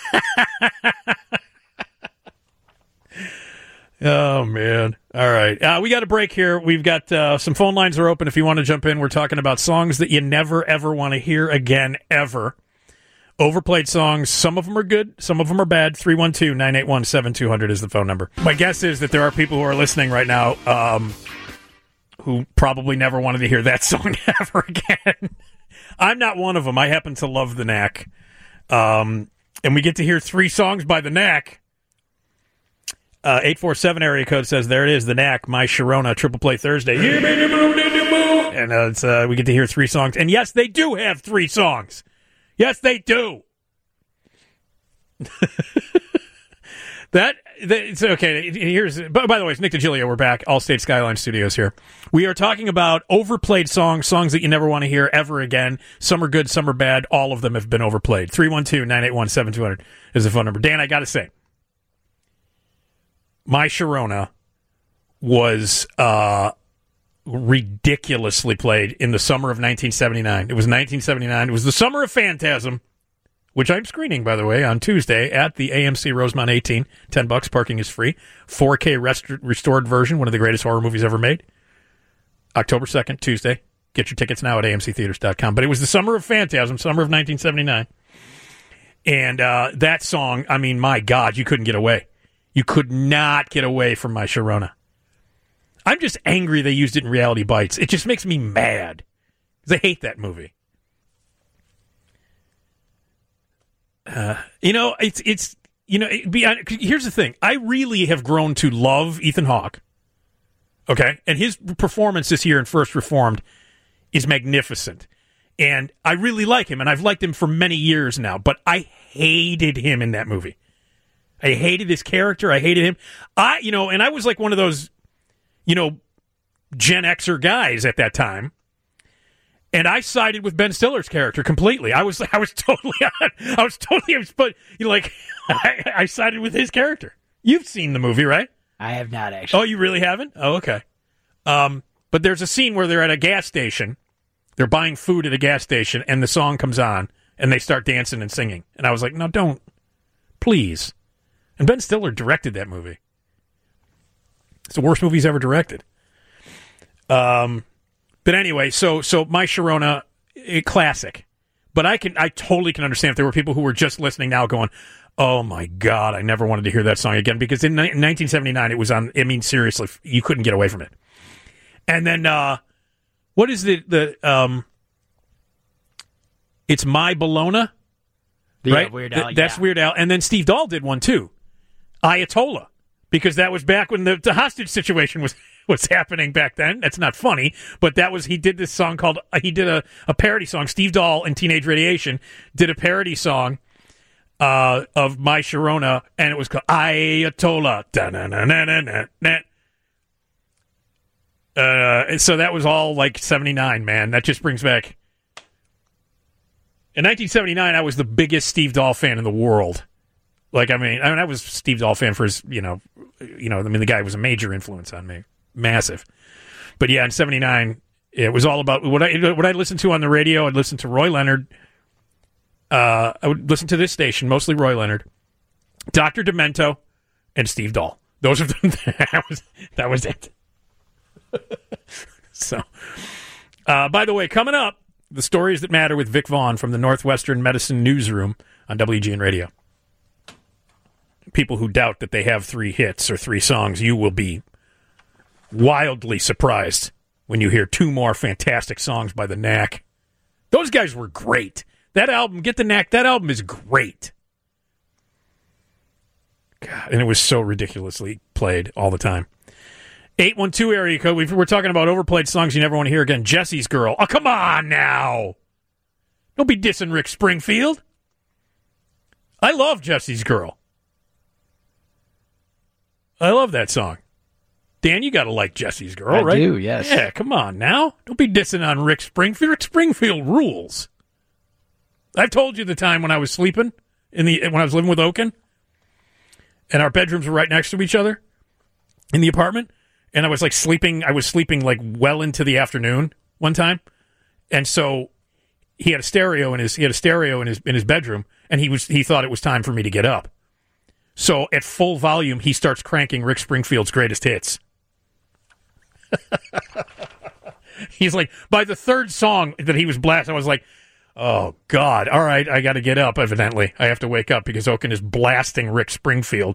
Oh, man. All right. Uh, we got a break here. We've got uh, some phone lines are open if you want to jump in. We're talking about songs that you never, ever want to hear again, ever. Overplayed songs. Some of them are good. Some of them are bad. three one two, nine eight one, seven two zero zero is the phone number. My guess is that there are people who are listening right now um, who probably never wanted to hear that song ever again. I'm not one of them. I happen to love the Knack. Um, and we get to hear three songs by the Knack. Uh, eight four seven area code says, there it is, the Knack, My Sharona, Triple Play Thursday. And uh, it's, uh, we get to hear three songs. And yes, they do have three songs. Yes, they do. That, that it's okay. Here's by, by the way, it's Nick DiGilio. We're back, Allstate Skyline Studios here. We are talking about overplayed songs, songs that you never want to hear ever again. Some are good, some are bad. All of them have been overplayed. three one two, nine eight one, seven two zero zero is the phone number. Dan, I got to say, My Sharona was uh, ridiculously played in the summer of nineteen seventy-nine. It was nineteen seventy-nine. It was the summer of Phantasm, which I'm screening, by the way, on Tuesday at the A M C Rosemont eighteen. ten bucks, parking is free. four K rest- restored version, one of the greatest horror movies ever made. October second, Tuesday. Get your tickets now at A M C theaters dot com. But it was the summer of Phantasm, summer of nineteen seventy-nine. And uh, that song, I mean, my God, you couldn't get away. You could not get away from My Sharona. I'm just angry they used it in Reality Bites. It just makes me mad. Because I hate that movie. Uh, you know, it's, it's you know, it, be, here's the thing. I really have grown to love Ethan Hawke. Okay? And his performance this year in First Reformed is magnificent. And I really like him, and I've liked him for many years now, but I hated him in that movie. I hated his character. I hated him. I, you know, and I was like one of those, you know, Gen Xer guys at that time. And I sided with Ben Stiller's character completely. I was, I was totally, on, I was totally, I was, but you know, like, I, I sided with his character. You've seen the movie, right? I have not actually. Oh, you really haven't? Oh, okay. Um, but there's a scene where they're at a gas station. They're buying food at a gas station, and the song comes on, and they start dancing and singing. And I was like, no, don't, please. And Ben Stiller directed that movie. It's the worst movie he's ever directed. Um. But anyway, so so My Sharona, a classic. But I can I totally can understand if there were people who were just listening now going, oh my God, I never wanted to hear that song again. Because in nineteen seventy-nine, it was on, I mean, seriously, you couldn't get away from it. And then, uh, what is the, the um, it's My Bologna, yeah, right? Weird Al, Th- that's yeah. Weird Al. And then Steve Dahl did one too, Ayatollah. Because that was back when the, the hostage situation was, was happening back then. That's not funny, but that was, he did this song called, uh, he did a, a parody song. Steve Dahl and Teenage Radiation did a parody song uh, of My Sharona, and it was called Ayatollah. Da-na-na-na-na-na. Uh, and so that was all like seventy-nine, man. That just brings back. In nineteen seventy-nine, I was the biggest Steve Dahl fan in the world. Like, I mean, I mean, I was a Steve Dahl fan for his, you know, you know, I mean, the guy was a major influence on me. Massive. But yeah, in seventy-nine, It was all about what I what I listened to on the radio. I'd listen to Roy Leonard. Uh, I would listen to this station, mostly Roy Leonard, Doctor Demento, and Steve Dahl. Those are the, that was that was it. So, uh, by the way, coming up, the stories that matter with Vic Vaughn from the Northwestern Medicine Newsroom on W G N Radio. People who doubt that they have three hits or three songs, you will be wildly surprised when you hear two more fantastic songs by the Knack. Those guys were great. That album, Get the Knack, that album is great. God, and it was so ridiculously played all the time. eight one two area code. We're talking about overplayed songs you never want to hear again. Jesse's Girl. Oh, come on now. Don't be dissing Rick Springfield. I love Jesse's Girl. I love that song. Dan, you got to like Jesse's Girl, I right? do, yes. Yeah, come on now. Don't be dissing on Rick Springfield. Rick Springfield rules. I've told you the time when I was sleeping, in the when I was living with Oaken, and our bedrooms were right next to each other in the apartment, and I was like sleeping, I was sleeping like well into the afternoon one time, and so he had a stereo in his he had a stereo in his in his bedroom, and he was he thought it was time for me to get up. So at full volume, he starts cranking Rick Springfield's greatest hits. He's like, by the third song that he was blasting, I was like, oh, God, all right, I got to get up, evidently. I have to wake up because Oaken is blasting Rick Springfield.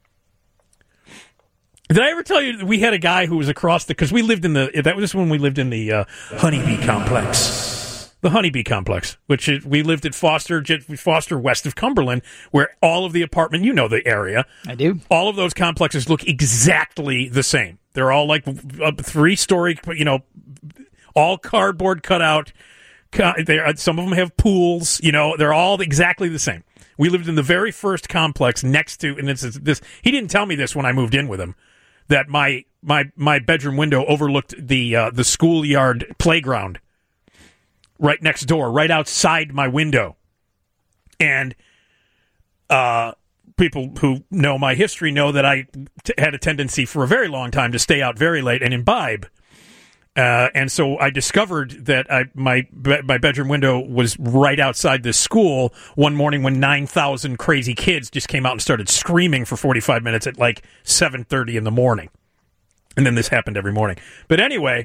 Did I ever tell you that we had a guy who was across the, because we lived in the, that was when we lived in the uh, Honeybee Complex. The Honeybee Complex, which is, we lived at Foster, Foster west of Cumberland, where all of the apartment, you know the area. I do. All of those complexes look exactly the same. They're all like a three-story, you know, all cardboard cutout. They're, some of them have pools, you know, they're all exactly the same. We lived in the very first complex next to, and it's this, he didn't tell me this when I moved in with him, that my my my bedroom window overlooked the uh, the schoolyard playground right next door, right outside my window. And uh, people who know my history know that I t- had a tendency for a very long time to stay out very late and imbibe. Uh, and so I discovered that I, my be- my bedroom window was right outside this school one morning when nine thousand crazy kids just came out and started screaming for forty-five minutes at like seven thirty in the morning. And then this happened every morning. But anyway,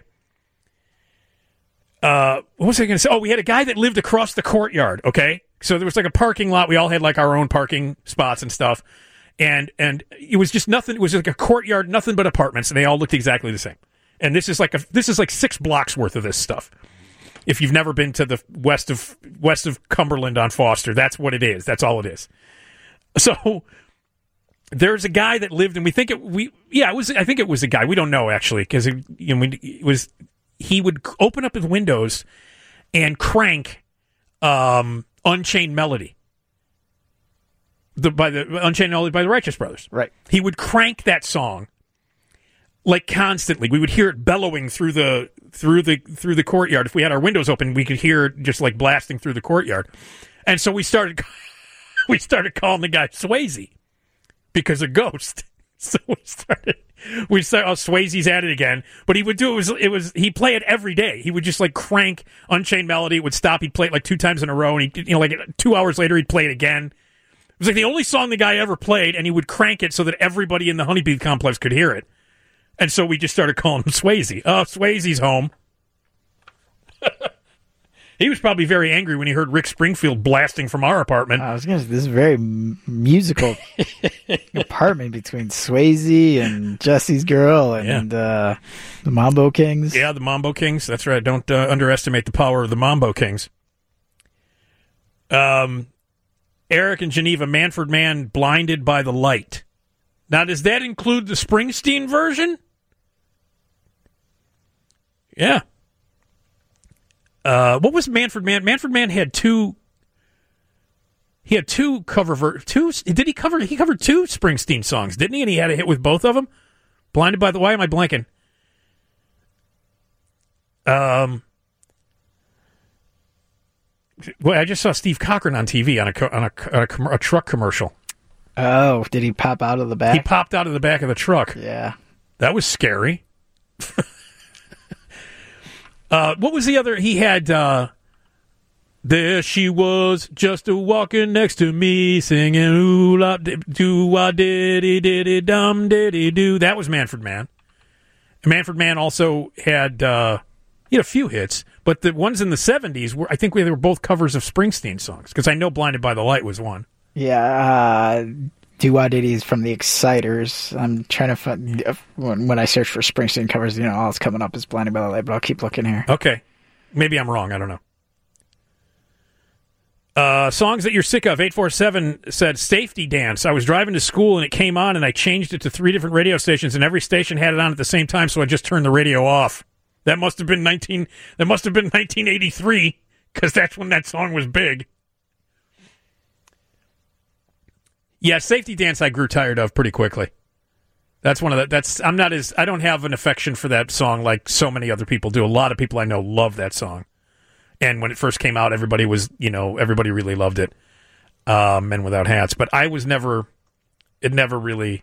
uh, what was I going to say? Oh, we had a guy that lived across the courtyard, okay? So there was like a parking lot. We all had like our own parking spots and stuff. And and it was just nothing. It was like a courtyard, nothing but apartments, and they all looked exactly the same. And this is like a this is like six blocks worth of this stuff. If you've never been to the west of west of Cumberland on Foster, that's what it is. That's all it is. So there's a guy that lived, and we think it we yeah it was I think it was a guy, we don't know actually, because it, you know, it was he would open up his windows and crank um, Unchained Melody. The by the Unchained Melody by the Righteous Brothers. Right. He would crank that song like constantly. We would hear it bellowing through the through the through the courtyard. If we had our windows open, we could hear it just like blasting through the courtyard. And so we started we started calling the guy Swayze because of Ghost. So we started we started oh, Swayze's at it again. But he would do it was it was he'd play it every day. He would just like crank Unchained Melody, it would stop, he'd play it like two times in a row, and he you know like two hours later he'd play it again. It was like the only song the guy ever played, and he would crank it so that everybody in the Honeybee Complex could hear it. And so we just started calling him Swayze. Oh, Swayze's home. He was probably very angry when he heard Rick Springfield blasting from our apartment. I was going to say, this is a very m- musical apartment between Swayze and Jesse's Girl and yeah. uh, the Mambo Kings. Yeah, the Mambo Kings. That's right. Don't uh, underestimate the power of the Mambo Kings. Um, Eric and Geneva, Manfred Mann, Blinded by the Light. Now, does that include the Springsteen version? Yeah. Uh, what was Manfred Mann? Manfred Mann had two. He had two cover ver- two. Did he cover? He covered two Springsteen songs, didn't he? And he had a hit with both of them. Blinded by the. Why am I blanking? Um. Well, I just saw Steve Cochran on T V on a on a, on a, com- a truck commercial. Oh, did he pop out of the back? He popped out of the back of the truck. Yeah. That was scary. Uh, what was the other? He had, uh, there she was, just a walking next to me, singing, ooh, la, do, wah, diddy, diddy, dum, diddy, do. That was Manfred Mann. And Manfred Mann also had, uh, he had a few hits, but the ones in the seventies were, I think they were both covers of Springsteen songs, because I know Blinded by the Light was one. Yeah, uh, Do-Wah Diddy's from the Exciters. I'm trying to find, when, when I search for Springsteen covers, you know, all that's coming up is Blinded by the Light, but I'll keep looking here. Okay. Maybe I'm wrong. I don't know. Uh, songs that you're sick of. eight four seven said Safety Dance. I was driving to school and it came on and I changed it to three different radio stations and every station had it on at the same time, so I just turned the radio off. That must have been nineteen. That must have been nineteen eighty-three, because that's when that song was big. Yeah, Safety Dance I grew tired of pretty quickly. That's one of the. That's I'm not as. I don't have an affection for that song like so many other people do. A lot of people I know love that song, and when it first came out, everybody was you know everybody really loved it. Uh, Men Without Hats, but I was never. It never really.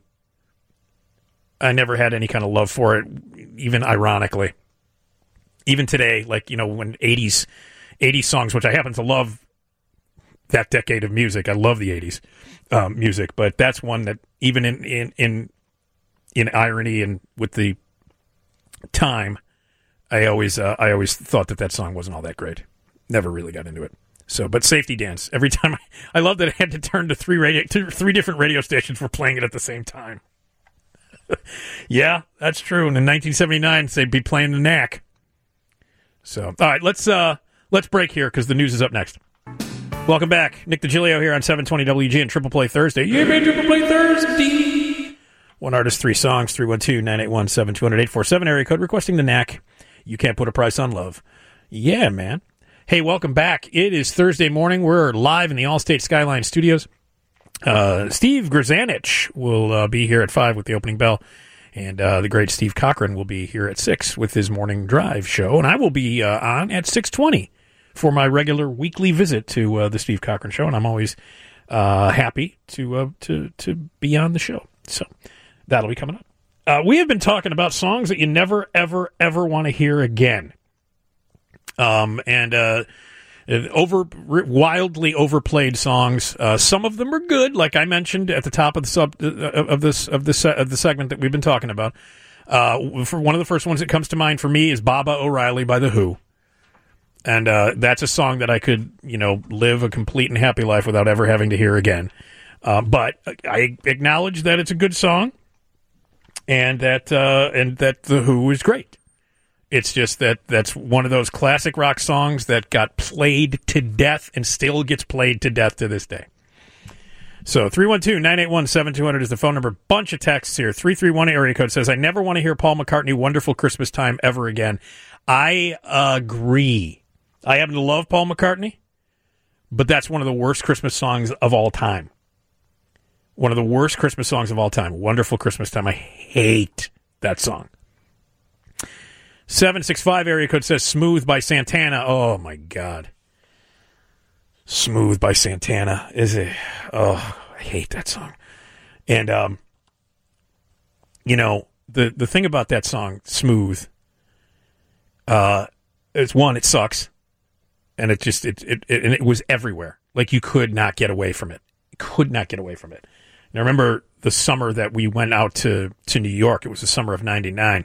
I never had any kind of love for it, even ironically. Even today, like, you know, when eighties, eighties songs, which I happen to love that decade of music. I love the eighties um, music, but that's one that even in, in, in, in irony and with the time, I always, uh, I always thought that that song wasn't all that great. Never really got into it. So, but Safety Dance, every time I, I love that I had to turn to three radio, to three different radio stations for playing it at the same time. Yeah, that's true. And in nineteen seventy-nine, they'd be playing the Knack. So, all right, let's uh, let's break here because the news is up next. Welcome back. Nick DiGilio here on seven twenty W G and Triple Play Thursday. Yeah, man, Triple Play Thursday. One artist, three songs, three one two, nine eight one, seven two zero zero, eight four seven area code requesting the Knack. You can't put a price on love. Yeah, man. Hey, welcome back. It is Thursday morning. We're live in the Allstate Skyline Studios. Uh, Steve Grzanich will uh, be here at five with the opening bell. And uh, the great Steve Cochran will be here at six with his morning drive show. And I will be uh, on at six twenty for my regular weekly visit to uh, the Steve Cochran show. And I'm always uh, happy to, uh, to, to be on the show. So that'll be coming up. Uh, we have been talking about songs that you never, ever, ever want to hear again. Um, and uh, over wildly overplayed songs. Uh, some of them are good, like I mentioned at the top of the sub uh, of this of the se- of the segment that we've been talking about. Uh, for one of the first ones that comes to mind for me is "Baba O'Reilly" by The Who, and uh, that's a song that I could you know live a complete and happy life without ever having to hear again. Uh, but I acknowledge that it's a good song, and that uh, and that The Who is great. It's just that that's one of those classic rock songs that got played to death and still gets played to death to this day. So three one two, nine eight one, seven two zero zero is the phone number. Bunch of texts here. three three one area code says, I never want to hear Paul McCartney Wonderful Christmas Time ever again. I agree. I happen to love Paul McCartney, but that's one of the worst Christmas songs of all time. One of the worst Christmas songs of all time. Wonderful Christmas Time. I hate that song. seven six five area code says Smooth by Santana. Oh, my God. Smooth by Santana. Is it? Oh, I hate that song. And, um, you know, the, the thing about that song, Smooth, uh, is one, it sucks. And it just, it, it, it, and it was everywhere. Like, you could not get away from it. You could not get away from it. And I remember the summer that we went out to, to New York. It was the summer of ninety-nine.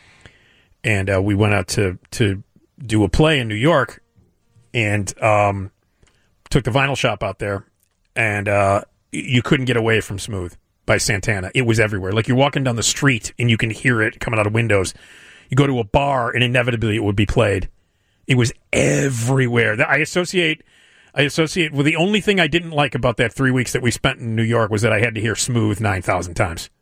And uh, we went out to, to do a play in New York and um, took the vinyl shop out there. And uh, you couldn't get away from Smooth by Santana. It was everywhere. Like, you're walking down the street and you can hear it coming out of windows. You go to a bar and inevitably it would be played. It was everywhere. I associate I associate with the only thing I didn't like about that three weeks that we spent in New York was that I had to hear Smooth nine thousand times.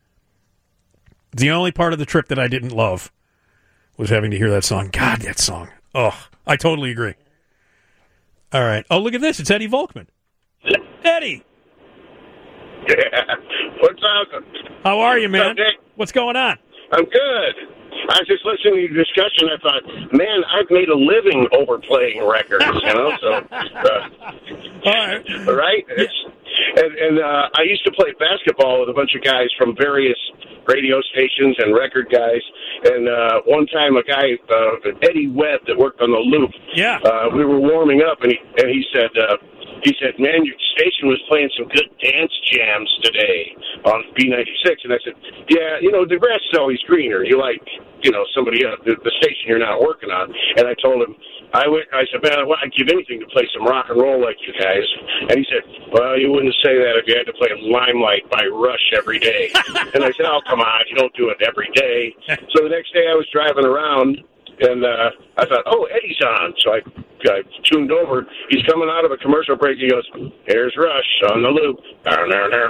The only part of the trip that I didn't love was having to hear that song. God, that song. Oh, I totally agree. All right. Oh, look at this. It's Eddie Volkman. Eddie. Yeah. What's up? How are you, man? What's, up, What's going on? I'm good. I was just listening to your discussion. I thought, man, I've made a living overplaying records, you know? So, uh, all right. Right? It's, And, and uh, I used to play basketball with a bunch of guys from various radio stations and record guys. And uh, one time, a guy, uh, Eddie Webb, that worked on the Loop. Yeah. Uh, we were warming up, and he and he said, uh, he said, "Man, your station was playing some good dance jams today on B ninety-six." And I said, "Yeah, you know, the grass is always greener. You like, you know, somebody else, the, the station you're not working on." And I told him, I went, I said, "Man, I'd give anything to play some rock and roll like you guys." And he said, "Well, you wouldn't say that if you had to play Limelight by Rush every day." And I said, "Oh, come on, you don't do it every day." So the next day I was driving around, and uh, I thought, "Oh, Eddie's on." So I, I tuned over. He's coming out of a commercial break. He goes, "Here's Rush on the Loop." I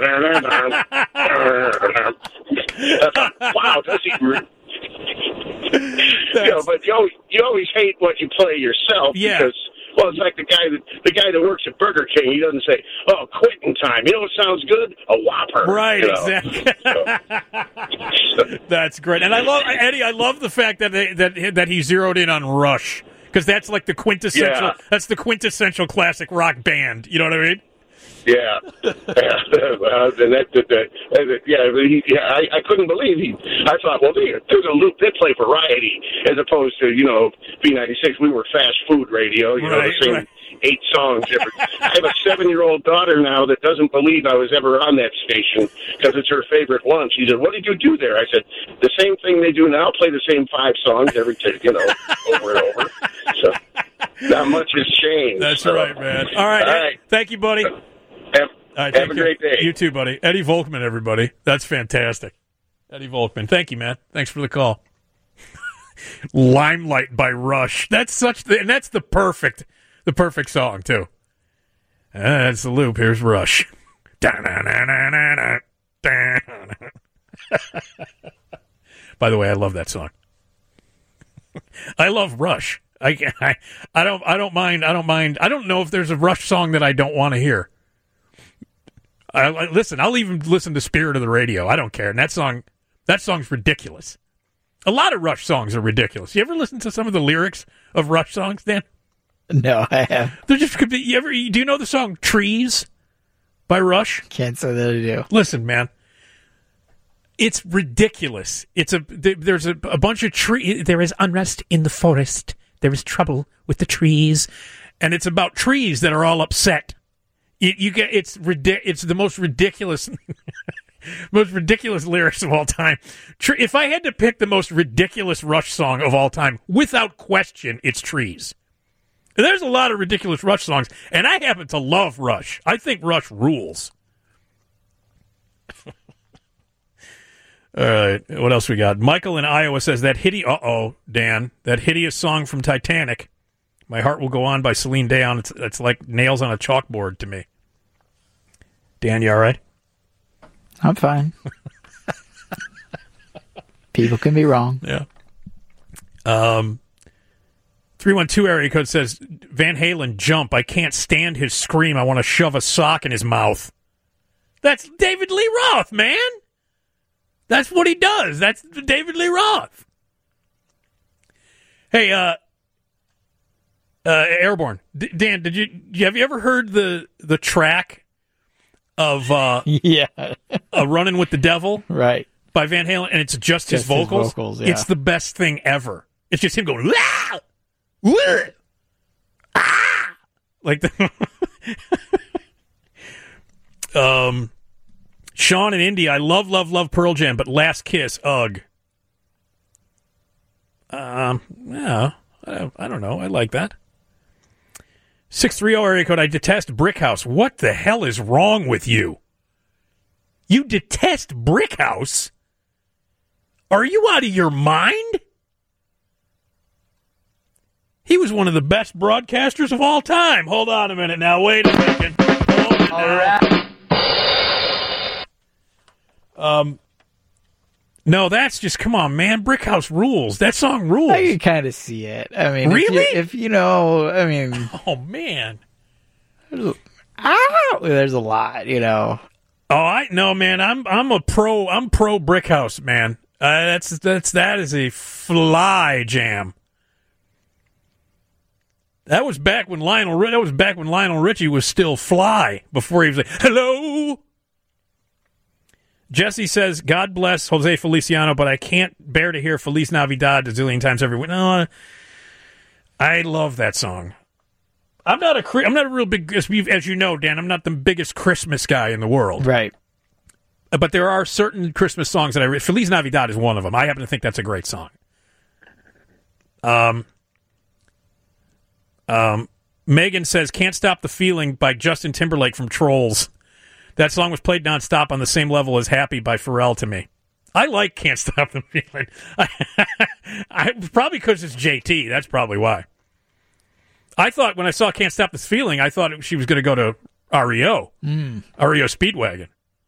thought, wow, does he... Re- you know, but you always, you always hate what you play yourself yeah. because, well, it's like the guy that the guy that works at Burger King. He doesn't say, "Oh, quitting time." You know what sounds good? A Whopper. Right, you know? exactly. So. That's great, and I love Eddie. I love the fact that they, that that he zeroed in on Rush because that's like the quintessential. Yeah. That's the quintessential classic rock band. You know what I mean? Yeah, yeah. uh, and that, that, that, that, yeah, he, yeah. I, I couldn't believe he. I thought, well, they, there's a Loop. They play variety as opposed to you know B ninety-six. We were fast food radio. You right, know, the same right. eight songs. Every, I have a seven-year-old daughter now that doesn't believe I was ever on that station because it's her favorite one. She said, "What did you do there?" I said, "The same thing they do now. Play the same five songs every t- you know over and over." So not much has changed. That's so. right, man. All right, All right. Thank you, buddy. Have, All right, have take a care. great day. You too, buddy. Eddie Volkman, everybody. That's fantastic. Eddie Volkman. Thank you, man. Thanks for the call. Limelight by Rush. That's such the, and that's the perfect, the perfect song too. Uh, that's the Loop. Here's Rush. By the way, I love that song. I love Rush. I, I I don't I don't mind I don't mind I don't know if there's a Rush song that I don't want to hear. I, I listen. I'll even listen to Spirit of the Radio. I don't care. And that song, that song's ridiculous. A lot of Rush songs are ridiculous. You ever listen to some of the lyrics of Rush songs, Dan? No, I have. They're just could be. You ever? Do you know the song "Trees" by Rush? Can't say that I do. Listen, man. It's ridiculous. It's a there's a, a bunch of tree. There is unrest in the forest. There is trouble with the trees, and it's about trees that are all upset. You, you get it's ridic- It's the most ridiculous, most ridiculous lyrics of all time. Tre- if I had to pick the most ridiculous Rush song of all time, without question, it's "Trees." And there's a lot of ridiculous Rush songs, and I happen to love Rush. I think Rush rules. All right, what else we got? Michael in Iowa says that hideous, uh-oh, Dan, that hideous song from Titanic, "My Heart Will Go On" by Celine Dion, it's, it's like nails on a chalkboard to me. Dan, you all right? I'm fine. People can be wrong. Yeah. Um, three one two area code says, Van Halen, "Jump. I can't stand his scream. I want to shove a sock in his mouth." That's David Lee Roth, man. That's what he does. That's David Lee Roth. Hey, uh, uh, Airborne. D- Dan, did you have you ever heard the the track of uh, yeah, uh, "Running with the Devil"? Right, by Van Halen, and it's just, just his vocals. His vocals yeah. It's the best thing ever. It's just him going, "Ah! Wah! Ah!" like the. um. Sean in India, I love, love, love Pearl Jam, but Last Kiss, ugh. Um, yeah, I, I don't know. I like that. six three zero area code, I detest Brick House. What the hell is wrong with you? You detest Brick House? Are you out of your mind? He was one of the best broadcasters of all time. Hold on a minute now. Wait a second. Hold it all right. Um, no, that's just, come on, man. Brick House rules. That song rules. I can kind of see it. I mean, really? If you, if you know, I mean, oh man, there's a, ah, there's a lot, you know. Oh, I no, man. I'm I'm a pro. I'm pro Brick House, man. Uh, that's that's that is a fly jam. That was back when Lionel. That was back when Lionel Richie was still fly. Before he was like, "Hello." Jesse says, "God bless Jose Feliciano, but I can't bear to hear Feliz Navidad a zillion times every week." No, I love that song. I'm not a. I'm not a real big, as you know, Dan. I'm not the biggest Christmas guy in the world, right? But there are certain Christmas songs that I. Feliz Navidad is one of them. I happen to think that's a great song. Um. Um. Megan says, "Can't Stop the Feeling" by Justin Timberlake from Trolls. That song was played nonstop on the same level as "Happy" by Pharrell to me. I like "Can't Stop the Feeling." I, I, probably because it's J T. That's probably why. I thought when I saw "Can't Stop This Feeling," I thought she was going to go to R E O, mm. R E O Speedwagon.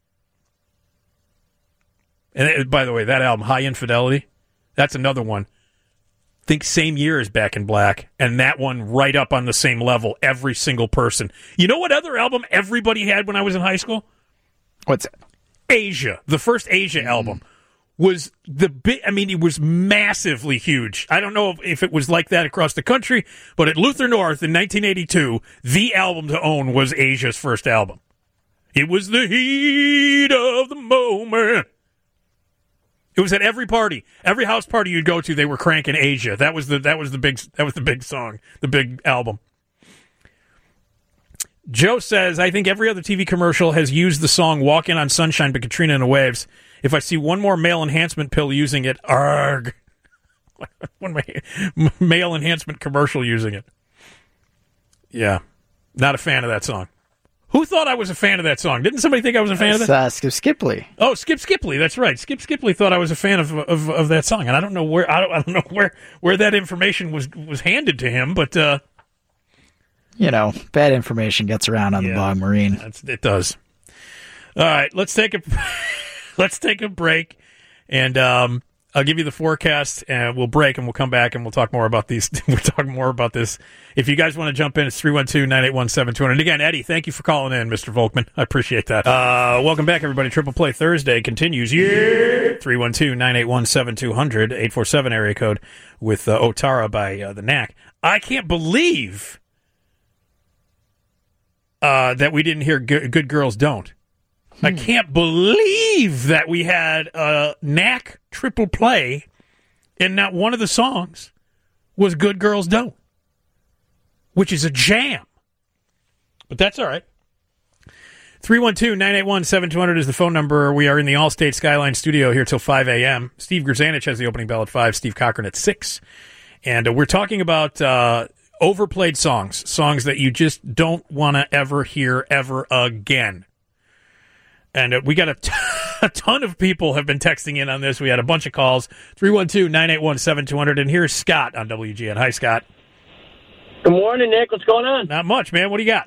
And it, by the way, that album, High Infidelity, that's another one. Think same year as Back in Black, and that one right up on the same level, every single person. You know what other album everybody had when I was in high school? What's it? Asia. The first Asia mm. album was the big, I mean, it was massively huge. I don't know if, if it was like that across the country, but at Luther North in nineteen eighty-two, the album to own was Asia's first album. It was the heat of the moment. It was at every party, every house party you'd go to. They were cranking Asia. That was the that was the big that was the big song, the big album. Joe says, "I think every other T V commercial has used the song "Walking on Sunshine" by Katrina and the Waves. If I see one more male enhancement pill using it, arg, one male enhancement commercial using it. Yeah, not a fan of that song." Who thought I was a fan of that song? Didn't somebody think I was a fan it's, of that? Uh, Skip Skipley. Oh, Skip Skipley. That's right. Skip Skipley thought I was a fan of of, of that song, and I don't know where I don't, I don't know where, where that information was was handed to him, but uh, you know, bad information gets around on yeah, the Bog Marine. That's, it does. All right, let's take a let's take a break, and um, I'll give you the forecast, and we'll break, and we'll come back, and we'll talk more about these. We'll talk more about this. If you guys want to jump in, it's three one two, nine eight one, seven two zero zero. And again, Eddie, thank you for calling in, Mister Volkman. I appreciate that. Uh, welcome back, everybody. Triple Play Thursday continues. Yeah! three one two, nine eight one, seven two zero zero, eight four seven area code with uh, Otara by uh, the Knack. I can't believe uh, that we didn't hear Good, Good Girls Don't. Hmm. I can't believe that we had a Knack triple play and not one of the songs was Good Girls Don't, which is a jam. But that's all right. three one two, nine eight one, seven two zero zero is the phone number. We are in the Allstate Skyline studio here till five a.m. Steve Grzanich has the opening bell at five, Steve Cochran at six. And uh, we're talking about uh, overplayed songs, songs that you just don't want to ever hear ever again. And uh, we got a, t- a ton of people have been texting in on this. We had a bunch of calls. three one two, nine eight one, seven two zero zero. And here's Scott on W G N. Hi, Scott. Good morning, Nick. What's going on? Not much, man. What do you got?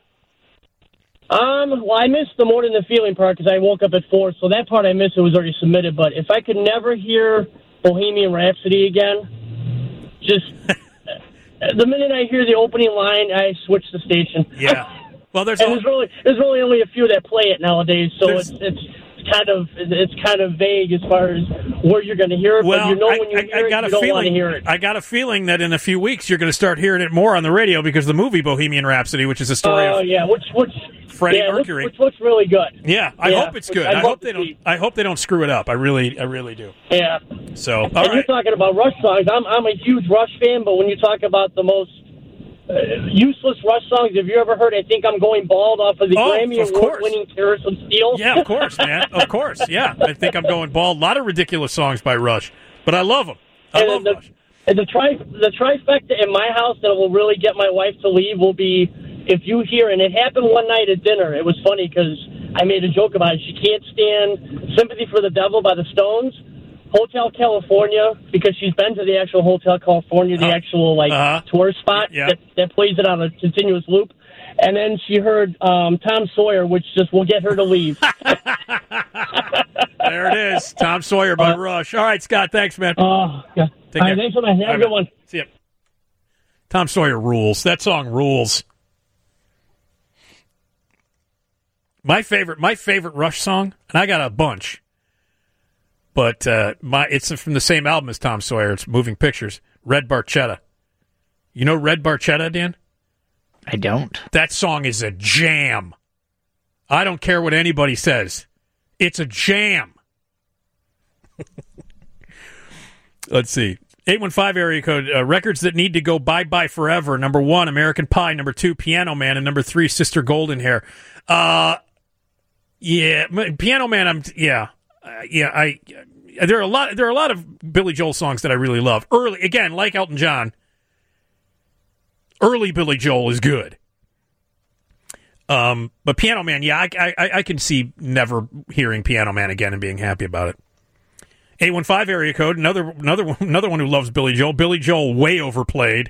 Um, well, I missed the More Than the Feeling part because I woke up at four, so that part I missed. It was already submitted. But if I could never hear Bohemian Rhapsody again, just the minute I hear the opening line, I switch the station. Yeah. Well, there's and all... there's really there's really only a few that play it nowadays, so there's... it's it's kind of it's kind of vague as far as where you're going to hear it. Well, but you know I, when you I, hear I got it, a you don't feeling, want to hear it. I got a feeling that in a few weeks you're going to start hearing it more on the radio because the movie Bohemian Rhapsody, which is a story Oh of yeah, which which Freddie yeah, Mercury, which, which looks really good. Yeah, I yeah, hope it's good. I, I hope they don't. See. I hope they don't screw it up. I really, I really do. Yeah. So, all and right. You're talking about Rush songs. I'm I'm a huge Rush fan, but when you talk about the most uh, useless Rush songs, have you ever heard I Think I'm Going Bald off of the oh, Grammy Award-winning Terrace of Steel? Yeah, of course, man. Of course, yeah. I Think I'm Going Bald. A lot of ridiculous songs by Rush, but I love them. I and love the, Rush. And the, tri- the trifecta in my house that will really get my wife to leave will be if you hear, and it happened one night at dinner. It was funny because I made a joke about it. She can't stand Sympathy for the Devil by the Stones, Hotel California, because she's been to the actual Hotel California, the uh, actual like uh-huh. tourist spot yeah. that, that plays it on a continuous loop. And then she heard um, Tom Sawyer, which just will get her to leave. There it is, Tom Sawyer by uh, Rush. All right, Scott, thanks, man. Oh, yeah. Take All care. right, thanks so much. Have All a good right, one. See ya. Tom Sawyer rules. That song rules. My favorite, my favorite Rush song, and I got a bunch, but uh, my it's from the same album as Tom Sawyer. It's Moving Pictures. Red Barchetta. You know Red Barchetta, Dan? I don't. That song is a jam. I don't care what anybody says. It's a jam. Let's see. eight one five area code, uh, records that need to go bye-bye forever. Number one, American Pie. Number two, Piano Man. And number three, Sister Golden Hair. Uh, yeah, Piano Man, I'm, yeah. Uh, yeah, I, uh, there are a lot, there are a lot of Billy Joel songs that I really love. Early, again, like Elton John, early Billy Joel is good. Um, but Piano Man, yeah, I, I, I can see never hearing Piano Man again and being happy about it. eight one five area code, another another one, another one who loves Billy Joel. Billy Joel way overplayed.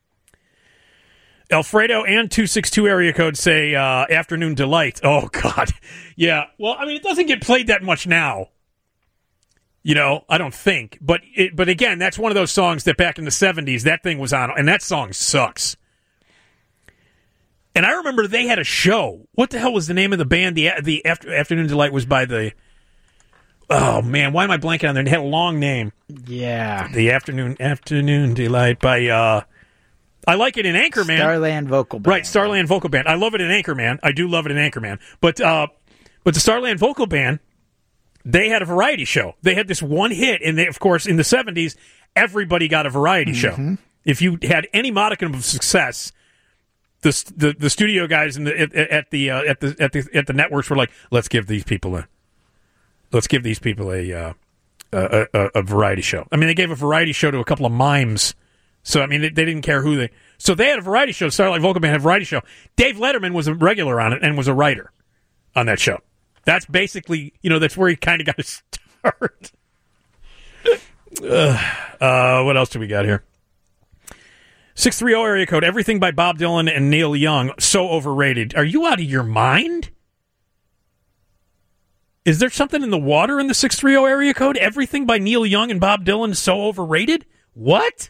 Alfredo and two six two area code say uh, Afternoon Delight. Oh, God. Yeah, well, I mean, it doesn't get played that much now. You know, I don't think. But, it, but again, that's one of those songs that back in the seventies, that thing was on, and that song sucks. And I remember they had a show. What the hell was the name of the band? The the After, Afternoon Delight was by the... Oh, man, why am I blanking on there? It had a long name. Yeah. The Afternoon Afternoon Delight by... Uh, I like it in Anchorman. Starland Vocal Band. Right, Starland Vocal Band. I love it in Anchorman. I do love it in Anchorman. But, uh, but the Starland Vocal Band, they had a variety show. They had this one hit, and they, of course, in the seventies, everybody got a variety Mm-hmm. show. If you had any modicum of success... The, the the studio guys in the at, at the uh, at the at the at the networks were like, let's give these people a let's give these people a uh, a, a, a variety show. I mean, they gave a variety show to a couple of mimes, so I mean, they, they didn't care who they. So they had a variety show. Starlight Vocal Band had a variety show. Dave Letterman was a regular on it and was a writer on that show. That's basically, you know, that's where he kind of got his start. uh, uh, what else do we got here? six three zero area code, everything by Bob Dylan and Neil Young, so overrated. Are you out of your mind? Is there something in the water in the six three zero area code? Everything by Neil Young and Bob Dylan, so overrated? What?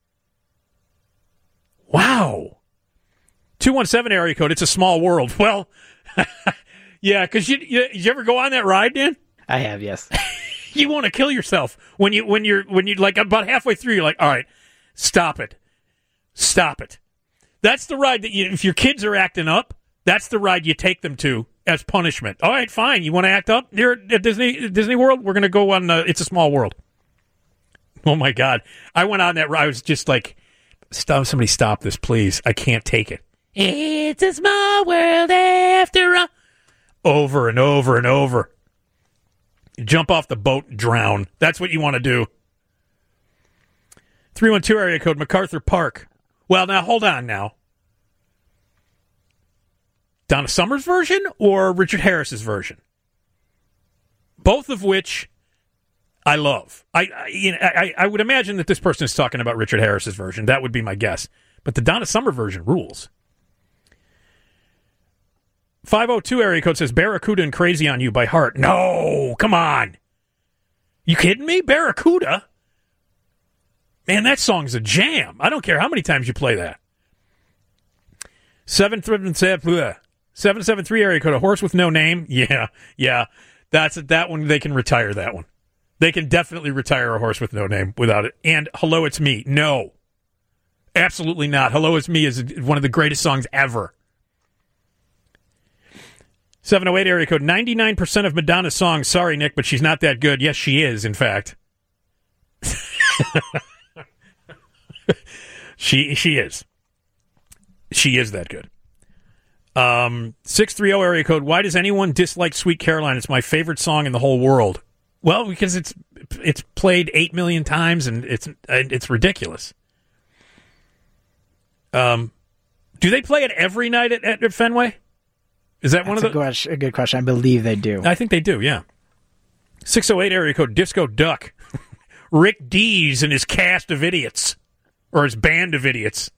Wow. two one seven area code, it's a small world. Well, yeah, because you, you, did you ever go on that ride, Dan? I have, yes. You want to kill yourself when you when you're when you like about halfway through. You're like, all right, stop it. Stop it. That's the ride that you, if your kids are acting up, that's the ride you take them to as punishment. All right, fine. You want to act up? You're at Disney Disney World? We're going to go on uh, It's a Small World. Oh, my God. I went on that ride. I was just like, stop, somebody stop this, please. I can't take it. It's a small world after all. Over and over and over. You jump off the boat and drown. That's what you want to do. three one two area code, MacArthur Park. Well, now, hold on now. Donna Summer's version or Richard Harris's version? Both of which I love. I I, you know, I I would imagine that this person is talking about Richard Harris's version. That would be my guess. But the Donna Summer version rules. five oh two area code says Barracuda and Crazy on You by Heart. No, come on. You kidding me? Barracuda? Man, that song's a jam. I don't care how many times you play that. seven seven three area code, A Horse with No Name. Yeah, yeah. That's that one. They can retire that one. They can definitely retire A Horse with No Name without it. And Hello, It's Me. No. Absolutely not. Hello, It's Me is one of the greatest songs ever. seven oh eight area code, ninety-nine percent of Madonna's songs. Sorry, Nick, but she's not that good. Yes, she is, in fact. She she is. She is that good. Um, six three zero area code, why does anyone dislike Sweet Caroline? It's my favorite song in the whole world. Well, because it's it's played eight million times and it's it's ridiculous. Um, do they play it every night at, at Fenway? Is that That's one of the... a, question, a good question. I believe they do. I think they do, yeah. six oh eight area code, Disco Duck. Rick Dees and his cast of idiots. Or his band of idiots.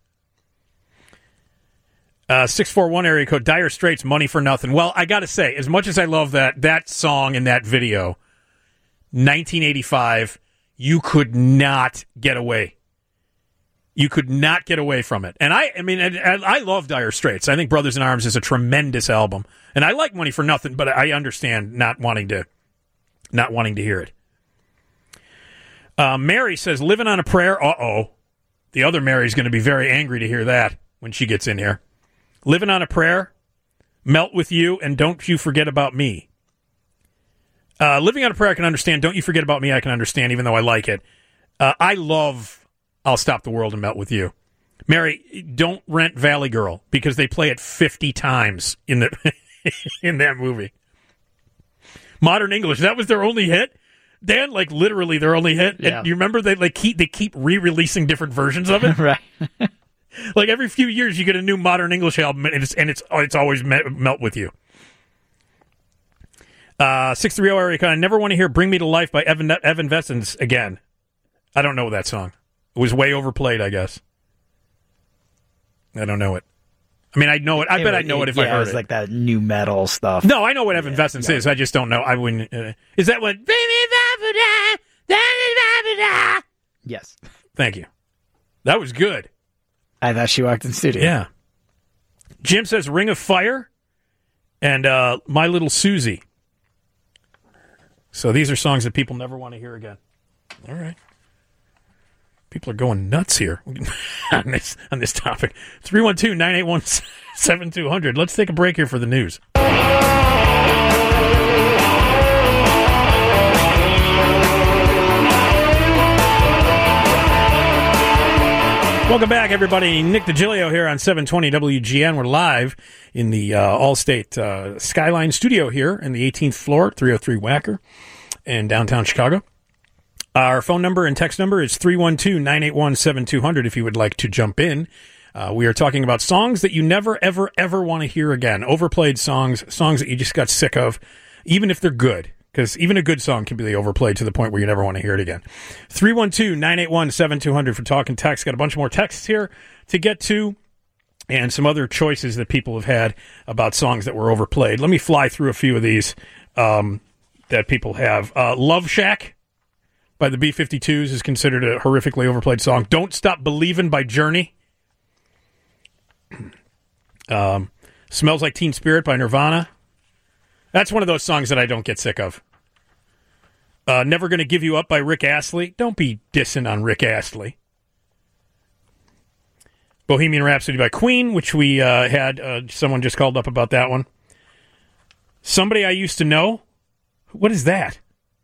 Uh, six four one area code, Dire Straits, Money for Nothing. Well, I got to say, as much as I love that that song and that video, nineteen eighty-five, you could not get away. You could not get away from it. And I I mean, I, I love Dire Straits. I think Brothers in Arms is a tremendous album. And I like Money for Nothing, but I understand not wanting to not wanting to hear it. Uh, Mary says, Living on a Prayer. Uh-oh. The other Mary's going to be very angry to hear that when she gets in here. Living on a Prayer, Melt With You, and Don't You Forget About Me. Uh, Living on a Prayer I can understand. Don't You Forget About Me I can understand, even though I like it. Uh, I love I'll Stop the World and Melt With You. Mary, don't rent Valley Girl because they play it fifty times in the in that movie. Modern English, that was their only hit? Dan, like literally their only hit? Yeah. And you remember they like keep they keep re-releasing different versions of it? Right. Like every few years you get a new Modern English album and it's and it's, it's always me- Melt With You. Uh, six three zero area code. I never want to hear Bring Me to Life by Evan Evanescence again. I don't know that song. It was way overplayed, I guess. I don't know it. I mean, I know it. I It bet was- I know it if yeah, I heard it was it. like that new metal stuff. No, I know what Evanescence is. I just don't know. I wouldn't. Uh, is that what? Yes. Thank you. That was good. I thought she walked in the studio. Yeah. Jim says Ring of Fire and uh, My Little Susie. So these are songs that people never want to hear again. All right. People are going nuts here on this on this topic. three one two, nine eight one, seven two zero zero. Let's take a break here for the news. Welcome back, everybody. Nick DiGilio here on seven twenty W G N. We're live in the uh, Allstate uh, Skyline studio here in the eighteenth floor, three oh three Wacker in downtown Chicago. Our phone number and text number is three one two, nine eight one, seven two zero zero if you would like to jump in. Uh, we are talking about songs that you never, ever, ever want to hear again. Overplayed songs, songs that you just got sick of, even if they're good. Because even a good song can be overplayed to the point where you never want to hear it again. three one two, nine eight one, seven two zero zero for talk and text. Got a bunch more texts here to get to and some other choices that people have had about songs that were overplayed. Let me fly through a few of these um, that people have. Uh, Love Shack by the B fifty-twos is considered a horrifically overplayed song. Don't Stop Believin' by Journey. Um, Smells Like Teen Spirit by Nirvana. That's one of those songs that I don't get sick of. Uh, Never Gonna Give You Up by Rick Astley. Don't be dissing on Rick Astley. Bohemian Rhapsody by Queen, which we uh, had. Uh, someone just called up about that one. Somebody I Used to Know. What is that?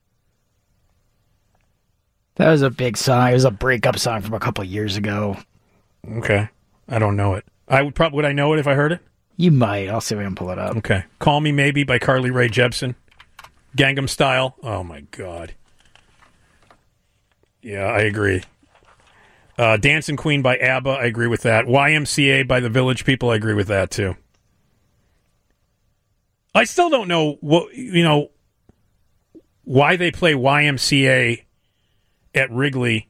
That was a big song. It was a breakup song from a couple years ago. Okay. I don't know it. I would probably would I know it if I heard it? You might. I'll see if I can pull it up. Okay. Call Me Maybe by Carly Rae Jepsen. Gangnam Style. Oh, my God. Yeah, I agree. Uh, Dancing Queen by ABBA. I agree with that. Y M C A by the Village People. I agree with that, too. I still don't know what, you know, why they play Y M C A at Wrigley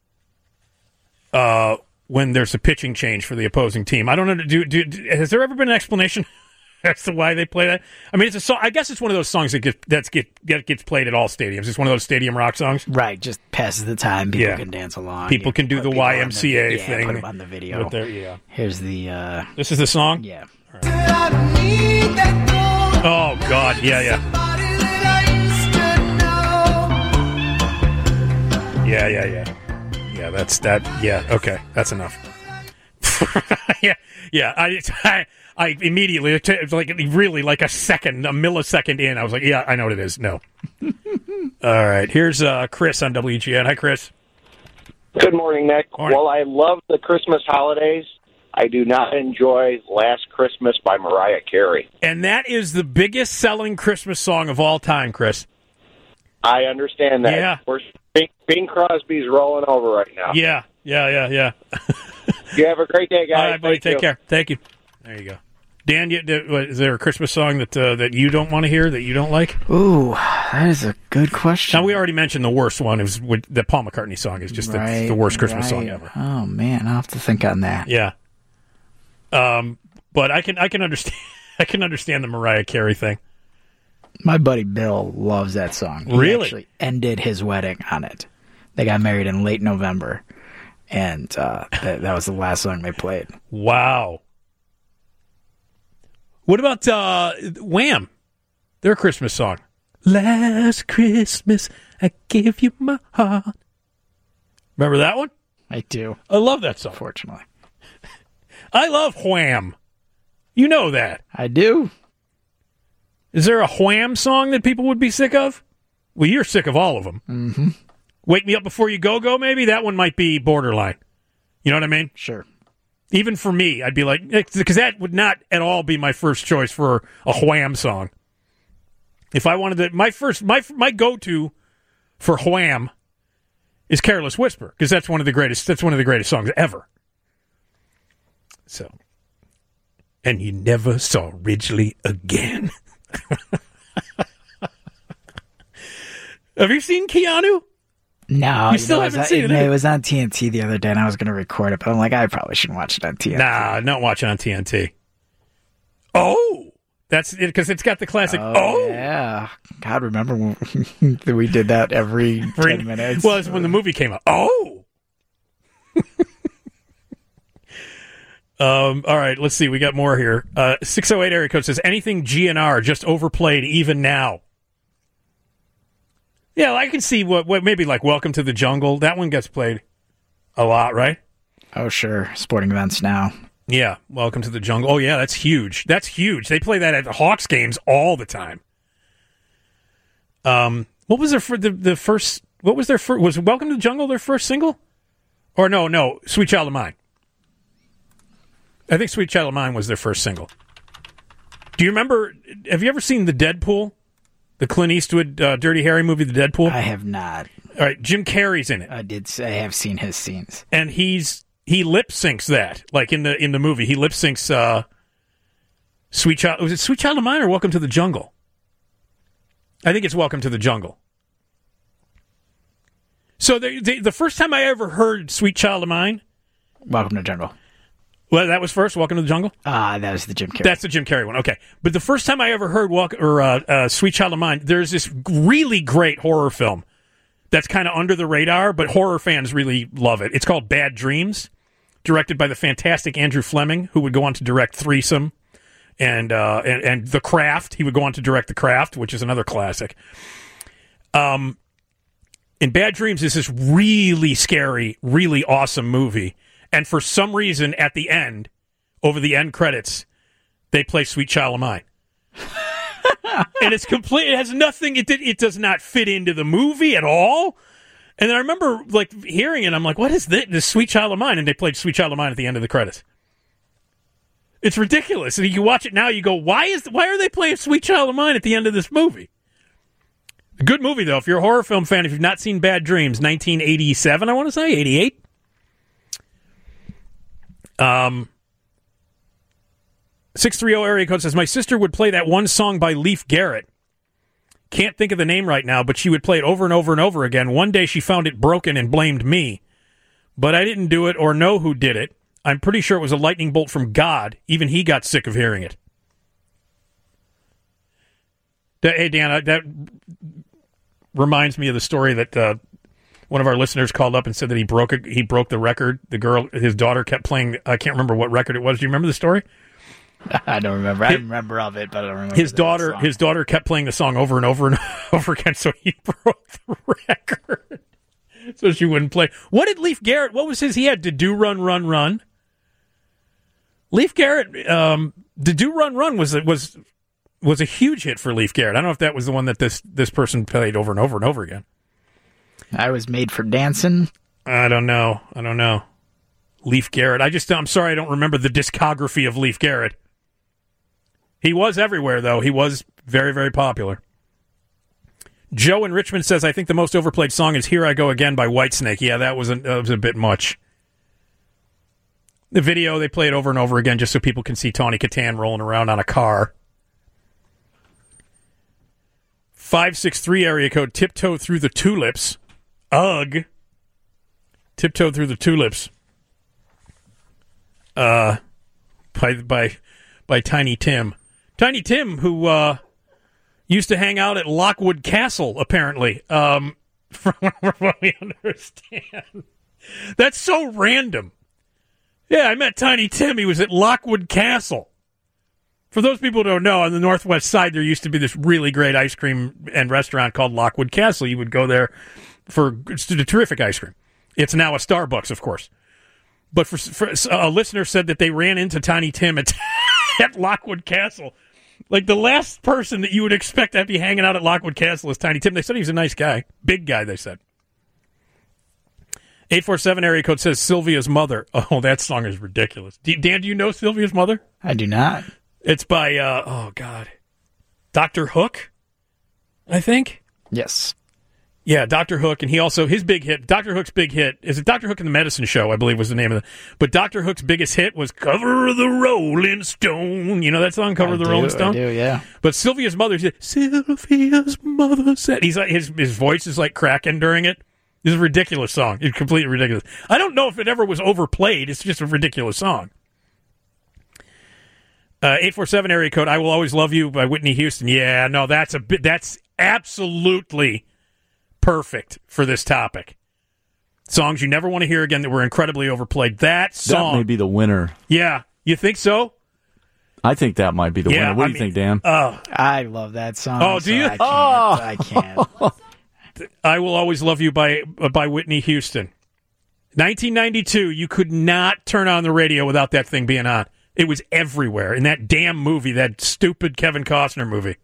uh, when there's a pitching change for the opposing team. I don't know. Do, do, do, has there ever been an explanation as to why they play that? I mean, it's a song. I guess it's one of those songs that gets that's get that gets played at all stadiums. It's one of those stadium rock songs, right? Just passes the time. People Yeah. can dance along. People You can do put the people Y on M C A the, yeah, thing Put them on the video. with their- yeah. Here's the. Uh, This is the song. Yeah. Oh God, yeah, yeah, yeah, yeah, yeah, yeah. That's that. Yeah, okay, that's enough. yeah, yeah. I, I, I immediately, it was like really, like a second, a millisecond in, I was like, yeah, I know what it is. No. All right, here's uh, Chris on W G N. Hi, Chris. Good morning, Nick. While I love the Christmas holidays, I do not enjoy Last Christmas by Mariah Carey. And that is the biggest selling Christmas song of all time, Chris. I understand that. Yeah. We're, Bing, Bing Crosby's rolling over right now. Yeah, yeah, yeah, yeah. You have a great day, guys. All right, buddy. Thank Take you. care. Thank you. There you go. Dan, you, is there a Christmas song that uh, that you don't want to hear, that you don't like? Ooh, that is a good question. Now, we already mentioned the worst one. It was with the Paul McCartney song is just Right, the, the worst Christmas right. song ever. Oh man, I'll have to think on that. Yeah. Um, but I can I can understand I can understand the Mariah Carey thing. My buddy Bill loves that song. He Really? actually ended his wedding on it. They got married in late November, and uh, that, that was the last song they played. Wow. What about uh, Wham? Their Christmas song. Last Christmas, I gave you my heart. Remember that one? I do. I love that song. Fortunately. I love Wham. You know that. I do. Is there a Wham song that people would be sick of? Well, you're sick of all of them. Mm-hmm. Wake Me Up Before You Go Go, maybe? That one might be borderline. You know what I mean? Sure. Even for me, I'd be like, because that would not at all be my first choice for a Wham song. If I wanted to, my first, my my go-to for Wham is Careless Whisper, because that's one of the greatest, that's one of the greatest songs ever. So, and you never saw Ridgely again. Have you seen Keanu? No, you still know, haven't it was, seen it. It, it was on T N T the other day, and I was going to record it, but I'm like, I probably shouldn't watch it on T N T. Nah, not watch it on T N T. Oh, that's it, because it's got the classic. Oh, oh. yeah. God, remember when we did that every ten minutes? Well, it's when the movie came out. Oh. um. All right, let's see. We got more here. Uh, six oh eight area code says anything G N R just overplayed even now. Yeah, I can see what, what maybe like Welcome to the Jungle. That one gets played a lot, right? Oh, sure. Sporting events now. Yeah, Welcome to the Jungle. Oh, yeah, that's huge. That's huge. They play that at the Hawks games all the time. Um, what was their for the the first? What was their first? Was Welcome to the Jungle their first single? Or no, no, Sweet Child of Mine. I think Sweet Child of Mine was their first single. Do you remember? Have you ever seen the Deadpool? The Clint Eastwood uh, Dirty Harry movie, The Deadpool? I have not. All right, Jim Carrey's in it. I did. I have seen his scenes, and he's he lip syncs that, like in the in the movie. He lip syncs uh, "Sweet Child." Was it "Sweet Child of Mine" or "Welcome to the Jungle"? I think it's "Welcome to the Jungle." So they, they, the first time I ever heard "Sweet Child of Mine," Welcome to the Jungle. Well, that was first. Welcome to the Jungle. Ah, uh, that was the Jim Carrey. That's the Jim Carrey one. Okay, but the first time I ever heard "Walk" or uh, uh, "Sweet Child of Mine," there's this really great horror film that's kind of under the radar, but horror fans really love it. It's called Bad Dreams, directed by the fantastic Andrew Fleming, who would go on to direct Threesome and uh, and, and The Craft. He would go on to direct The Craft, which is another classic. Um, in Bad Dreams is this really scary, really awesome movie. And for some reason, at the end, over the end credits, they play "Sweet Child of Mine," and it's complete. It has nothing. It did, it does not fit into the movie at all. And I remember like hearing it. I'm like, "What is this? This Sweet Child of Mine?" And they played "Sweet Child of Mine" at the end of the credits. It's ridiculous. And you watch it now, you go, "Why is? Why are they playing "Sweet Child of Mine" at the end of this movie?" A good movie though. If you're a horror film fan, if you've not seen Bad Dreams, nineteen eighty-seven, I want to say eighty-eight. Um, six three zero area code says, my sister would play that one song by Leif Garrett. Can't think of the name right now, but she would play it over and over and over again. One day she found it broken and blamed me. But I didn't do it or know who did it. I'm pretty sure it was a lightning bolt from God. Even he got sick of hearing it. Hey, Dan, that reminds me of the story that uh, one of our listeners called up and said that he broke a, he broke the record. The girl, his daughter, kept playing. I can't remember what record it was. Do you remember the story? I don't remember. I remember of it, but I don't remember. His daughter, song. his daughter kept playing the song over and over and over again, so he broke the record. So she wouldn't play. What did Leif Garrett? What was his? He had "To Do Run Run Run." Leif Garrett, um, "To Do Run Run" was was was a huge hit for Leif Garrett. I don't know if that was the one that this this person played over and over and over again. I was made for dancing. I don't know. I don't know. Leif Garrett. I just, I'm sorry I don't remember the discography of Leif Garrett. He was everywhere, though. He was very, very popular. Joe in Richmond says, I think the most overplayed song is Here I Go Again by Whitesnake. Yeah, that was a, that was a bit much. The video, they play it over and over again just so people can see Tawny Katan rolling around on a car. five six three area code, Tiptoe Through the Tulips. Ugh. Tiptoe Through the Tulips. Uh, by by by Tiny Tim. Tiny Tim, who uh, used to hang out at Lockwood Castle, apparently, um, from what we understand. That's so random. Yeah, I met Tiny Tim. He was at Lockwood Castle. For those people who don't know, on the Northwest Side, there used to be this really great ice cream and restaurant called Lockwood Castle. You would go there for it's a terrific ice cream. It's now a Starbucks, of course. But for, for a listener said that they ran into Tiny Tim at at Lockwood Castle. Like, the last person that you would expect to be hanging out at Lockwood Castle is Tiny Tim. They said he was a nice guy. Big guy, they said. eight four seven area code says Sylvia's Mother. Oh, that song is ridiculous. Do, Dan, do you know Sylvia's Mother? I do not. It's by, uh, oh, God, Doctor Hook, I think? Yes. Yeah, Doctor Hook, and he also, his big hit, Doctor Hook's big hit, is it Doctor Hook and the Medicine Show, I believe was the name of it. But Doctor Hook's biggest hit was Cover of the Rolling Stone. You know that song, Cover I of the do, Rolling Stone? I do, yeah. But Sylvia's Mother, she said, Sylvia's Mother said, he's like, his, his voice is like cracking during it. It's a ridiculous song. It's completely ridiculous. I don't know if it ever was overplayed. It's just a ridiculous song. Uh, eight four seven area code, I Will Always Love You by Whitney Houston. Yeah, no, that's a bit, that's absolutely perfect for this topic. Songs you never want to hear again that were incredibly overplayed. That song. That may be the winner. Yeah. You think so? I think that might be the Yeah, winner. What I do you mean, think, Dan? Oh. I love that song. Oh, do so you? I can't. Oh. I can't. I Will Always Love You by uh, by Whitney Houston. nineteen ninety-two, you could not turn on the radio without that thing being on. It was everywhere in that damn movie, that stupid Kevin Costner movie.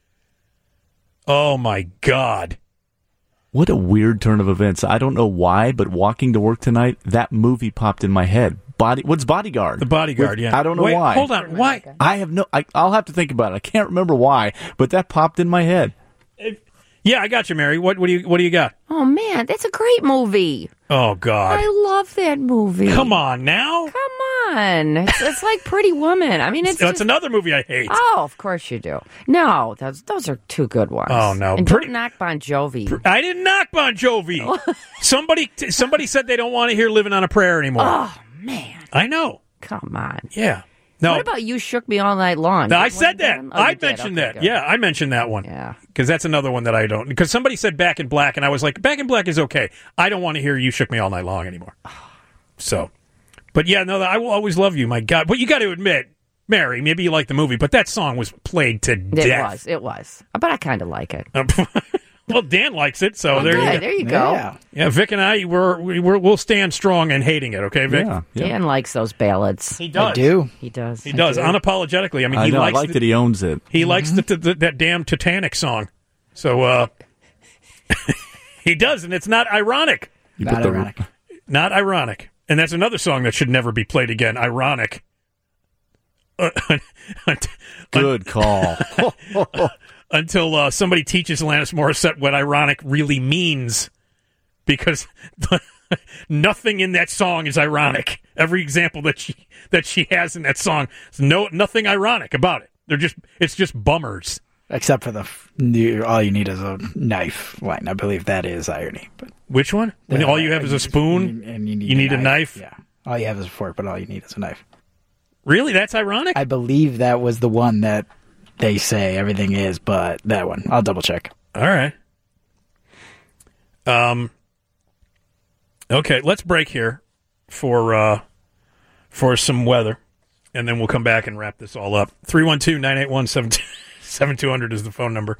Oh, my God. What a weird turn of events. I don't know why, but walking to work tonight, that movie popped in my head. Body, what's Bodyguard? The Bodyguard, With- yeah. I don't know Wait, why. hold on. Why? I have no. I, I'll have to think about it. I can't remember why, but that popped in my head. Yeah, I got you, Mary. What, what do you What do you got? Oh, man, that's a great movie. Oh, God. I love that movie. Come on now. Come on. It's, it's like Pretty Woman. I mean, it's That's just... another movie I hate. Oh, of course you do. No, those those are two good ones. Oh, no. And Pretty- don't knock Bon Jovi. I didn't knock Bon Jovi. somebody somebody said they don't want to hear Living on a Prayer anymore. Oh, man. I know. Come on. Yeah. No. What about You Shook Me All Night Long? No, I What said you that. done? Oh, I you did. mentioned Okay, that. good. Yeah, I mentioned that one. Yeah. Because that's another one that I don't. Because somebody said Back in Black, and I was like, Back in Black is okay. I don't want to hear You Shook Me All Night Long anymore. So, but yeah, no, I Will Always Love You, my God. But you got to admit, Mary, maybe you like the movie, but that song was played to It death. was. It was. But I kind of like it. Well, Dan likes it, so Well, there, good. you go. There you go. Yeah. Yeah, Vic and I, we're, we're, we'll stand strong in hating it, okay, Vic? Yeah, yeah. Dan likes those ballads. He does. I do. He does. He does, do. unapologetically. I mean, I he know. I likes like the, that he owns it. He likes the, the, that damn Titanic song. So, uh, he does, and it's not ironic. You Not put the- ironic. Not ironic. And that's another song that should never be played again. Ironic. Uh, Good call. Until uh, somebody teaches Alanis Morissette what ironic really means. Because nothing in that song is ironic. Every example that she that she has in that song, there's no nothing ironic about it. They're just it's just bummers. Except for the f- you- all you need is a knife line. I believe that is irony. But Which one? When Uh, all you have is a spoon and you need, you need a knife? Yeah. All you have is a fork, but all you need is a knife. Really? That's ironic? I believe that was the one that they say everything is, but that one. I'll double check. All right. Um. Okay, let's break here for uh, for some weather, and then we'll come back and wrap this all up. three one two, nine eight one, seven two zero zero is the phone number.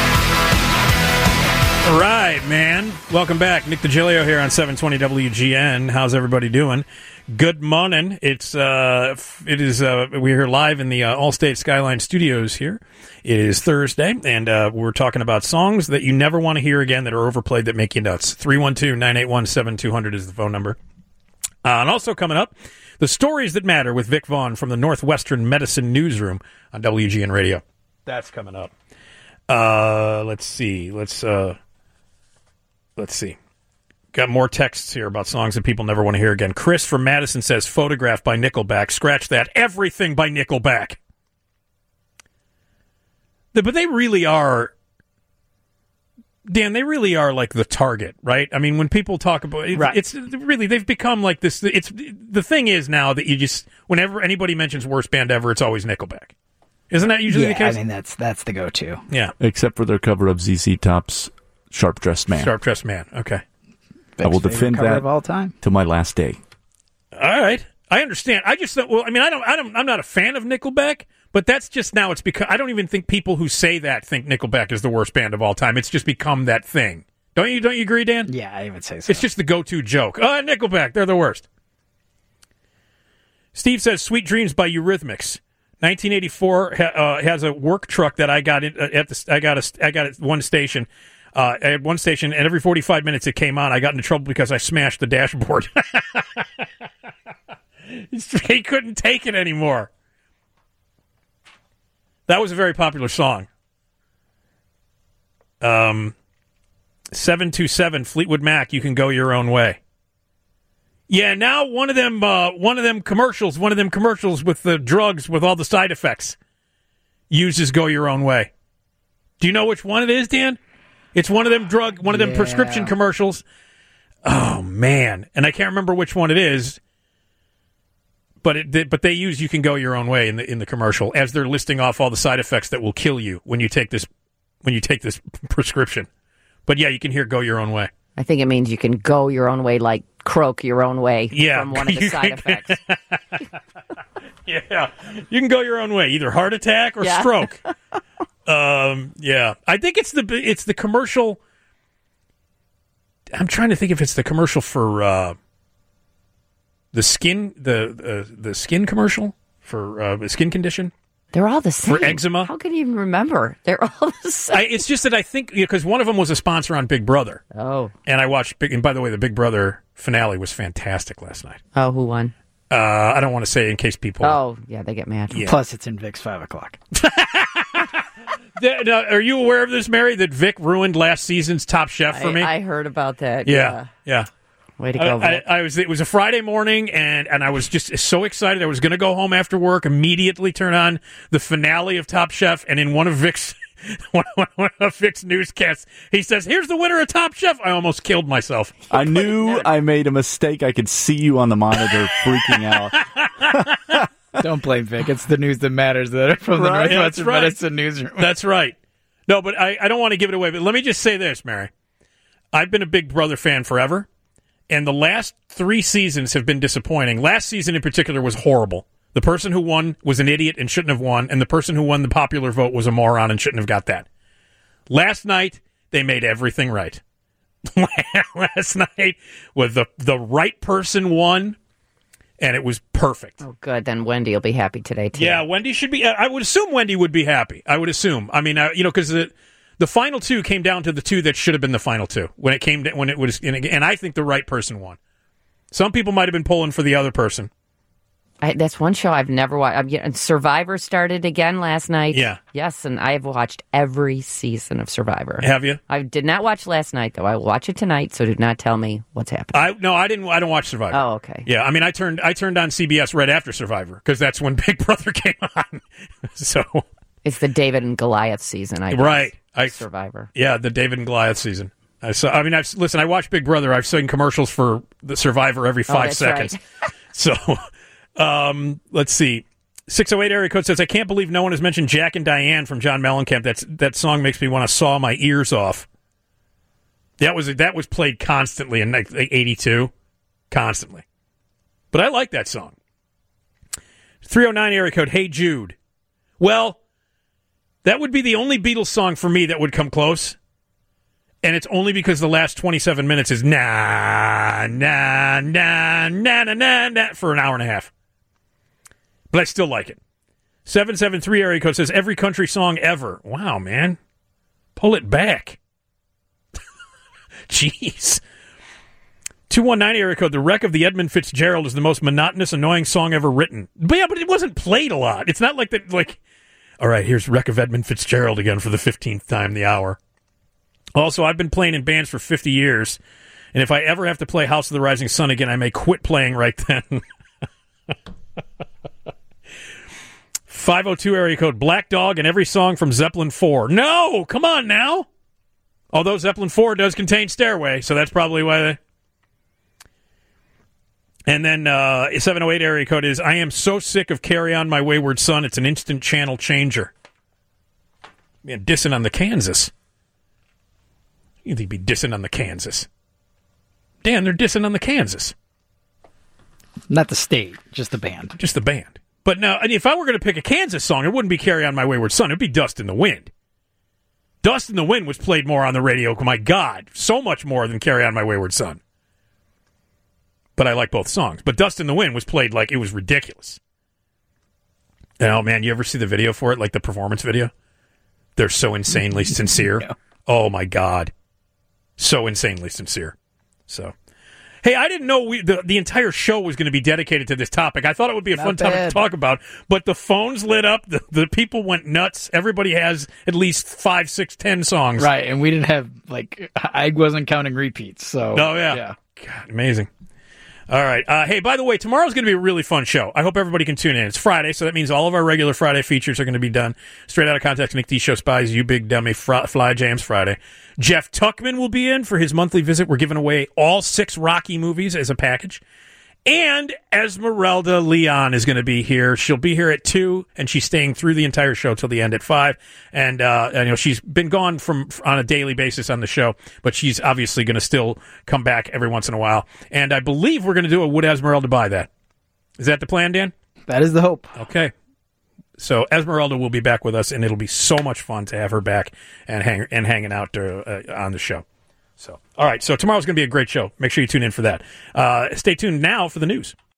All right, man. Welcome back. Nick DiGilio here on seven twenty W G N. How's everybody doing? Good morning. It's uh, it is uh, we're here live in the uh, Allstate Skyline Studios here. It is Thursday, and uh, we're talking about songs that you never want to hear again that are overplayed that make you nuts. three one two, nine eight one, seven two zero zero is the phone number. Uh, and also coming up, the stories that matter with Vic Vaughn from the Northwestern Medicine Newsroom on W G N Radio. That's coming up. Uh, let's see. Let's uh, let's see. Got more texts here about songs that people never want to hear again. Chris from Madison says, Photograph by Nickelback. Scratch that. Everything by Nickelback. The- But they really are, Dan, they really are like the target, right? I mean, when people talk about it, Right. it's really, they've become like this. It's the thing is now that you just, whenever anybody mentions worst band ever, it's always Nickelback. Isn't that usually yeah, the case? I mean, that's that's the go-to. Yeah. Except for their cover of Z Z Top's Sharp Dressed Man. Sharp Dressed Man. Okay. I will Favorite defend cover that of all time. to my last day. All right, I understand. I just thought, well, I mean, I don't, I don't, I'm not a fan of Nickelback, but that's just now. It's because I don't even think people who say that think Nickelback is the worst band of all time. It's just become that thing. Don't you? Don't you agree, Dan? Yeah, I would say so. It's just the go-to joke. Oh, Nickelback, they're the worst. Steve says, "Sweet Dreams" by Eurythmics. nineteen eighty-four ha, uh, has a work truck that I got in, uh, at the I got a, I got at one station. Uh, at one station, and every forty-five minutes it came on. I got into trouble because I smashed the dashboard. He couldn't take it anymore. That was a very popular song. Um, seven two seven Fleetwood Mac, You Can Go Your Own Way. Yeah, now one of them, uh, one of them commercials, one of them commercials with the drugs with all the side effects uses Go Your Own Way. Do you know which one it is, Dan? It's one of them drug, one of them Yeah. prescription commercials. Oh man, and I can't remember which one it is. But it, but they use "You Can Go Your Own Way" in the in the commercial as they're listing off all the side effects that will kill you when you take this when you take this prescription. But yeah, you can hear "Go Your Own Way." I think it means you can go your own way, like croak your own way Yeah, from one of the you side can- effects. Yeah, you can go your own way, either heart attack or Yeah. stroke. um, yeah, I think it's the it's the commercial. I'm trying to think if it's the commercial for. Uh, The skin, the uh, the skin commercial for uh, a skin condition. They're all the same. For eczema. How can you even remember? They're all the same. I, it's just that I think because one of them was a sponsor on Big Brother. Oh, and I watched. Big, and by the way, the Big Brother finale was fantastic last night. Oh, who won? Uh, I don't want to say in case people. Oh, yeah, they get mad. Yeah. Plus, it's in Vic's five o'clock. The- now, are you aware of this, Mary? That Vic ruined last season's Top Chef for I, me. I heard about that. yeah, yeah. Way to go, I, Vic. I, I was. It was a Friday morning, and, and I was just so excited. I was going to go home after work, immediately turn on the finale of Top Chef, and in one of Vic's one, one, one of Vic's newscasts, he says, "Here's the winner of Top Chef." I almost killed myself. I knew I made a mistake. I could see you on the monitor freaking out. Don't blame Vic. It's the news that matters that are from the Right, Northwestern that's right. Medicine newsroom. That's right. No, but I, I don't want to give it away. But let me just say this, Mary. I've been a Big Brother fan forever. And the last three seasons have been disappointing. Last season in particular was horrible. The person who won was an idiot and shouldn't have won, and the person who won the popular vote was a moron and shouldn't have got that. Last night, they made everything right. Last night, with the the right person won, and it was perfect. Oh, good. Then Wendy will be happy today, too. Yeah, Wendy should be. I would assume Wendy would be happy. I would assume. I mean, uh, you know, because the the final two came down to the two that should have been the final two when it came to, when it was, and, and I think the right person won. Some people might have been pulling for the other person. I, that's one show I've never watched. I'm, getting- Survivor started again last night. Yeah. Yes, and I have watched every season of Survivor. Have you? I did not watch last night, though. I will watch it tonight, so do not tell me what's happening. I no, I didn't. I don't watch Survivor. Oh, okay. Yeah, I mean, I turned I turned on C B S right after Survivor because that's when Big Brother came on. So It's the David and Goliath season, I guess. right, I, Survivor. Yeah, the David and Goliath season. I saw. I mean, I've listen. I watch Big Brother. I've seen commercials for the Survivor every Oh, five that's seconds. right. So, um, let's see. six oh eight area code says, I can't believe no one has mentioned Jack and Diane from John Mellencamp. That's, that song makes me want to saw my ears off. That was that was played constantly in like eighty-two. Constantly. But I like that song. three oh nine area code, Hey Jude. Well, that would be the only Beatles song for me that would come close. And it's only because the last twenty-seven minutes is na, na, na, na, na, na, na, for an hour and a half. But I still like it. seven seven three area code says, every country song ever. Wow, man. Pull it back. Jeez. two one nine area code, the wreck of the Edmund Fitzgerald is the most monotonous, annoying song ever written. But yeah, but it wasn't played a lot. It's not like that, like, all right, here's Wreck of Edmund Fitzgerald again for the fifteenth time the hour. Also, I've been playing in bands for fifty years, and if I ever have to play House of the Rising Sun again, I may quit playing right then. five oh two area code, Black Dog and every song from Zeppelin four. No, come on now. Although Zeppelin four does contain Stairway, so that's probably why they... And then uh, seven oh eight area code is, I am so sick of Carry On My Wayward Son, it's an instant channel changer. Man, dissing on the Kansas. You'd be dissing on the Kansas. Dan, they're dissing on the Kansas. Not the state, just the band. Just the band. But now, if I were going to pick a Kansas song, it wouldn't be Carry On My Wayward Son. It would be Dust in the Wind. Dust in the Wind was played more on the radio. My God, so much more than Carry On My Wayward Son. But I like both songs. But Dust in the Wind was played like it was ridiculous. And, oh, man, you ever see the video for it, like the performance video? They're so insanely sincere. No. Oh, my God. So insanely sincere. So, hey, I didn't know we the, the entire show was going to be dedicated to this topic. I thought it would be a Not fun topic bad. to talk about, but the phones lit up. The, the people went nuts. Everybody has at least five, six, ten songs. Right, and we didn't have, like, I wasn't counting repeats, so. Oh, yeah. yeah. God, amazing. All right. Uh, hey, by the way, tomorrow's going to be a really fun show. I hope everybody can tune in. It's Friday, so that means all of our regular Friday features are going to be done. Straight Out of Context, Nick D. Show Spies, You Big Dummy, Fr- Fly Jams Friday. Jeff Tuckman will be in for his monthly visit. We're giving away all six Rocky movies as a package. And Esmeralda Leon is going to be here. She'll be here at two, and she's staying through the entire show till the end at five. And, uh, and, you know, she's been gone from on a daily basis on the show, but she's obviously going to still come back every once in a while. And I believe we're going to do a Would Esmeralda Buy That? Is that the plan, Dan? That is the hope. Okay. So Esmeralda will be back with us, and it'll be so much fun to have her back and hang and hanging out uh, on the show. So, all right. So tomorrow's going to be a great show. Make sure you tune in for that. Uh, stay tuned now for the news.